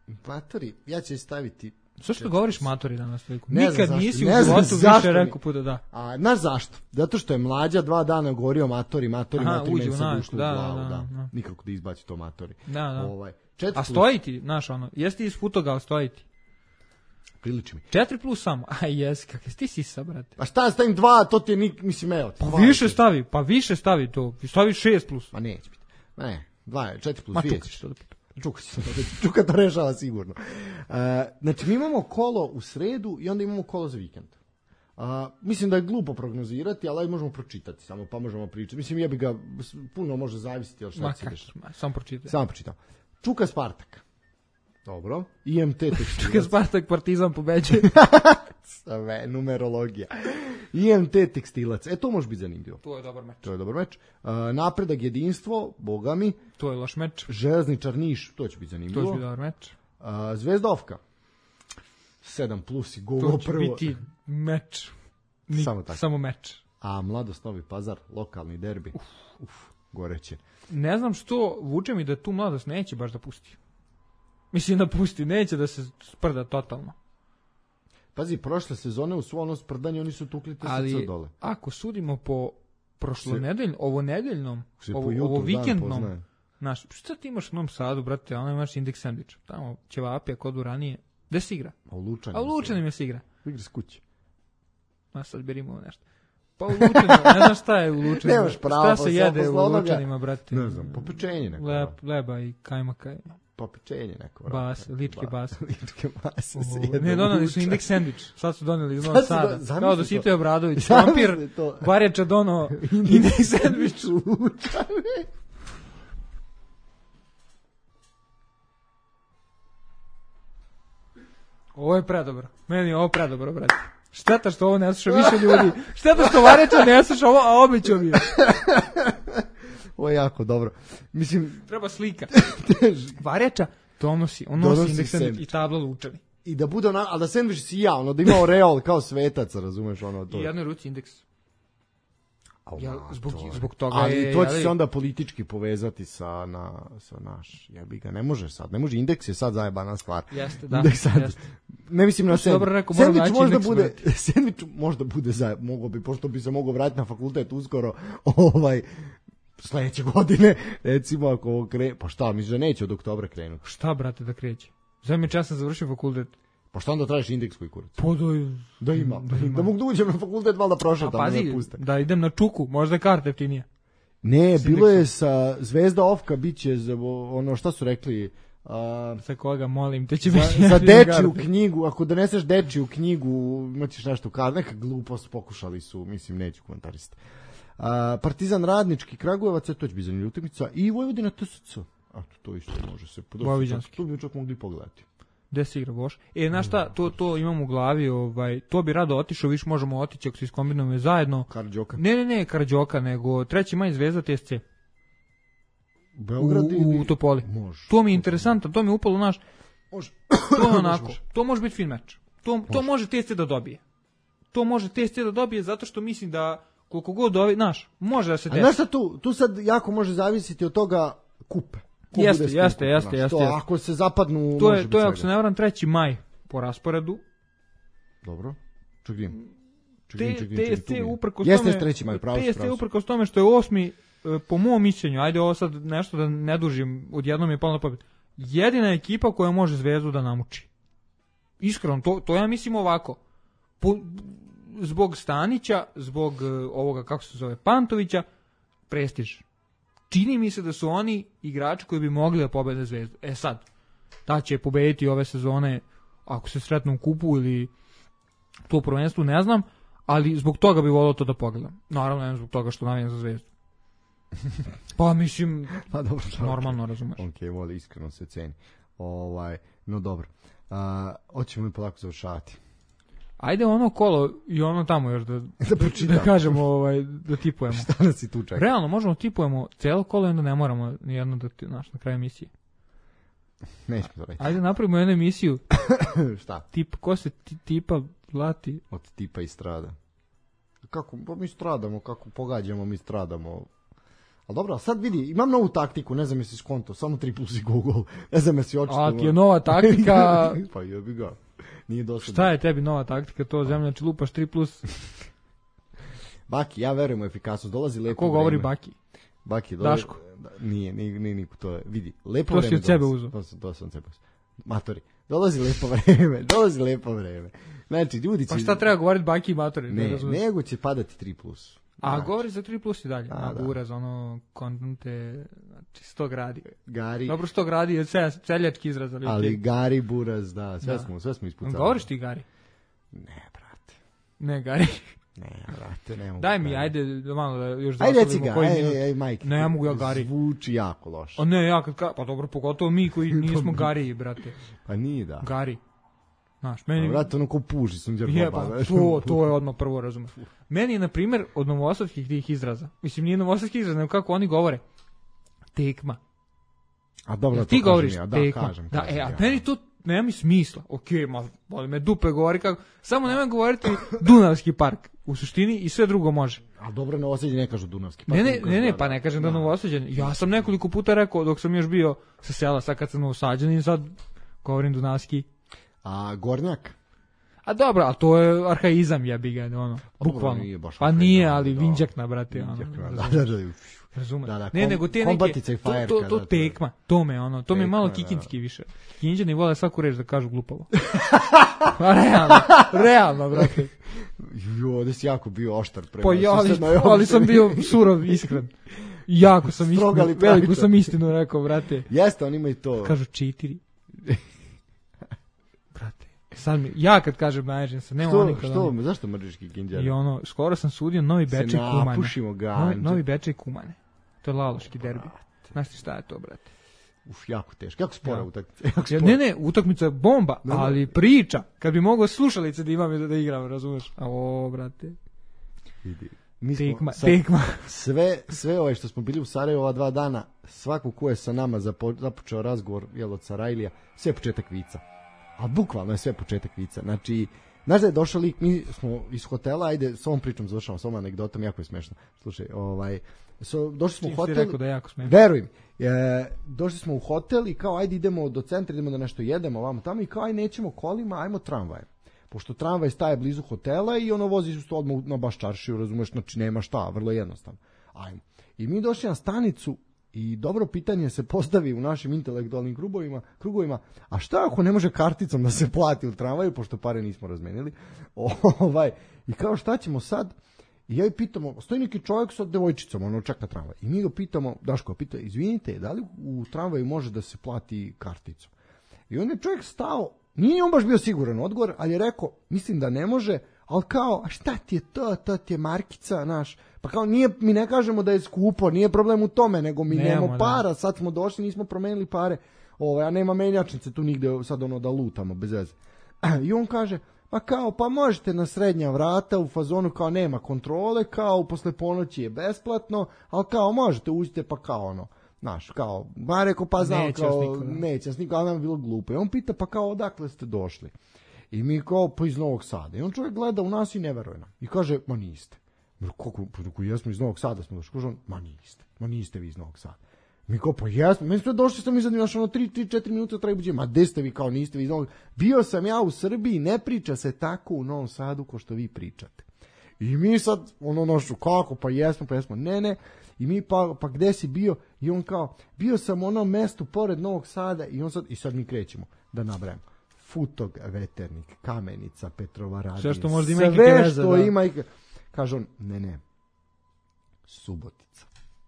Matori, ja ću staviti... Zašto govoriš matori danas? Nikad nisi u životu više rekao puta da. A, znaš zašto? Zato što je Mlađa 2 dana govorio matori, meni sad ušlo u glavu. Da. Nikako da izbaci to matori. Da. A stoji ti, znaš ono, jesi ti iz Futoga, stoji ti. Priliči mi. 4+ samo. Aj, jesi, kakve ti sisa, brate. Pa šta, stavim 2, to ti je mislim, evo. Pa više stavi to. Stavi 6+. Pa neće biti. Ne, 4+. Ma čuka ćeš to da pitam. Čuka to rešava sigurno. Znači, mi imamo kolo u sredu i onda imamo kolo za vikend. Mislim da je glupo prognozirati, ali možemo pročitati samo, pa možemo pričati. Mislim, ja bi ga puno može zavisiti od šta se dešava. Samo pročitaj. Samo pročitam. Čuka Spartak. Dobro. IMT Tekstilac. Čuka Spartak, Partizan pobeđuje. Sve, numerologija. IMT Tekstilac. To može biti zanimljivo. To je dobar meč. Napredak Jedinstvo, boga mi. To je loš meč. Železničar Niš, to će biti zanimljivo. To će biti dobar meč. Zvezda Ofka. 7+ i gol prvo. To će biti meč. Samo meč. A Mladost Novi Pazar, lokalni derbi. Goreće. Ne znam što, vuče mi da tu Mladost neće baš da pusti. Mislim da pusti, neće da se sprda totalno. Pazi, prošle sezone u svo ono sprdanje oni su tukli TSC dole. Ali ako sudimo po ovo nedeljnom, ovo vikendnom, šta ti imaš u Novom Sadu, brate, ono imaš Indeks Sandvič, tamo ćevapija kod ranije, gde se igra? A u Lučanima se igra. Igra s kuće. Sad berimo nešto. Pa u Lučanima, ne znam šta je u Lučanima. Nemaš pravo. Šta se jede u Lučanima, brate? Ne znam, popečenje neko. Leba i kajmaka. Popečenje neko. Ličke base. Ličke base se jedu. Ne, donali su Indeks Sandvič. Sad su doneli iz Novog Sada. Kao Dositej Obradović. Vampir Barječa dono Indeks Sandvič u Lučane. Ovo je predobro. Meni je ovo predobro, brate. Šteta što ovo ne sluša više ljudi. Šteta što Vareča ne sluša ovo, a običao mi je. Ovo je jako dobro. Mislim, treba slika. Vareča to nosi Indeks Sandvič i tabla Lučani. I da bude ali da sandvič sija, ono da ima oreol kao svetac, razumeš ono to. I jednoj ruci Indeks. Zbog toga ali to će se onda politički povezati sa naš, jebi ga, ne može sad, ne može, Indeks je sad zajebana stvar. Jeste, da. Ne mislim na sandvič. Sandvič možda bude mogao bi, pošto bi se mogao vratiti na fakultet uskoro, sledeće godine, recimo ako ovo pa šta, misliš da neće od oktobra krenuti? Šta, brate, da kreće? Zajme ja sam završio fakultet. Pa šta onda tražiš Indeks koji kurac? Da ima. Da mogu da uđem na fakultet, valjda prošao tamo da puste. Da idem na Čuku, možda je karta jeftinija. Ne, bilo je sa Zvezda Ofka, bit će ono šta su rekli... Sa koga, molim, te će biti... Za dečiju knjigu, ako doneseš dečiju knjigu, imaćeš nešto neka glupost pokušali su, mislim, neću komentarisati. Partizan Radnički, Kragujevac, to će biti zanimljiva utakmica, i Vojvodina TSC. To isto može se podobiti. To bi čak mogli pogledati. Gde se igra Boš? Znaš šta, to imam u glavi, to bi rado otišao, viš možemo otići ako se iskombinujemo zajedno. Karađoka? Ne Karađoka, nego 3. maj Zvezda TSC. Beograd u Topoli. Može. To mi je interesantno, to mi je upalo naš... Može. To je onako, to može biti fin meč. To može TSC da dobije. To može TSC da dobije zato što mislim da koliko god može da se desi. A znaš šta tu sad jako može zavisiti od toga kupe. Jeste. To ako se zapadnu... To je ako se ne varam 3. maj po rasporedu. Dobro. Čekrim. TSC uprkos tome... Jeste 3. maj, pravo. TSC uprkos tome što je 8. po mom mišljenju, ajde ovo sad nešto da ne dužim, odjednom je palo pobjeda. Jedina ekipa koja može Zvezdu da namuči. Iskreno, to ja mislim ovako. Zbog Stanića, zbog ovoga, kako se zove, Pantovića, prestiž. Čini mi se da su oni igrači koji bi mogli da pobede Zvezdu. Sad, da će pobediti ove sezone ako se sretnu u kupu ili to prvenstvo, ne znam, ali zbog toga bi volio to da pogledam. Naravno, ne zbog toga što navijam za Zvezdu. Pa mislim, dobro, normalno razumeš. Ok, voli, iskreno se ceni. No dobro. Hoćemo li polako završavati? Ajde ono kolo i ono tamo još da kažemo, da tipujemo. Šta nas i tu čeka? Realno, možemo tipujemo cijelo kolo i onda ne moramo nijedno na kraju emisije. Nećemo to reći. Ajde napravimo jednu emisiju. Šta? Ko se tipa lati? Od tipa i strada. Kako? Pa mi stradamo, kako pogađamo, mi stradamo. Ali dobro, a sad vidi, imam novu taktiku, ne znam jesi skonto, samo 3+ i Google. Ne znam jesi očito. A ti je nova taktika... Pa jebi ga. Nije dosadno. Šta je tebi nova taktika? To zemljači lupaš 3+. Baki, ja verujem u efikasnost. Dolazi lepo vreme. Ko govori Baki? Baki dolazi. Daško. Nije niko, to je. Vidi, lepo to vreme. To si od sebe uzeo. To sam od sebe uzeo. Matori. Dolazi lepo vreme. Znači, ljudi će... Pa šta treba govoriti Baki i Matori? Ne, nego će padati 3+. A govori za 3+ i dalje. Uraz, ono, kontente, znači 100 gradi. Gari. Dobro, 100 gradi je celjački izraz. Ali Gari, Buraz, da, sve smo ispucali. Govoriš ti Gari? Ne, brate. Ne, Gari. Ne, brate, ne mogu. Daj mi, ajde, malo da još zastavimo koji minut. Ajde, Majke. Ne, ja mogu ja Gari. Zvuči jako loše. A ne, ja pa dobro, pogotovo mi koji nismo Gari, brate. Pa nije da. Gari. Znaš, meni... Brate, ono ko puži sam to je odmah prvo, razumeš. Meni je, na primjer, od novosadskih tih izraza, mislim, nije novosadskih izraza, nego kako oni govore, tekma. A dobro, ti govoriš ja, tekma. Kažem, a meni to nema mi smisla. Okej, boli me dupe govori kako, samo nemoj govoriti Dunavski park. U suštini i sve drugo može. A dobro, Novosađeni ne kažu Dunavski park. Ne, pa ne kažem da Novosađeni. Ja sam nekoliko puta rekao dok sam još bio sa sela, sad kad sam Novosađanin, sad govorim Dunavski. A Gornjak? A dobro, a to je arhaizam, jebi ga, ono, bukvalno. Pa nije, ali Vinđakna, brate. Razumeš? Ne, nego te neke, to tekma, to me malo kikinski više. Kinđani vole svaku reč da kažu glupavo. Realno, brate. Ovdje si jako bio oštar prema. Pa ali sam bio surov, iskren. Jako sam veliku sam istinu rekao, brate. Jeste, on ima i to. Kažu 4. Brate. Sad ja kad kažem naježen sam, nema onika. Što? Zašto mržiš Kikinđare? I ono, skoro sam sudio Novi Bečej Kumane. Se napušimo ga. Novi Bečej Kumane. To je laloški derbi. Znaš ti šta je to, brate? Jako teško. Kako spora utakmica? Ne, utakmica je bomba, ali priča. Kad bi mogao slušalice da imam da igram, razumeš? Brate. Vidi. Tekma. Sve ove što smo bili u Sarajevu ova 2 dana, svako ko je sa nama započeo razgovor od Sarajlija, sve početak vica. A bukvalno je sve početak vica. Znači, znaš da je došao lik, mi smo iz hotela, ajde, s ovom pričom završamo, s ovom anegdotom, jako je smešno. Slušaj, došli smo u hotel. Ti si rekao da je jako smešno. Verujem. Došli smo u hotel i kao, ajde idemo do centra, idemo da nešto jedemo ovamo tamo i kao, ajde nećemo kolima, ajmo tramvajem. Pošto tramvaj staje blizu hotela i ono vozi se odmah na baš čaršiju, razumeš, znači nema šta, vrlo jednostavno. Ajmo. I mi došli na stanicu i dobro pitanje se postavi u našim intelektualnim krugovima, a šta ako ne može karticom da se plati u tramvaju, pošto pare nismo razmenili. I kao šta ćemo sad? I ja pitamo, stoji neki čovjek sa devojčicom, ono čeka tramvaj. I mi ga pitamo, Daško pita, izvinite, da li u tramvaju može da se plati karticom? I on je čovjek stao, nije on baš bio siguran odgovor, ali je rekao, mislim da ne može, ali kao, a šta ti je to ti je markica, naš, pa kao mi ne kažemo da je skupo, nije problem u tome, nego mi nemamo para, sad smo došli, nismo promenili pare, a nema menjačnice tu nigde sad da lutamo, bez veze. I on kaže, pa možete na srednja vrata u fazonu kao nema kontrole, kao posle ponoći je besplatno, ali kao možete uđite pa kao znaš, kao, rekao pa znam, neće nas niko, ali nam je bilo glupo. I on pita pa kao odakle ste došli? I mi kao pa iz Novog Sada. I on čovjek gleda u nas i ne veruje nam. I kaže, ma niste. Kako jesmo iz Novog Sada smo došli? Kaže on, ma niste vi iz Novog Sada. Mi kao, pa jesmo, meni sve došli sam iza 3-4 minuta traje buđe, ma gde ste vi kao niste vi iz Novog Sada? Bio sam ja u Srbiji, ne priča se tako u Novom Sadu ko što vi pričate. I mi sad, kako, pa jesmo, ne. I mi pa gde si bio? I on kao, bio sam u onom mestu pored Novog Sada i sad mi krećemo da nabrajamo. Futog, Veternik, Kamenica, Petrovaradin, sve što možda ima i kakve veze. Sve što ima i... Kaže on, ne, Subotica.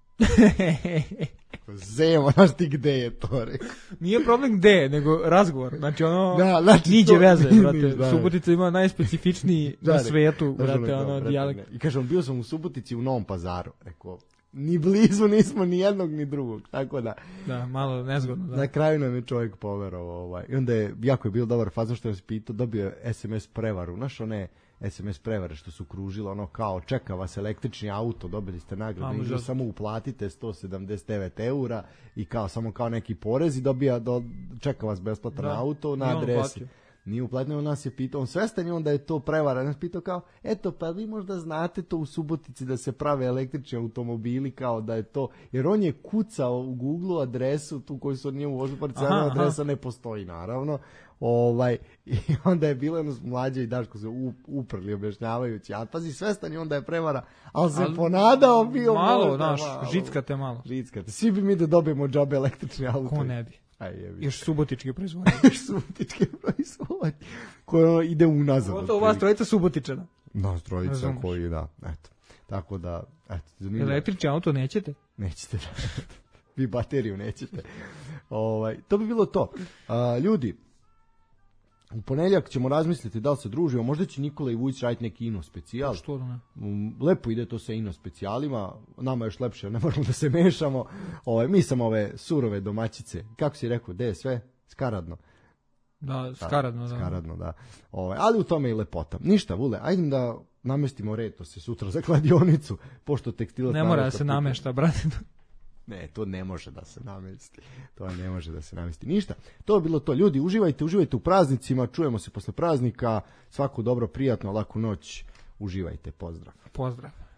Zemo, znaš ti gde je to, rekao. Nije problem gde, nego razgovor. Znači niđe veze, brate. Subotica ima najspecifičniji na svetu, brate, dijalekt. I kaže on, bio sam u Subotici u Novom Pazaru, rekao, ni blizu nismo ni jednog ni drugog, tako da. Da, malo nezgodno. Da. Na kraju nam je čovjek poverovao. I onda je jako bio dobar fazon što nas pitao, dobio SMS prevaru, znaš one SMS prevare što su kružile, kao čeka vas električni auto, dobili ste nagradu, samo uplatite 179 € i samo kao neki porez i čeka vas besplatan auto na adresi. Nije uplatio, on nas je pitao, on svestan je on da je to prevara, nas pitao kao, eto, pa vi možda znate to u Subotici da se prave električni automobili, kao da je to, jer on je kucao u Google adresu, tu koju su nije u vožu parcijalna adresa ne postoji, naravno. I onda je bilo jedno mlađe i Daško se uprli objašnjavajući, a pazi, svestan je onda je prevara, ali se ponadao bio malo, znaš, žickate malo. Žickate, svi bi mi da dobijemo džabe električni auto. Ko ne bi? Još subotički proizvodnje. Koja ide unazad. To vas trojica Subotičana. Nas trojica koji, da, eto. Tako da, eto. Električni auto nećete? Nećete, da. Vi bateriju nećete. To bi bilo to. Ljudi, u ponedjeljak ćemo razmisliti da li se družimo, možda će Nikola i Vujić raditi neki ino specijal. Što da ne? Lepo ide to sa ino specijalima, nama još lepše, ne moramo da se mešamo. Mi sam ove surove domaćice, kako si rekao, gde je sve? Skaradno. Da, skaradno, da. Skaradno, da. Ali u tome i lepota. Ništa, Vule, ajde da namestimo red, to se sutra za kladionicu, pošto tekstila... Ne mora da se namešta, brate. Ne, to ne može da se namesti. Ništa. To je bilo to. Ljudi, uživajte u praznicima. Čujemo se posle praznika. Svako dobro, prijatno, laku noć. Uživajte. Pozdrav. Pozdrav.